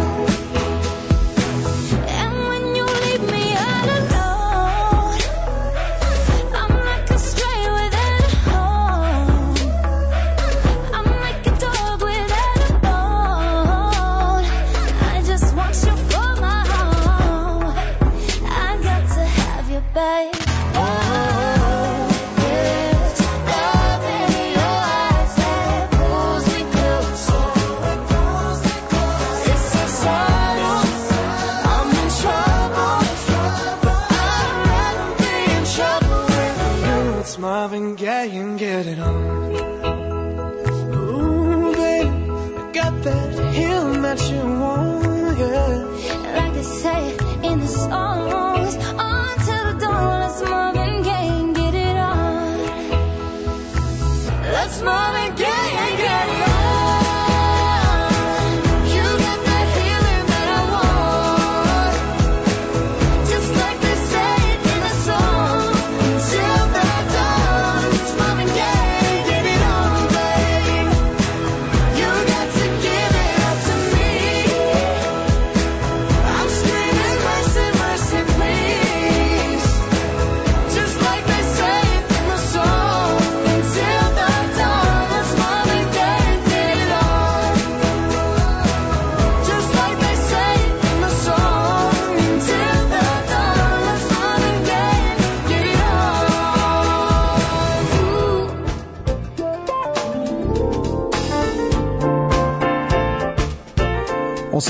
And when you leave me all alone, I'm like a stray without a home. I'm like a dog without a bone. I just want you for my home. I got to have you, babe. Oh, there's love in your eyes that pulls me closer. It's so subtle, I'm in trouble, but I'd rather be in trouble with you. It's Marvin Gaye and get it on. Ooh, babe, I got that healing that you want, yeah. Like they say in the songs, on till the dawn, let's Marvin Gaye and get it on. Let's Marvin Gaye and get it on. You got that healing that I want. Just like they say in the song. Till the dawn, let's Marvin Gaye and get it on, babe. You got to give it up to me. I'm screaming mercy, mercy, please.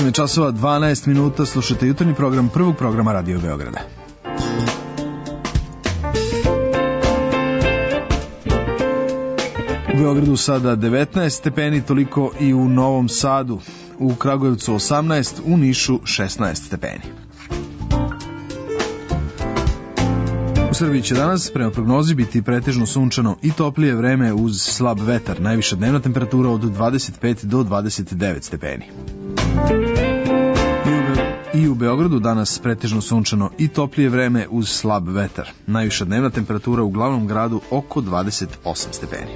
osam je časova dvanaest minuta, slušate jutarnji program prvog programa Radio Beograda. U Beogradu sada devetnaest stepeni, toliko i u Novom Sadu, u Kragujevcu osamnaest, u Nišu šesnaest stepeni. U Srbiji će danas, prema prognozi, biti pretežno sunčano i toplije vreme uz slab vetar, najviša dnevna temperatura od dvadeset pet do dvadeset devet stepeni. I u Beogradu danas pretežno sunčano i toplije vreme uz slab vetar, najviša dnevna temperatura u glavnom gradu oko dvadeset osam stepeni.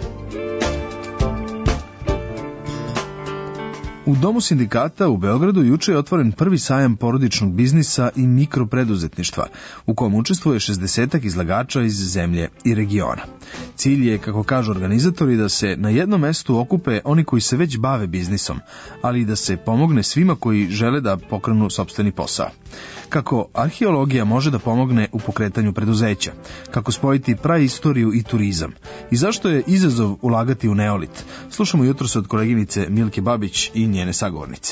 U Domu sindikata u Beogradu juče je otvoren prvi sajam porodičnog biznisa i mikropreduzetništva, u kom učestvuje šezdesetak izlagača iz zemlje i regiona. Cilj je, kako kažu organizatori, da se na jednom mestu okupe oni koji se već bave biznisom, ali i da se pomogne svima koji žele da pokrenu sopstveni posao. Kako arheologija može da pomogne u pokretanju preduzeća, kako spojiti praistoriju i turizam i zašto je izazov ulagati u neolit. Slušamo jutros od koleginice Milke Babić i njene sagovornice.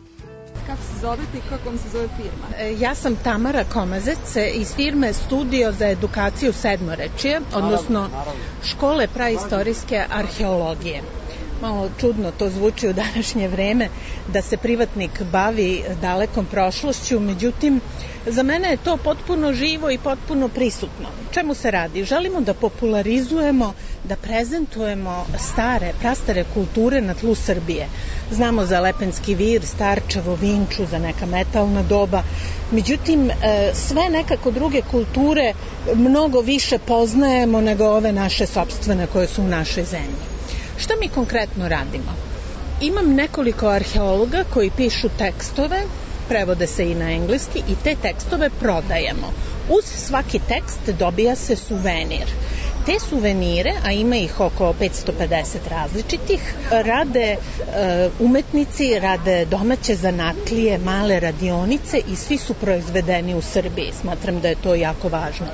Kako se zovete i kako vam se zove firma? Ja sam Tamara Komazec iz firme Studio za edukaciju sedmorečije, odnosno škole praistorijske arheologije. Malo čudno to zvuči u današnje vreme da se privatnik bavi dalekom prošlošću, međutim za mene je to potpuno živo i potpuno prisutno. Čemu se radi? Želimo da popularizujemo, da prezentujemo stare, prastare kulture na tlu Srbije. Znamo za Lepenski vir, Starčevo, Vinču, za neka metalna doba. Međutim, sve nekako druge kulture mnogo više poznajemo nego ove naše sopstvene koje su u našoj zemlji. Šta mi konkretno radimo? Imam nekoliko arheologa koji pišu tekstove, prevode se i na engleski, i te tekstove prodajemo. Uz svaki tekst dobija se suvenir. Te suvenire, a ima ih oko petsto pedeset različitih, rade e, umetnici, rade domaće zanatlije, male radionice i svi su proizvedeni u Srbiji. Smatram da je to jako važno.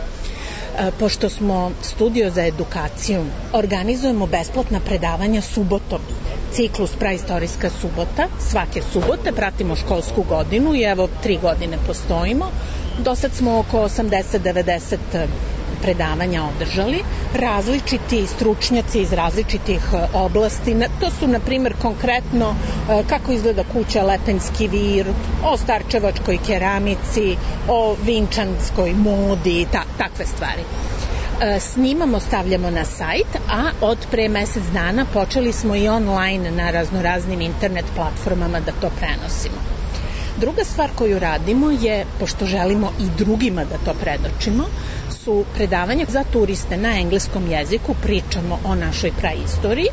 Pošto smo studio za edukaciju, organizujemo besplatna predavanja subotom. Ciklus Praistorijska subota, svake subote pratimo školsku godinu i evo tri godine postojimo. Do sad smo oko osamdeset do devedeset predavanja održali, različiti stručnjaci iz različitih oblasti. To su, na primjer, konkretno kako izgleda kuća Lepenski vir, o starčevačkoj keramici, o vinčanskoj modi, ta, takve stvari. Snimamo, stavljamo na sajt, a od pre mesec dana počeli smo i online na raznoraznim internet platformama da to prenosimo. Druga stvar koju radimo je, pošto želimo i drugima da to predočimo, su predavanja za turiste na engleskom jeziku, pričamo o našoj praistoriji,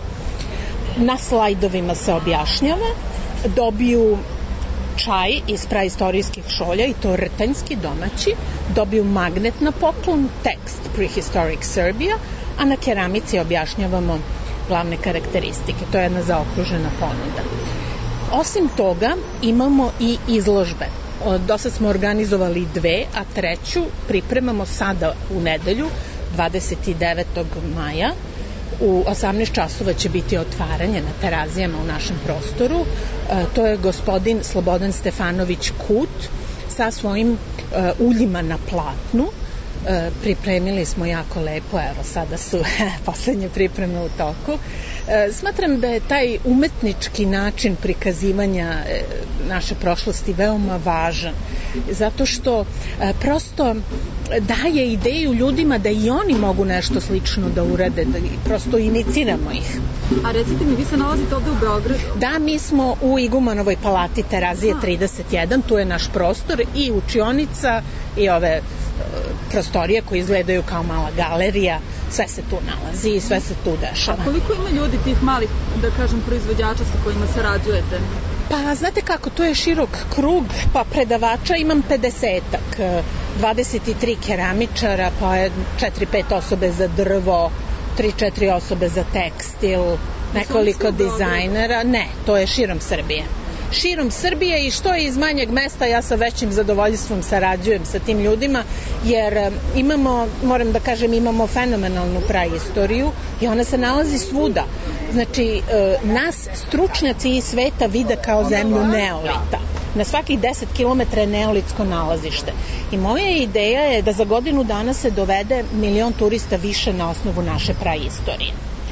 na slajdovima se objašnjava, dobiju čaj iz praistorijskih šolja, i to rtanjski, domaći, dobiju magnet na poklon, tekst Prehistoric Serbia, a na keramici objašnjavamo glavne karakteristike. To je jedna zaokružena ponuda. Osim toga, imamo i izložbe. Do sad smo organizovali dve, a treću pripremamo sada u nedelju, dvadeset devetog maja. U osamnaest časova će biti otvaranje na Terazijama u našem prostoru. E, to je gospodin Slobodan Stefanović Kut sa svojim e, uljima na platnu. E, pripremili smo jako lepo, evo sada su poslednje pripreme u toku. E, smatram da je taj umetnički način prikazivanja e, naše prošlosti veoma važan, zato što e, prosto daje ideju ljudima da i oni mogu nešto slično da urade, da prosto iniciramo ih. A recite mi, vi se nalazite ovde u Beogradu? Da, mi smo u Igumanovoj palati Terazije trideset jedan, tu je naš prostor i učionica i ove prostorije koje izgledaju kao mala galerija, sve se tu nalazi i sve se tu dešava. A koliko ima ljudi tih malih, da kažem, proizvođača sa kojima sarađujete? Pa, znate kako, to je širok krug, pa predavača imam pedesetak, dvadeset tri keramičara, pa četiri pet osobe za drvo, tri četiri osobe za tekstil, nekoliko dizajnera. Ne, to je širom Srbije. Širom Srbije, i što je iz manjeg mesta, ja sa većim zadovoljstvom sarađujem sa tim ljudima, jer imamo, moram da kažem, imamo fenomenalnu praistoriju i ona se nalazi svuda. Znači, nas stručnjaci iz sveta vide kao zemlju neolita. na svakih deset kilometara je neolitsko nalazište. I moja ideja je da za godinu dana se dovede milion turista više na osnovu naše praistorije.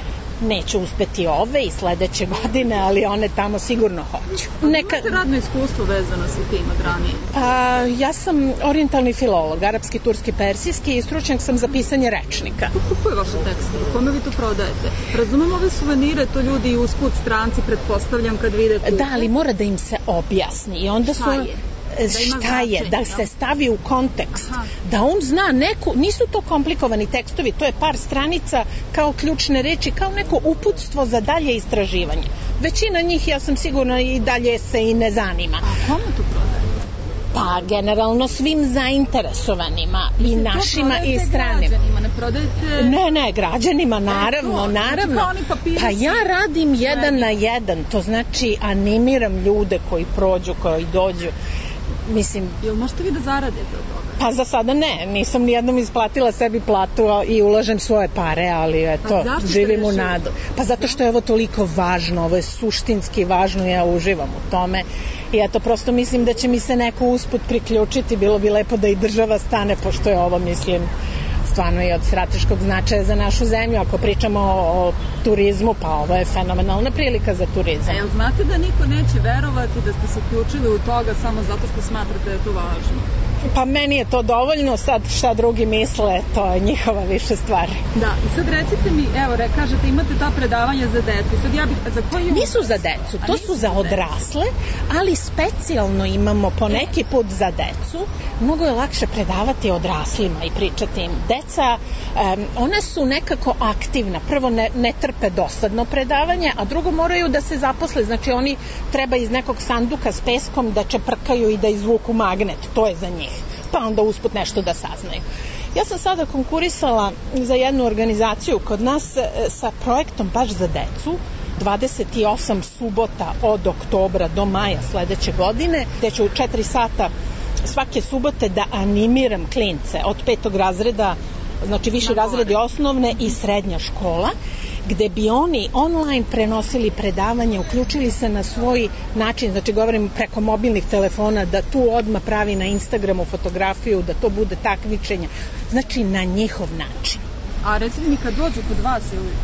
Neće uspeti ove i sledeće godine, ali one tamo sigurno hoću. Neka... Imate radno iskustvo vezano sa tim od ranije? A, ja sam orijentalni filolog, arapski, turski, persijski i stručnjak sam za pisanje rečnika. Kako je vaše tekste? Kome vi to prodajete? Razumem ove suvenire, to ljudi i usput stranci, pretpostavljam kad vide kupu. Da, ali mora da im se objasni. I onda su... Šta je? Da šta je, da se stavi u kontekst, aha, da on zna neku, nisu to komplikovani tekstovi, to je par stranica kao ključne reči, kao neko uputstvo za dalje istraživanje. Većina njih, ja sam sigurna, i dalje se i ne zanima. A kome to prodaje? Pa, generalno svim zainteresovanima, i našima i stranim. Građanima, ne prodajete... Ne, ne, građanima, naravno, e, to, naravno. Pa ja radim jedan na jedan, to znači animiram ljude koji prođu, koji dođu. Mislim... Jel možete vi da zaradite od toga? Pa za sada ne, nisam nijednom isplatila sebi platu i ulažem svoje pare, ali eto, živim u nadu. Pa zato što je ovo toliko važno, ovo je suštinski važno, ja uživam u tome. I eto, prosto mislim da će mi se neko usput priključiti, bilo bi lepo da i država stane, pošto je ovo, mislim, stvarno i od strateškog značaja za našu zemlju. Ako pričamo o, o turizmu, pa ovo je fenomenalna prilika za turizam. E, jel znate da niko neće verovati da ste se uključili u toga samo zato što smatrate da je to važno? Pa meni je to dovoljno, sad šta drugi misle, to je njihova više stvar. Da, i sad recite mi, evo, re, kažete imate ta predavanja za decu, sad ja bih, za koji... Nisu za decu, to su za odrasle, ali specijalno imamo poneki put za decu. Mnogo je lakše predavati odraslima i pričati im. Deca, um, one su nekako aktivna, prvo ne, ne trpe dosadno predavanje, a drugo moraju da se zaposle, znači oni treba iz nekog sanduka s peskom da čeprkaju i da izvuku magnet, to je za njih, pa onda usput nešto da saznaju. Ja sam sada konkurisala za jednu organizaciju kod nas sa projektom baš za decu, dvadeset osam subota od oktobra do maja sledeće godine, gde ću u četiri sata svake subote da animiram klince od petog razreda, znači viši razredi osnovne i srednja škola, gde bi oni online prenosili predavanje, uključili se na svoj način, znači govorim preko mobilnih telefona, da tu odmah pravi na Instagramu fotografiju, da to bude takmičenje, znači na njihov način. A recimo mi kad dođu kod vas,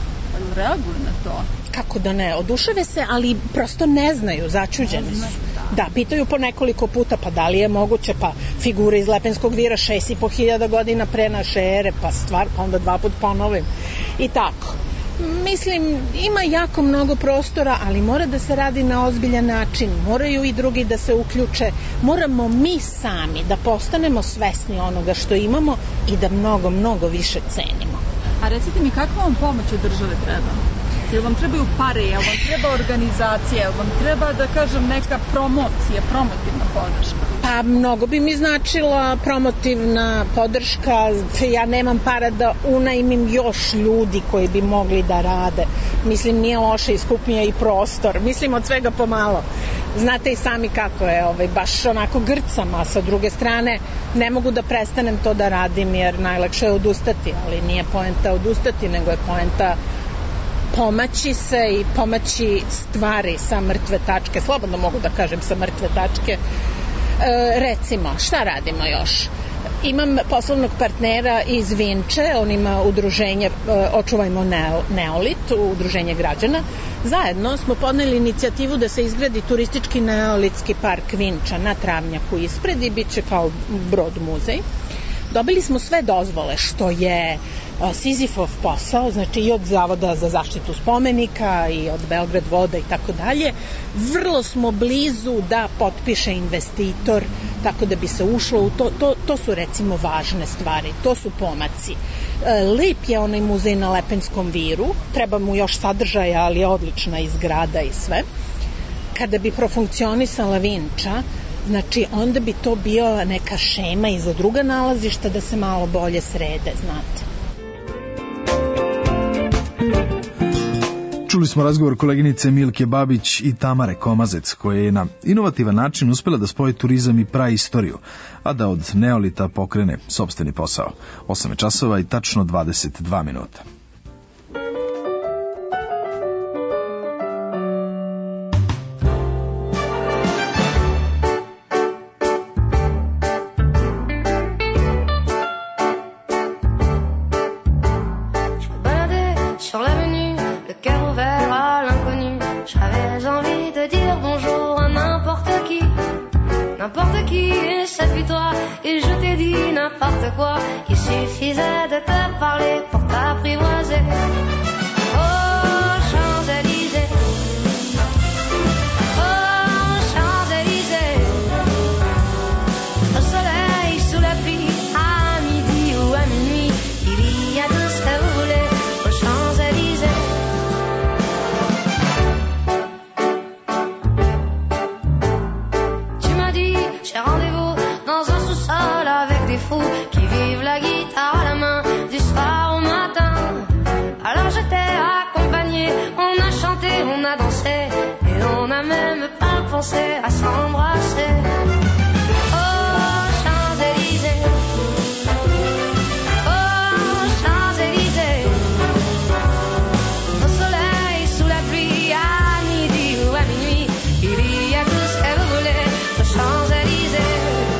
reaguju na to? Kako da ne, oduševe se, ali prosto ne znaju, začuđeni su. Da, pitaju po nekoliko puta, pa da li je moguće, pa figure iz Lepenskog vira šest i po hiljada godina pre naše ere, pa stvar, pa onda dva put ponovim. I tako. Mislim, ima jako mnogo prostora, ali mora da se radi na ozbiljan način, moraju i drugi da se uključe, moramo mi sami da postanemo svesni onoga što imamo i da mnogo, mnogo više cenimo. A recite mi, kakva vam pomoć od države treba? Jel vam trebaju pare, jel vam treba organizacija, jel vam treba, da kažem, neka promocija, promotivna podrška? Pa mnogo bi mi značila promotivna podrška, ja nemam para da unajmim još ljudi koji bi mogli da rade. Mislim, nije loše, iskupnije i prostor, mislim od svega pomalo. Znate i sami kako je, ovaj, baš onako grcam, a sa druge strane ne mogu da prestanem to da radim jer najlakše je odustati, ali nije poenta odustati, nego je poenta pomaći se i pomaći stvari sa mrtve tačke, slobodno mogu da kažem sa mrtve tačke. E, recimo, šta radimo još? Imam poslovnog partnera iz Vinče, on ima udruženje Očuvajmo Neolit, udruženje građana. Zajedno smo podneli inicijativu da se izgradi turistički neolitski park Vinča na Travnjaku ispred i bit će kao brod muzej. Dobili smo sve dozvole, što je Sizifov posao, znači i od Zavoda za zaštitu spomenika i od Beograd voda i tako dalje. Vrlo smo blizu da potpiše investitor, tako da bi se ušlo u to. To, to su recimo važne stvari, to su pomaci. Lep je onaj muzej na Lepenskom viru, treba mu još sadržaja, ali je odlična i zgrada i sve. Kada bi profunkcionisala Vinča, znači onda bi to bio neka šema i za druga nalazišta da se malo bolje srede, znate. Čuli smo razgovor koleginice Milke Babić i Tamare Komazec, koja je na inovativan način uspela da spoji turizam i praistoriju, a da od neolita pokrene sopstveni posao. osam časova i tačno dvadeset dva minuta. et cette vie toi, et je t'ai dit n'importe quoi, il suffisait de te parler pour t'apprivoiser. Oh, Champs-Élysées, oh, Champs-Élysées, au soleil, sous la pluie, à midi ou à minuit, il y a tout ce que vous voulez aux Champs-Élysées. Tu m'as dit, j'ai rendez-vous dans un sous-sol avec des fous qui vivent la guitare à la main du soir au matin. Alors je t'ai accompagné, on a chanté, on a dansé, et on n'a même pas pensé à s'embrasser. Oh, Champs-Élysées, oh, Champs-Élysées, au soleil, sous la pluie, à midi ou à minuit, il y a tout ce que vous voulez aux Champs-Élysées.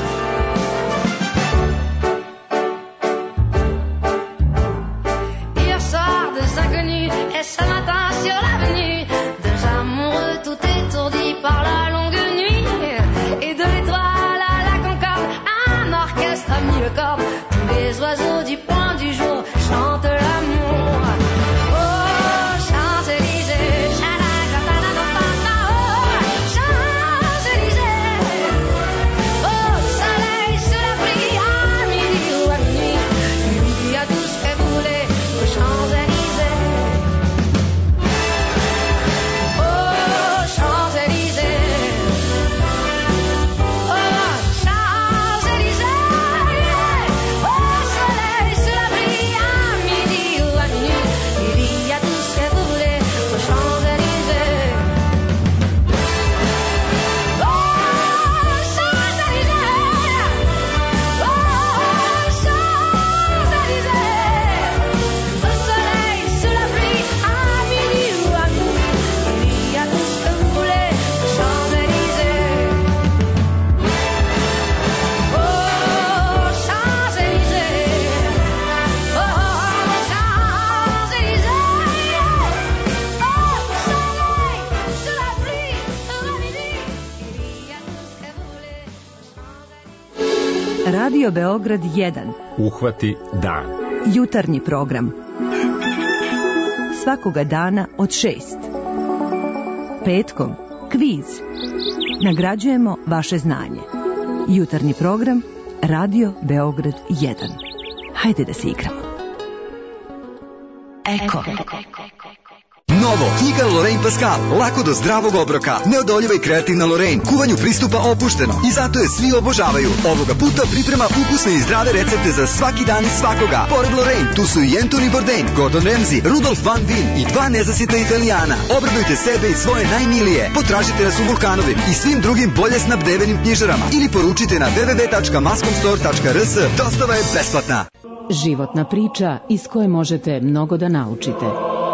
Hier soir, deux inconnus, et ce matin sur l'avenue, deux amoureux tout étourdis par la longue nuit. Et de l'étoile à la Concorde, un orchestre a mis le cordes. Tous les oiseaux du point du jour chantent l'amour. Oh, Champs-Élysées, cha-la-ca-ta-na-na-na-na. Oh, Champs-Élysées, au soleil, sous la pluie, à midi ou à minuit, il y a tout ce que vous voulez aux Champs-Élysées. Oh, Champs-Élysées, oh, Champs-Élysées, au soleil, sous la pluie, à midi ou à minuit, il y a tout ce que vous voulez aux Champs-Élysées. Oh, Champs-Élysées, oh, Champs-Élysées, au soleil, sous la pluie, à midi ou à minuit, il y a tout ce que vous voulez aux Champs-Élysées. Oh, Champs-Élysées, oh, Champs-Élysées, au soleil, sous la pluie, à midi, il y a tout ce que vous voulez aux Champs-Élysées. Radio Beograd jedan. Uhvati dan. Jutarnji program. Svakoga dana od šest. Petkom kviz. Nagrađujemo vaše znanje. Jutarnji program Radio Beograd jedan. Hajde da se igramo. Eko. Novo, knjiga Lorraine Pascal, lako do zdravog obroka, neodoljiva i kreativna Lorraine, kuvanju pristupa opušteno i zato je svi obožavaju. Ovoga puta priprema ukusne i zdrave recepte za svaki dan i svakoga. Pored Lorraine, tu su i Anthony Bourdain, Gordon Ramsay, Rudolf van Veen i dva nezasita Italijana. Obradujte sebe i svoje najmilije. Potražite nas u Vulkanovim i svim drugim bolje snabdevenim knjižarama ili poručite na w w w tačka mascomstore tačka r s. Dostava je besplatna. Životna priča iz koje možete mnogo da naučite.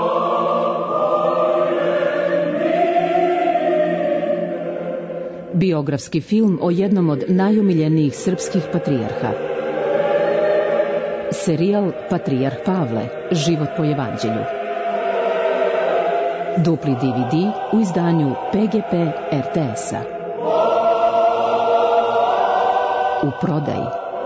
Biografski film o jednom od najomiljenijih srpskih patrijarha. Serijal Patrijarh Pavle, život po evanđelju. Dupli D V D u izdanju P G P R T S-a. U prodaji.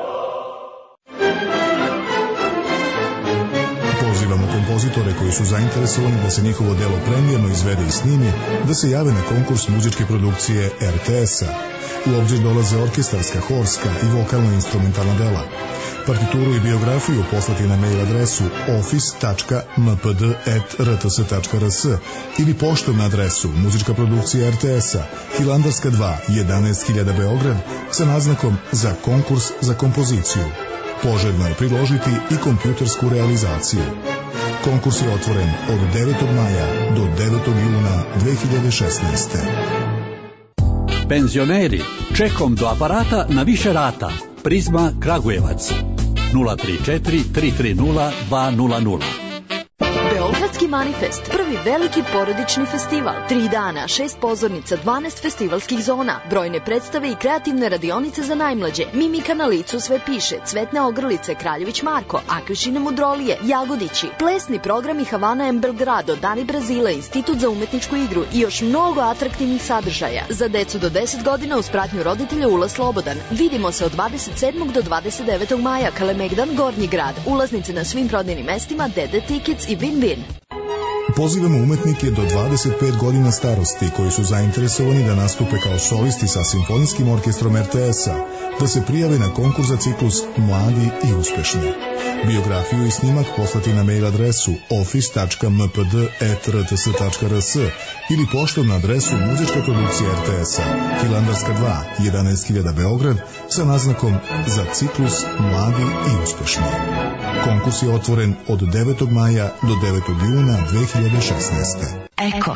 Pozivamo kompozitore koji su zainteresovani da se njihovo delo premijerno izvede i snimi, da se jave na konkurs muzičke produkcije R T S-a. U obzir dolaze orkestarska, horska i vokalno-instrumentalna dela. Partituru i biografiju poslati na mail adresu office tačka m p d at r t s tačka r s ili poštom na adresu muzička produkcija R T S-a, Hilandarska dva, jedanaest hiljada Beograd, sa naznakom za konkurs za kompoziciju. Poželjno je priložiti i kompjutersku realizaciju. Konkurs je otvoren od devetog maja do devetog juna dve hiljade šesnaeste. Penzioneri, čekom do aparata na više rata. Prizma Kragujevac. nula tri četiri tri tri nula dva nula nula. Beogradski Manifest, prvi veliki porodični festival. Tri dana, šest pozornica, dvanaest festivalskih zona, brojne predstave i kreativne radionice za najmlađe. Mimika na licu sve piše, Cvetne ogrlice, Kraljević Marko, Akvišine mudrolije, Jagodići, plesni programi Havana em Belgrado, Dani Brazila, Institut za umetničku igru i još mnogo atraktivnih sadržaja. Za decu do deset godina uz pratnju roditelja ulaz slobodan. Vidimo se od dvadeset sedmog do dvadeset devetog maja, Kalemegdan, Gornji grad. Ulaznice na svim prodajnim mestima, Dede Tickets i Win Win. Pozivamo umetnike do dvadeset pet godina starosti koji su zainteresovani da nastupe kao solisti sa Simfonijskim orkestrom er te es-a, da se prijave na konkurs za ciklus Mladi i uspešni. Biografiju i snimak poslati na mail adresu office tačka m p d at r t s tačka r s ili poštom na adresu Muzička produkcija er te es-a, Hilandarska dva, jedanaest hiljada Beograd, sa naznakom za ciklus Mladi i uspešni. Konkurs je otvoren od devetog maja do devetog juna dve hiljade šesnaeste. Eko.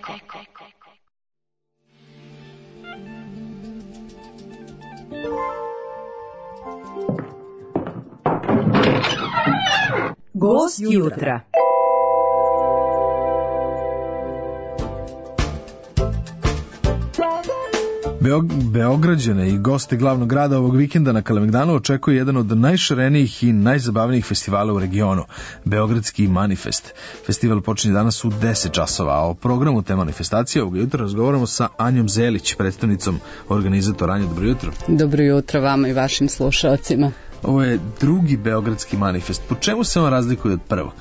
Gost jutra. Beograđane i goste glavnog grada ovog vikenda na Kalemegdanu očekuje jedan od najšarenijih i najzabavnijih festivala u regionu, Beogradski Manifest. Festival počinje danas u deset časova, a o programu te manifestacije ovog jutra razgovaramo sa Anjom Zelić, predstavnicom organizatora. Anja, dobro jutro. Dobro jutro vama i vašim slušalcima. Ovo je drugi Beogradski Manifest. Po čemu se on razlikuje od prvog?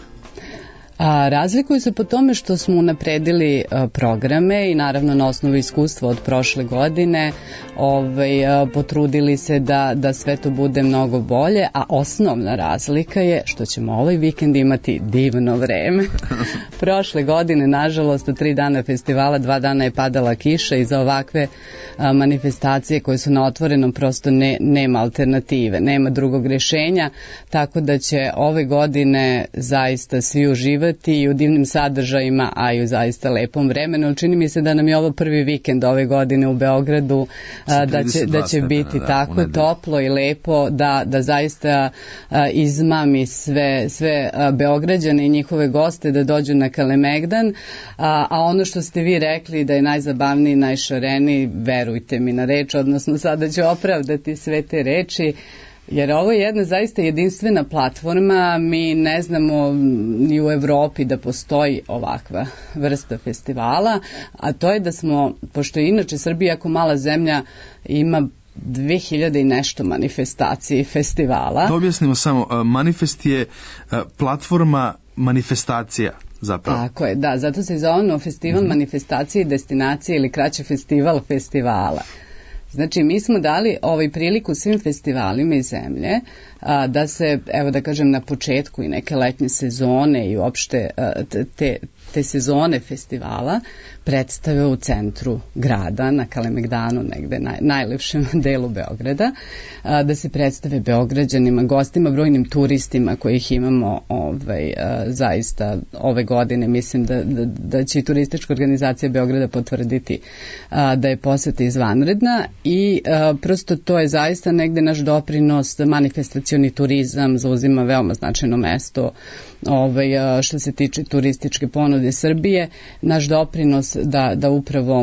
A, razlikuju se po tome što smo unapredili a, programe i naravno na osnovu iskustva od prošle godine ovaj, a, potrudili se da, da sve to bude mnogo bolje, a osnovna razlika je što ćemo ovaj vikend imati divno vreme. Prošle godine, nažalost, u tri dana festivala, dva dana je padala kiša i za ovakve a, manifestacije koje su na otvorenom prosto ne, nema alternative, nema drugog rješenja, tako da će ove godine zaista svi uživati i u divnim sadržajima, a i u zaista lepom vremenu. Čini mi se da nam je ovo prvi vikend ove godine u Beogradu, a, da će, da će biti da, tako toplo i lepo, da, da zaista a, izmami sve, sve a, Beograđane i njihove goste da dođu na Kalemegdan, a, a ono što ste vi rekli da je najzabavniji, najšareniji, verujte mi na reč, odnosno sada ću opravdati sve te reči, jer ovo je jedna zaista jedinstvena platforma, mi ne znamo ni u Evropi da postoji ovakva vrsta festivala, a to je da smo, pošto je inače Srbija jako mala zemlja, ima dve hiljade i nešto manifestacije i festivala. Da objasnimo samo, manifest je platforma manifestacija. Zapravo. Tako je, da, zato se zove festival mm-hmm. manifestacije i destinacije ili kraće festival festivala. Znači, mi smo dali ovaj priliku svim festivalima iz zemlje a, da se, evo da kažem, na početku i neke letnje sezone i uopšte a, te, te sezone festivala predstave u centru grada, na Kalemegdanu, negde naj, najlepšem delu Beograda, a, da se predstave Beograđanima, gostima, brojnim turistima kojih imamo ovaj, a, zaista ove godine. Mislim da, da, da će i turistička organizacija Beograda potvrditi a, da je poseta izvanredna i a, prosto to je zaista negde naš doprinos. Manifestacioni turizam zauzima veoma značajno mesto ovaj, a, što se tiče turističke ponude Srbije. Naš doprinos da, da upravo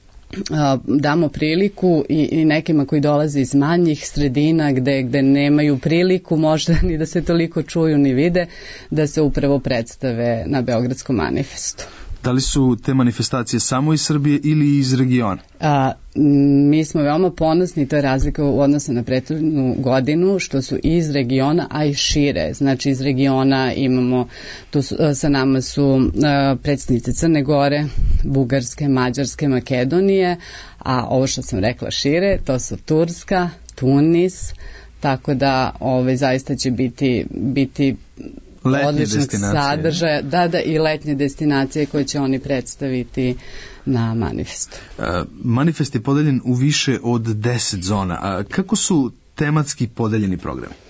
a, damo priliku i, i nekima koji dolaze iz manjih sredina gde, gde nemaju priliku možda ni da se toliko čuju ni vide, da se upravo predstave na Beogradskom manifestu. Da li su te manifestacije samo iz Srbije ili iz regiona? A, mi smo veoma ponosni, to je razlika u odnosu na prethodnu godinu, što su iz regiona, a i šire. Znači iz regiona imamo, tu su, sa nama su a, predstavnice Crne Gore, Bugarske, Mađarske, Makedonije, a ovo što sam rekla šire, to su Turska, Tunis, tako da ove, zaista će biti, biti odličnog sadržaja, da, da, i letnje destinacije koje će oni predstaviti na manifestu. Uh, manifest je podeljen u više od deset zona. A kako su tematski podeljeni programi?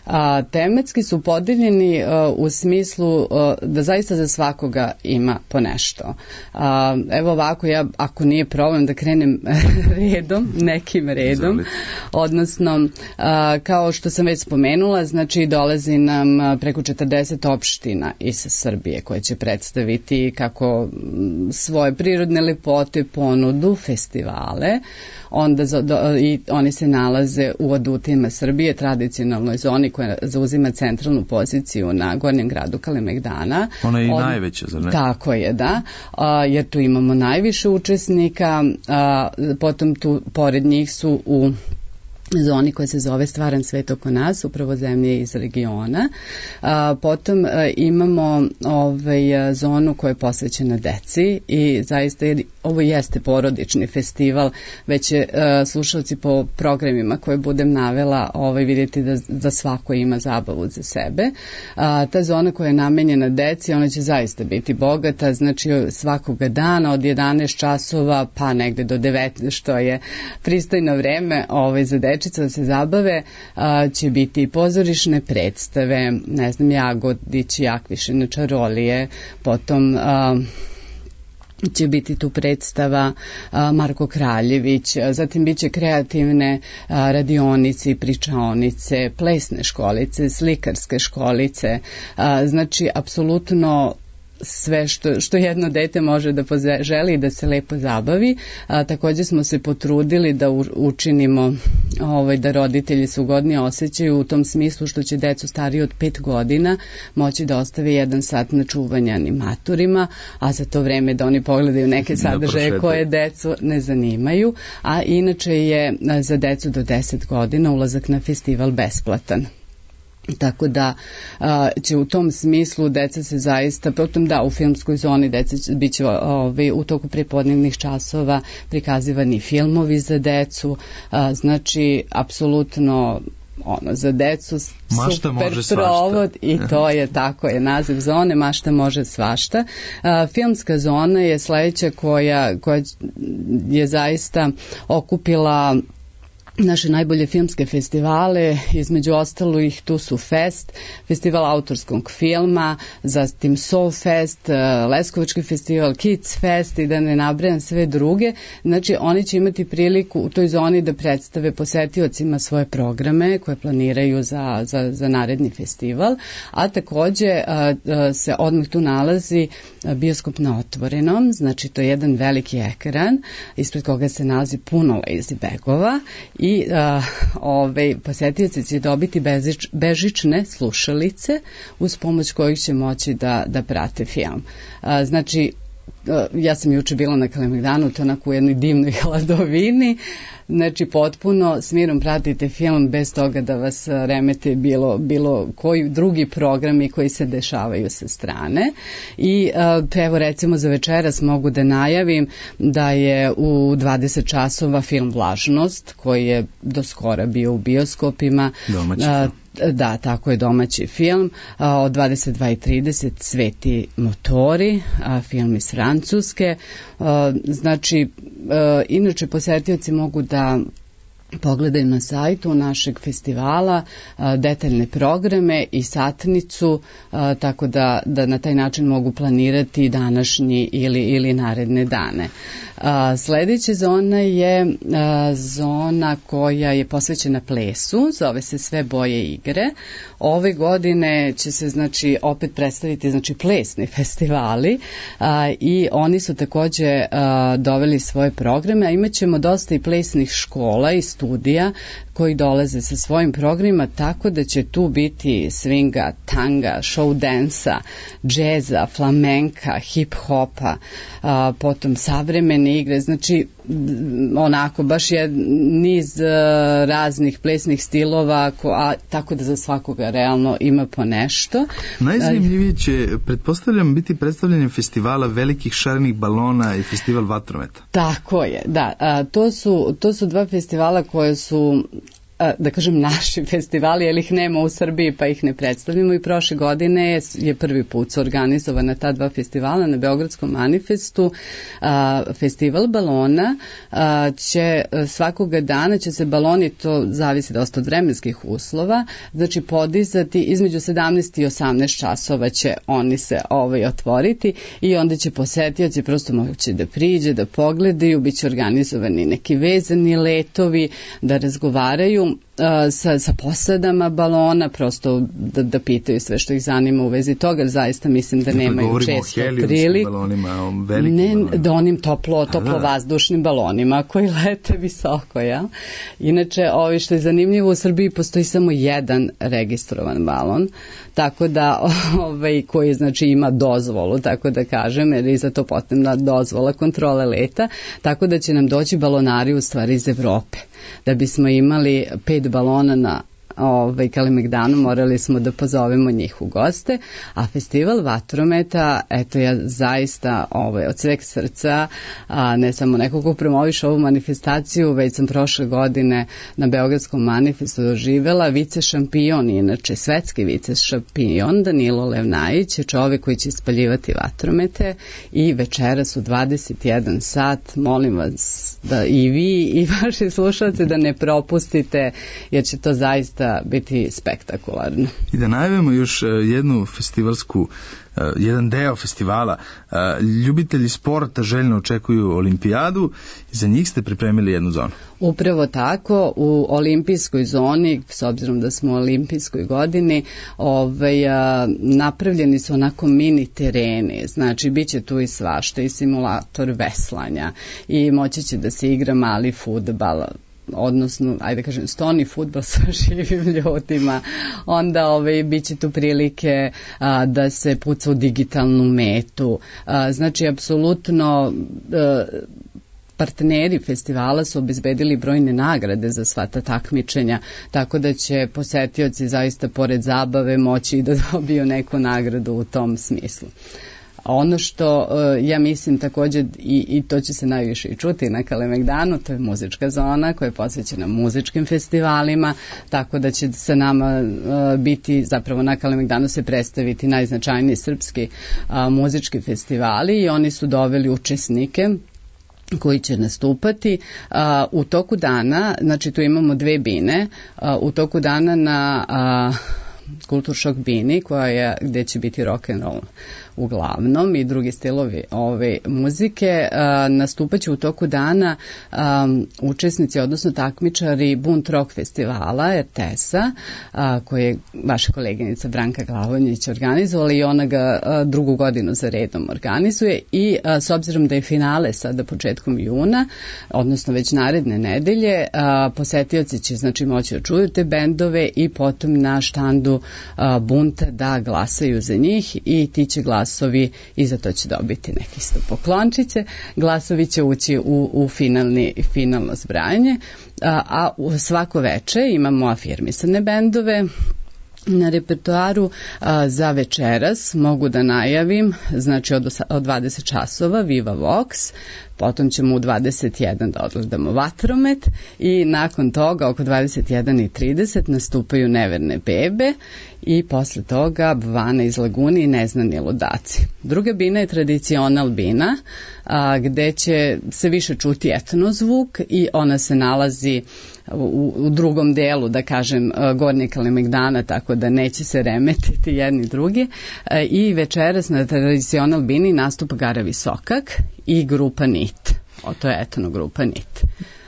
A, tematski su podeljeni a, u smislu a, da zaista za svakoga ima po nešto. A, evo ovako, ja ako nije problem da krenem redom, nekim redom, odnosno a, kao što sam već spomenula, znači dolazi nam preko četrdeset opština iz Srbije koje će predstaviti kako svoje prirodne lepote, ponudu, festivale, onda za, do, i oni se nalaze u adutima Srbije, tradicionalnoj zoni koja zauzima centralnu poziciju na gornjem gradu Kalemegdana. Ona je i Od, najveća, zar ne? Tako je, da, a, jer tu imamo najviše učesnika, a, potom tu pored njih su u zoni koja se zove Stvaran svet oko nas, upravo zemlje iz regiona. A, potom a, imamo ovaj, zonu koja je posvećena deci i zaista jer ovo jeste porodični festival, već će a, slušalci po programima koje budem navela ovaj, vidjeti da, da svako ima zabavu za sebe. A, ta zona koja je namenjena deci, ona će zaista biti bogata, znači svakoga dana od jedanaest časova pa negde do devetnaest, što je pristojno vreme ovaj, za deci da se zabave, a, će biti pozorišne predstave, ne znam, Jagodić, Jakvišine čarolije, potom a, će biti tu predstava a, Marko Kraljević, a, zatim biće kreativne a, radionice i pričaonice, plesne školice, slikarske školice, a, znači apsolutno sve što, što jedno dete može da želi da se lepo zabavi. A, također smo se potrudili da u, učinimo ovaj, da roditelji se ugodnije osjećaju u tom smislu što će decu stariji od pet godina moći da ostave jedan sat na čuvanje animatorima, a za to vreme da oni pogledaju neke sadržaje koje decu ne zanimaju, a inače je za decu do deset godina ulazak na festival besplatan. Tako da a, će u tom smislu deca se zaista, potom da, u filmskoj zoni deca bit će ovaj, u toku prepodnevnih časova prikazivani filmovi za decu, a, znači apsolutno ono, za decu Mašta super može provod i to je, tako je naziv zone, Mašta može svašta. A, filmska zona je sledeća koja, koja je zaista okupila naše najbolje filmske festivale, između ostalih tu su Fest, festival autorskog filma, zatim Soul Fest, Leskovački festival, Kids Fest i da ne nabrajam sve druge. Znači oni će imati priliku u toj zoni da predstave posetiocima svoje programe koje planiraju za, za, za naredni festival, a takođe a, a, se odmah tu nalazi bioskop na otvorenom, znači to je jedan veliki ekran ispred koga se nalazi puno lazy bagova i I uh, ove, posetioci će dobiti bežič, bežične slušalice uz pomoć kojih će moći da, da prate film. Uh, znači, uh, ja sam juče bila na Kalemegdanu, to onako u jednoj divnoj hladovini, znači potpuno s mirom pratite film bez toga da vas remete bilo, bilo koji drugi programi koji se dešavaju sa strane. I evo recimo za večeras mogu da najavim da je u dvadeset časova film Vlažnost koji je do skora bio u bioskopima. Domaći film. Da, tako je, domaći film. Od dvadeset dva i trideset Sveti motori, film iz Francuske. Znači, inače posetioci mogu da pogledaju na sajtu našeg festivala detaljne programe i satnicu, tako da, da na taj način mogu planirati današnji ili, ili naredne dane. Sledeća zona je zona koja je posvećena plesu, zove se Sve boje igre. Ove godine će se znači opet predstaviti znači plesni festivali i oni su takođe doveli svoje programe, a imat ćemo dosta i plesnih škola i studija koji dolaze sa svojim programima, tako da će tu biti swinga, tanga, show dansa, džeza, flamenka, hip-hopa, a, potom savremene igre, znači onako baš je niz a, raznih plesnih stilova, ko, a, tako da za svakoga realno ima po nešto. Najzanimljivije će, pretpostavljam, biti predstavljanje festivala velikih šarenih balona i festival vatrometa. Tako je, da. A, to, su, to su dva festivala koje su da kažem naši festivali, jer ih nema u Srbiji pa ih ne predstavljamo, i prošle godine je, je prvi put su organizovana ta dva festivala na Beogradskom manifestu. A, festival balona a, će svakoga dana će se baloni, to zavisi dosta od vremenskih uslova, znači podizati između sedamnaest i osamnaest časova će oni se ovaj otvoriti i onda će posetioci prosto moći da priđe, da pogledaju, bit će organizovani neki vezani letovi, da razgovaraju sa, sa posadama balona, prosto da, da pitaju sve što ih zanima u vezi toga, zaista mislim da nemaju često priliku. Ne, da onim toplo, toplo vazdušnim balonima koji lete visoko, ja. Inače, ovi što je zanimljivo, u Srbiji postoji samo jedan registrovan balon, tako da, ovaj, koji znači ima dozvolu, tako da kažem, jer je za to potrebna dozvola kontrole leta, tako da će nam doći balonari u stvari iz Evrope. Da bismo imali pet balona na ovaj, Kalemegdanu, morali smo da pozovemo njih u goste, a festival vatrometa, eto ja zaista ovaj, od sveg srca, a ne samo neko ko promoviš ovu manifestaciju, već sam prošle godine na Beogradskom manifestu doživela vice šampion, inače svetski vice šampion Danilo Levnajić je čovek koji će spaljivati vatromete i večeras u dvadeset jedan sat, molim vas da i vi i vaši slušalci da ne propustite, jer će to zaista biti spektakularno. I da najavimo još jednu festivalsku, jedan deo festivala. Ljubitelji sporta željno očekuju olimpijadu i za njih ste pripremili jednu zonu. Upravo tako, u olimpijskoj zoni, s obzirom da smo u olimpijskoj godini, ovaj, napravljeni su onako mini tereni, znači bit će tu i svašta, i simulator veslanja, i moći će da se igra mali fudbal, odnosno, ajde kažem, stoni fudbal sa živim ljudima, onda ovaj, bit će tu prilike a, da se puca u digitalnu metu. A, znači, apsolutno a, partneri festivala su obezbedili brojne nagrade za sva ta takmičenja, tako da će posetioci zaista pored zabave moći i da dobiju neku nagradu u tom smislu. Ono što ja mislim također, i, i to će se najviše i čuti na Kalemegdanu, to je muzička zona koja je posvećena muzičkim festivalima, tako da će sa nama biti, zapravo na Kalemegdanu se predstaviti najznačajniji srpski muzički festivali, i oni su doveli učesnike koji će nastupati uh, u toku dana, znači tu imamo dve bine, uh, u toku dana na uh, Kulturšok bini, koja je, gde će biti rock and roll uglavnom i drugi stilovi ove muzike, a, nastupaće u toku dana a, učesnici, odnosno takmičari Bunt Rock festivala er te es-a, koje je vaša koleginica Branka Glavonjić organizovala, i ona ga a, drugu godinu za redom organizuje, i a, s obzirom da je finale sada početkom juna, odnosno već naredne nedelje, a, posetioci će znači moći da čuju te bendove i potom na štandu a, Bunta da glasaju za njih, i ti će glasovi i za to će dobiti neke isto poklončiće. Glasovi će ući u, u finalni, finalno zbrajanje, a, a u svako veče imamo afirmisane bendove na repertoaru. A, za večeras mogu da najavim, znači od, od dvadeset časova Viva Vox, potom ćemo u dvadeset jedan da odgledamo Vatromet, i nakon toga oko dvadeset jedan i trideset nastupaju Neverne bebe, i posle toga Bvana iz Lagune i Neznani ludaci. Druga bina je tradicional bina, a, gde će se više čuti etnozvuk, i ona se nalazi u, u drugom delu, da kažem, Gornje Kalemegdana, tako da neće se remetiti jedni drugi. A, i večeras na tradicional bini nastupa Gara Visokak i grupa Nit. O, to je etno grupa Nit.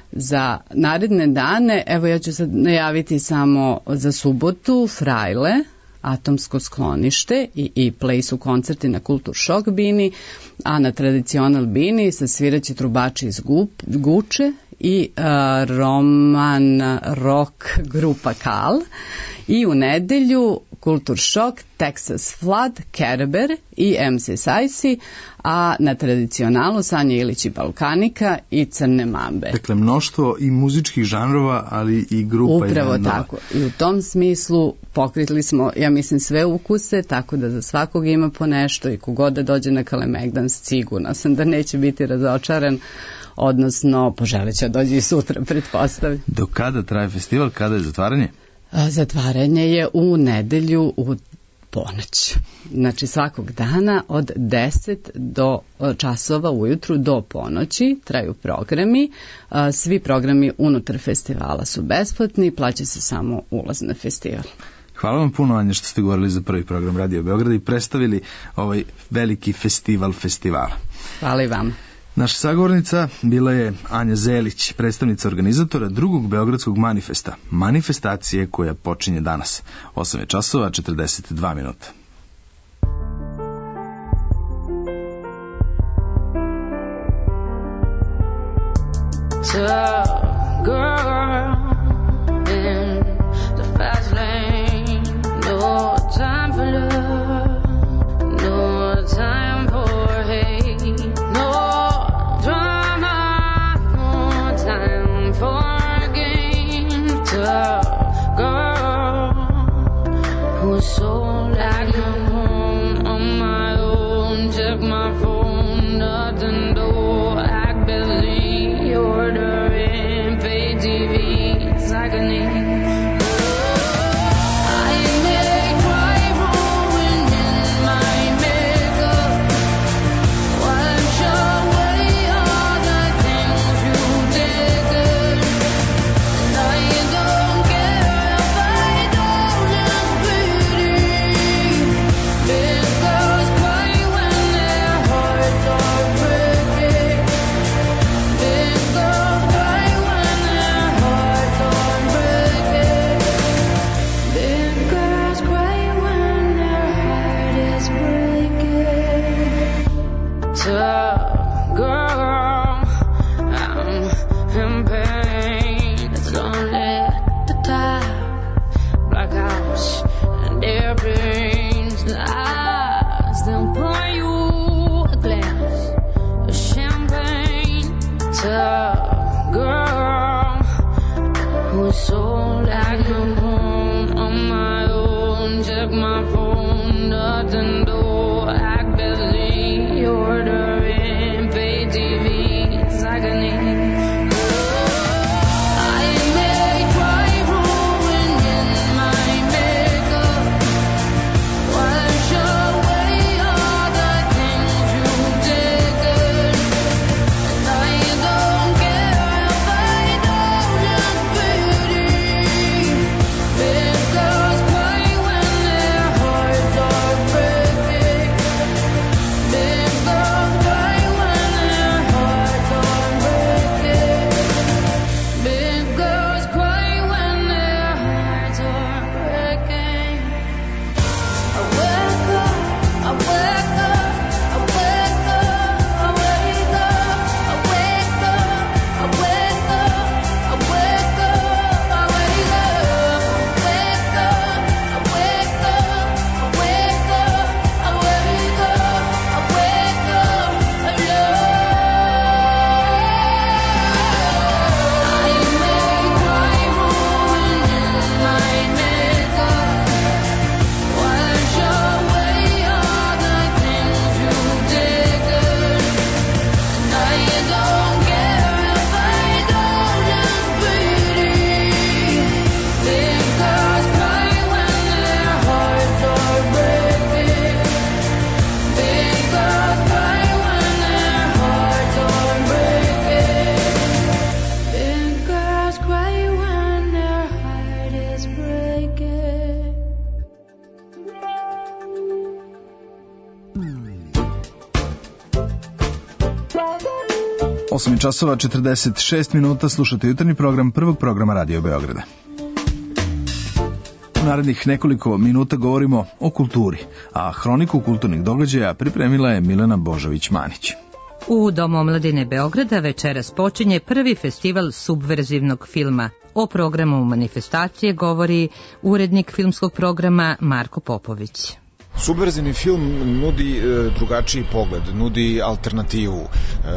Za naredne dane, evo ja ću sad najaviti samo za subotu, Frajle, Atomsko sklonište i, i play su koncerti na Kulturšok bini, a na tradicional bini sasviraće trubači iz Gup, Guče i a, roman rock grupa Kal, i u nedelju Kultur Šok, Texas Flood, Kerber i em ce Sajsi, a na tradicionalu Sanja Ilić i Balkanika i Crne Mambe. Dakle, mnoštvo i muzičkih žanrova, ali i grupa. Upravo i tako. I u tom smislu pokrili smo, ja mislim, sve ukuse, tako da za svakog ima po nešto i kogod da dođe na Kalemegdans, sigurno sam da neće biti razočaran, odnosno poželit će dođe i sutra, pretpostavljam. Do kada traje festival, kada je zatvaranje? A, zatvaranje je u nedelju u ponoć. Znači svakog dana od deset do časova ujutru do ponoći traju programi. A, svi programi unutar festivala su besplatni, plaća se samo ulaz na festival. Hvala vam puno, Anja, što ste govorili za prvi program Radio Beograda i predstavili ovaj veliki festival festivala. Hvala i vam. Naša sagovornica bila je Anja Zelić, predstavnica organizatora drugog beogradskog manifesta, manifestacije koja počinje danas. osam je časova, četrdeset dva minuta. osam časova četrdeset šest minuta, slušate jutarnji program prvog programa Radio Beograda. U narednih nekoliko minuta govorimo o kulturi, a hroniku kulturnih događaja pripremila je Milena Božović-Manić. U Domu omladine Beograda večeras počinje prvi festival subverzivnog filma O programu manifestacije govori urednik filmskog programa Marko Popović. Subverzivni film nudi e, drugačiji pogled, nudi alternativu, e,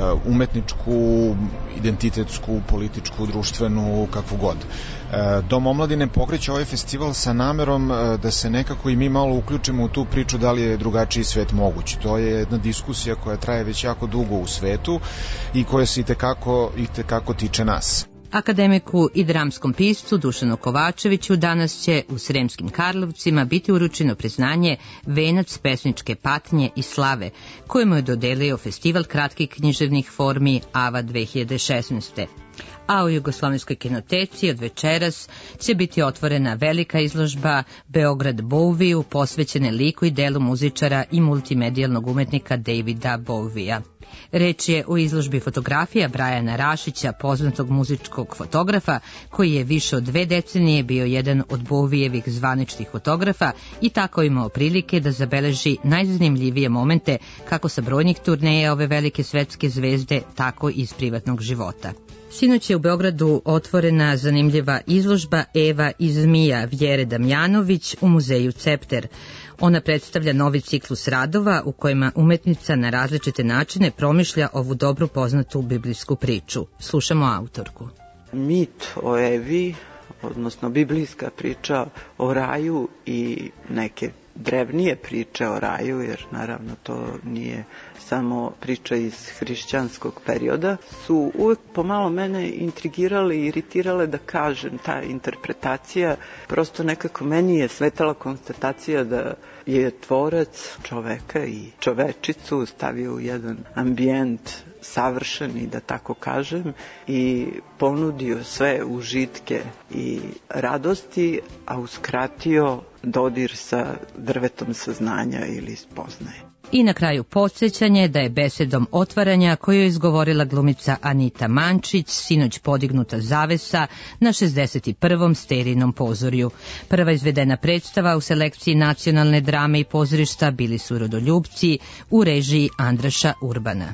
umetničku, identitetsku, političku, društvenu, kakvu god. E, Dom omladine pokreće ovaj festival sa namerom e, da se nekako i mi malo uključimo u tu priču da li je drugačiji svet moguć. To je jedna diskusija koja traje već jako dugo u svetu i koja se itekako, itekako tiče nas. Akademiku i dramskom piscu Dušanu Kovačeviću danas će u Sremskim Karlovcima biti uručeno priznanje Venac pesničke patnje i slave, kojemu je dodelio Festival kratkih književnih formi Ava dve hiljade šesnaeste. A u Jugoslovenskoj kinoteci od večeras će biti otvorena velika izložba Beograd Bowieju posvećene liku i delu muzičara i multimedijalnog umetnika Davida Bowieja. Reč je o izložbi fotografija Brajana Rašića, poznatog muzičkog fotografa, koji je više od dve decenije bio jedan od Bowiejevih zvaničnih fotografa i tako imao prilike da zabeleži najzanimljivije momente kako sa brojnih turneja ove velike svetske zvezde, tako i iz privatnog života. Sinoć je u Beogradu otvorena zanimljiva izložba Eva i zmija Vjere Damjanović u muzeju Cepter. Ona predstavlja novi ciklus radova u kojima umetnica na različite načine promišlja ovu dobro poznatu biblijsku priču. Slušamo autorku. Mit o Evi, odnosno biblijska priča o raju i neke drevnije priče o raju, jer naravno to nije samo priča iz hrišćanskog perioda, su uvek pomalo mene intrigirale i iritirale, da kažem, ta interpretacija. Prosto nekako meni je smetala konstatacija da je tvorac čoveka i čovečicu stavio u jedan ambijent savršeni, da tako kažem, i ponudio sve užitke i radosti, a uskratio dodir sa drvetom saznanja ili spoznaje. I na kraju podsjećanje da je besedom otvaranja koju je izgovorila glumica Anita Mančić sinoć podignuta zavesa na šezdeset prvom Sterinom pozorju. Prva izvedena predstava u selekciji nacionalne drame i pozorišta bili su Rodoljubci u režiji Andraša Urbana.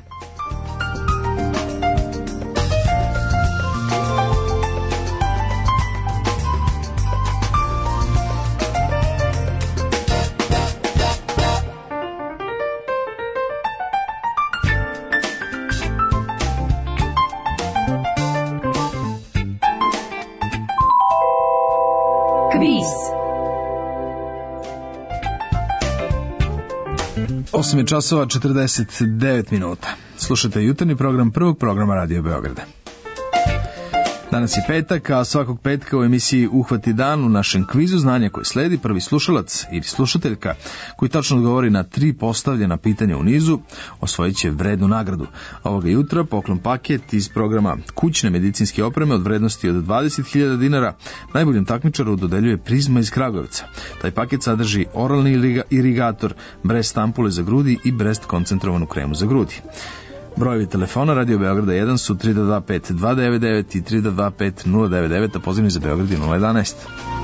osam je časova četrdeset devet minuta. Slušajte jutarnji program prvog programa Radio Beograda. Danas je petak, a svakog petka u emisiji Uhvati dan u našem kvizu znanja koje sledi prvi slušalac ili slušateljka koji tačno odgovori na tri postavljena pitanja u nizu, osvojit će vrednu nagradu. Ovoga jutra poklon paket iz programa kućne medicinske opreme od vrednosti od dvadeset hiljada dinara najboljem takmičaru dodeljuje Prizma iz Kragujevca. Taj paket sadrži oralni irigator, Brest ampule za grudi i Brest koncentrovanu kremu za grudi. Brojevi telefona Radio Beograda jedan su tri dva pet dva devet devet i tri dva pet nula devet devet, a pozivni za Beograd je nula jedanaest.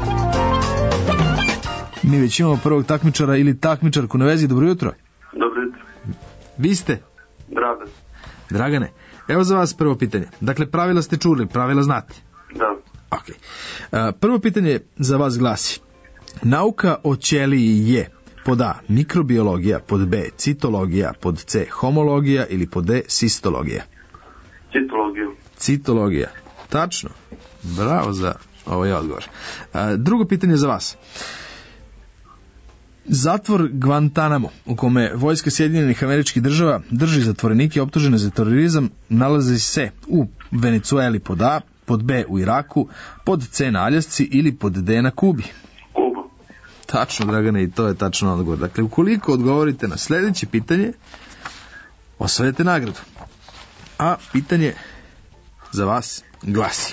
Mi već imamo prvog takmičara ili takmičarku na vezi. Dobro jutro. Dobro jutro. Vi ste? Dragan. Dragane, evo za vas prvo pitanje. Dakle, pravila ste čuli, pravila znate? Da. Ok. Prvo pitanje za vas glasi: nauka o ćeliji je pod A mikrobiologija, pod B citologija, pod C homologija ili pod D sistologija? Citologija. Citologija. Tačno. Bravo za ovaj odgovor. A, drugo pitanje za vas. Zatvor Guantanamo, u kome vojska Sjedinjenih Američkih Država drži zatvorenike optužene za terorizam, nalazi se u Venecueli pod A, pod B u Iraku, pod C na Aljasci ili pod D na Kubi? Tačno, Dragane, i to je tačno odgovor. Dakle, ukoliko odgovorite na sljedeće pitanje, osvojite nagradu. A pitanje za vas glasi: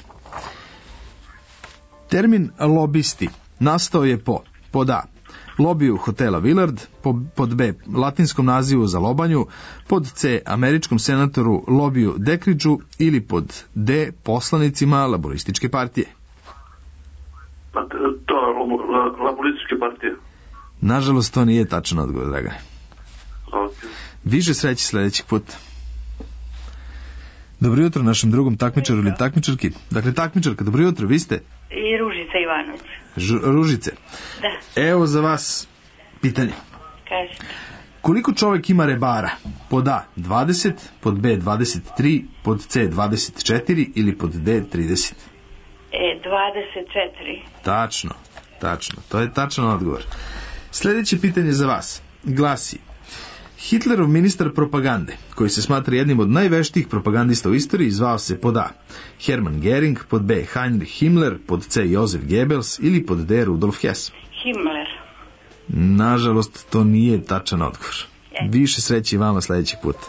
termin lobisti nastao je po pod A lobiju hotela Willard, pod B latinskom nazivu za lobanju, pod C američkom senatoru lobiju Dekridžu ili pod D poslanicima laborističke partije? Pa to je laborističke partije. Nažalost, to nije tačan odgovor, Dragane. Okay. Više sreće sljedećeg puta. Dobro jutro našem drugom takmičaru ili takmičarki. Dakle, takmičarka, dobro jutro, vi ste? I Ružica Ivanović. Ž, Ružice. Da. Evo za vas pitanje. Kaži. Koliko čovjek ima rebara? Pod A dvadeset, pod B dvadeset tri, pod C dvadeset četiri ili pod D trideset? E, dvadeset četiri. Tačno, tačno. To je tačan odgovor. Sljedeće pitanje za vas glasi: Hitlerov ministar propagande, koji se smatra jednim od najveštijih propagandista u istoriji, zvao se pod A Hermann Göring, pod B Heinrich Himmler, pod C Josef Goebbels ili pod D Rudolf Hess? Himmler. Nažalost, to nije tačan odgovor. Više sreće i vama sljedećeg puta.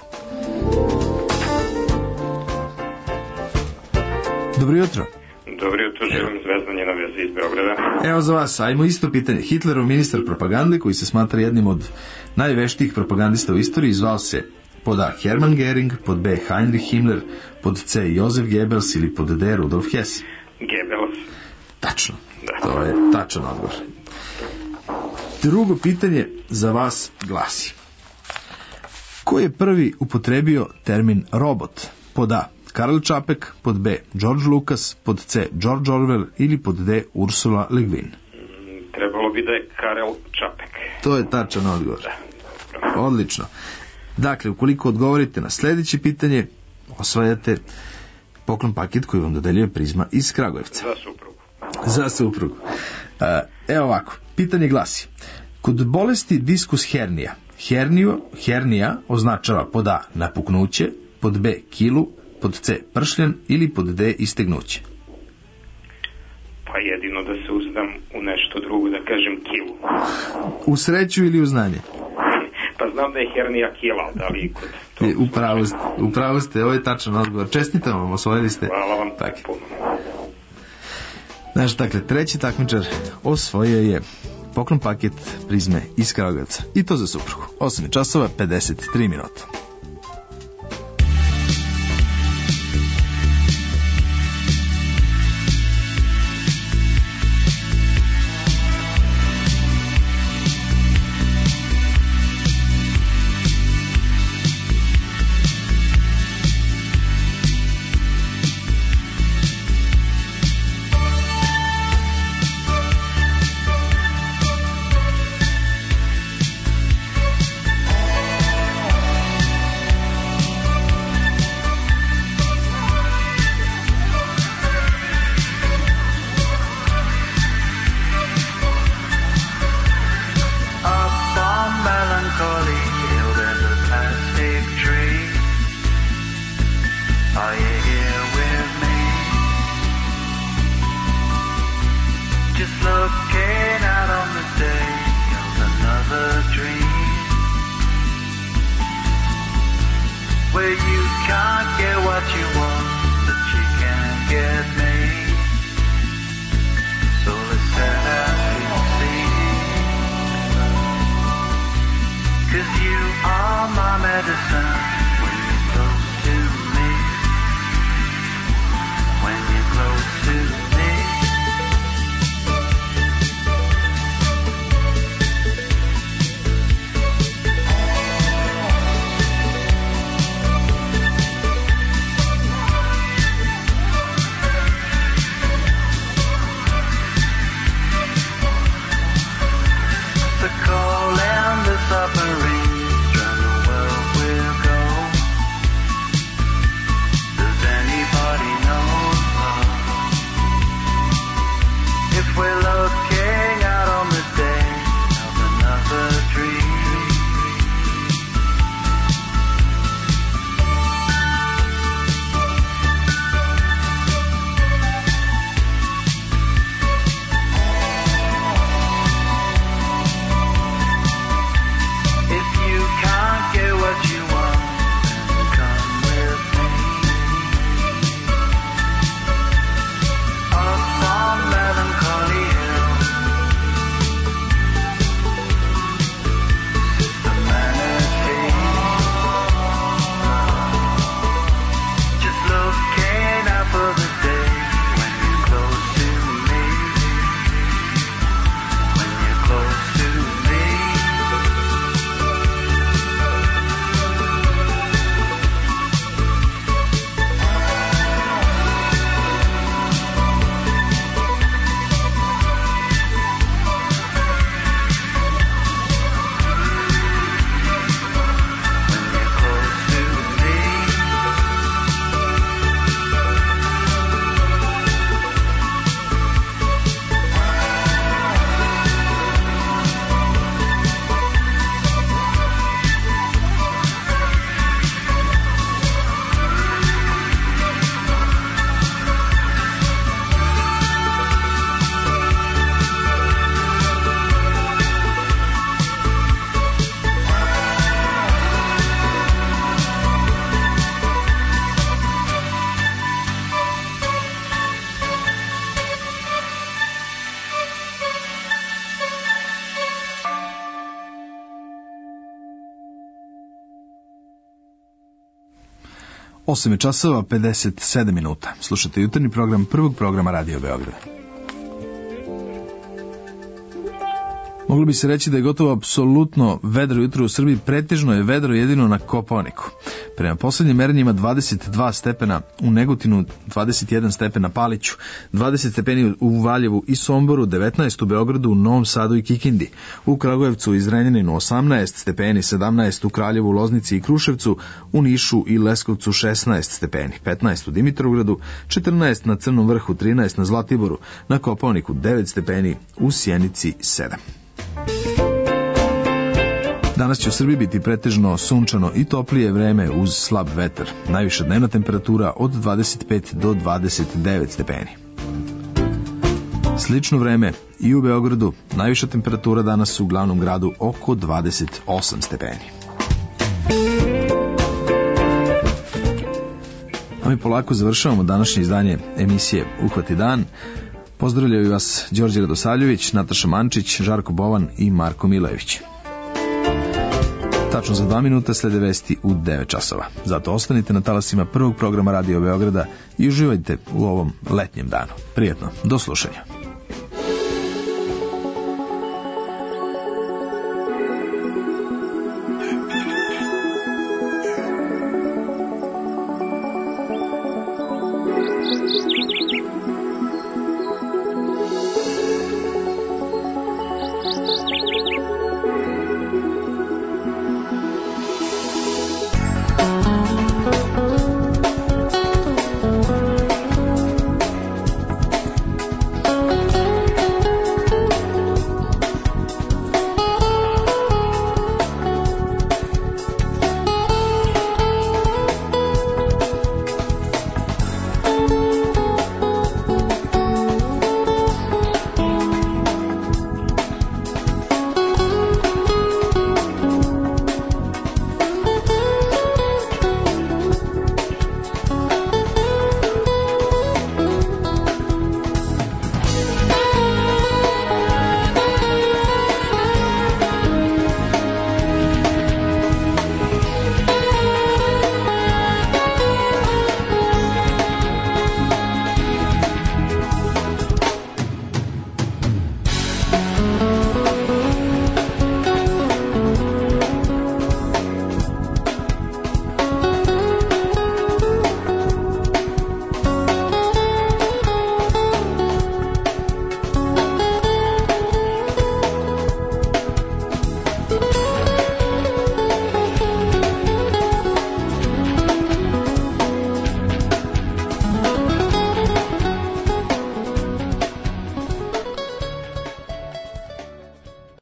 Dobro jutro. Dobro jutro, želim Zvezdan je na vezi iz Beograda. Evo za vas, ajmo isto pitanje. Hitlerov ministar propagande, koji se smatra jednim od najveštijih propagandista u istoriji, zvao se pod A Hermann Göring, pod B Heinrich Himmler, pod C Josef Goebbels ili pod D Rudolf Hess? Goebbels. Tačno, da. To je tačan odgovor. Drugo pitanje za vas glasi: ko je prvi upotrebio termin robot? Pod A Karl Čapek, pod B George Lucas, pod C George Orwell ili pod D Ursula Le Guin? Trebalo bi da je Karel Čapek. To je tačan odgovor. Da. Odlično. Dakle, ukoliko odgovorite na sljedeće pitanje, osvajate poklon paket koji vam dodeljuje Prizma iz Kragujevca. Za suprugu. Za suprugu. Evo ovako, pitanje glasi: kod bolesti diskus hernija, herniju, hernija označava pod A napuknuće, pod B kilu, pod C pršljan ili pod D istegnuće? Pa jedino da se uzdam u nešto drugo, da kažem kilu. U sreću ili u znanje? Pa znam da je hernija kila, da li kod to... Upravo ste, upravo ste, ovo je tačan odgovor. Čestitam vam, osvojili ste. Hvala vam paket. Puno. Naš, dakle, treći takmičar osvojio je poklon paket Prizme iz Kragujevca. I to za suprugu. osam časova, pedeset tri minuta. The call and the submarines run the world will go. osam je časova pedeset sedam minuta. Slušate jutarnji program prvog programa Radio Beograda. Moglo bi se reći da je gotovo apsolutno vedro jutro u Srbiji, pretežno je vedro jedino na Kopaoniku. Prema poslednjim merenjima dvadeset dva stepena u Negotinu, dvadeset jedan stepen na Paliću, dvadeset stepeni u Valjevu i Somboru, devetnaest u Beogradu, u Novom Sadu i Kikindi, u Kragujevcu i Zrenjaninu osamnaest stepeni, sedamnaest u Kraljevu, Loznici i Kruševcu, u Nišu i Leskovcu šesnaest stepeni, petnaest u Dimitrovgradu, četrnaest na Crnom Vrhu, trinaest na Zlatiboru, na Kopaoniku devet stepeni, u Sjenici sedam. Danas će u Srbiji biti pretežno sunčano i toplije vreme uz slab vetar. Najviša dnevna temperatura od dvadeset pet do dvadeset devet stepeni. Slično vreme i u Beogradu, najviša temperatura danas u glavnom gradu oko dvadeset osam stepeni. A mi polako završavamo današnje izdanje emisije Uhvati dan. Pozdravljaju vas Đorđe Radosavljević, Nataša Mančić, Žarko Bovan i Marko Milojević. Tačno za dva minuta slede vesti u devet časova. Zato ostanite na talasima prvog programa Radio Beograda i uživajte u ovom letnjem danu. Prijetno, do slušanja.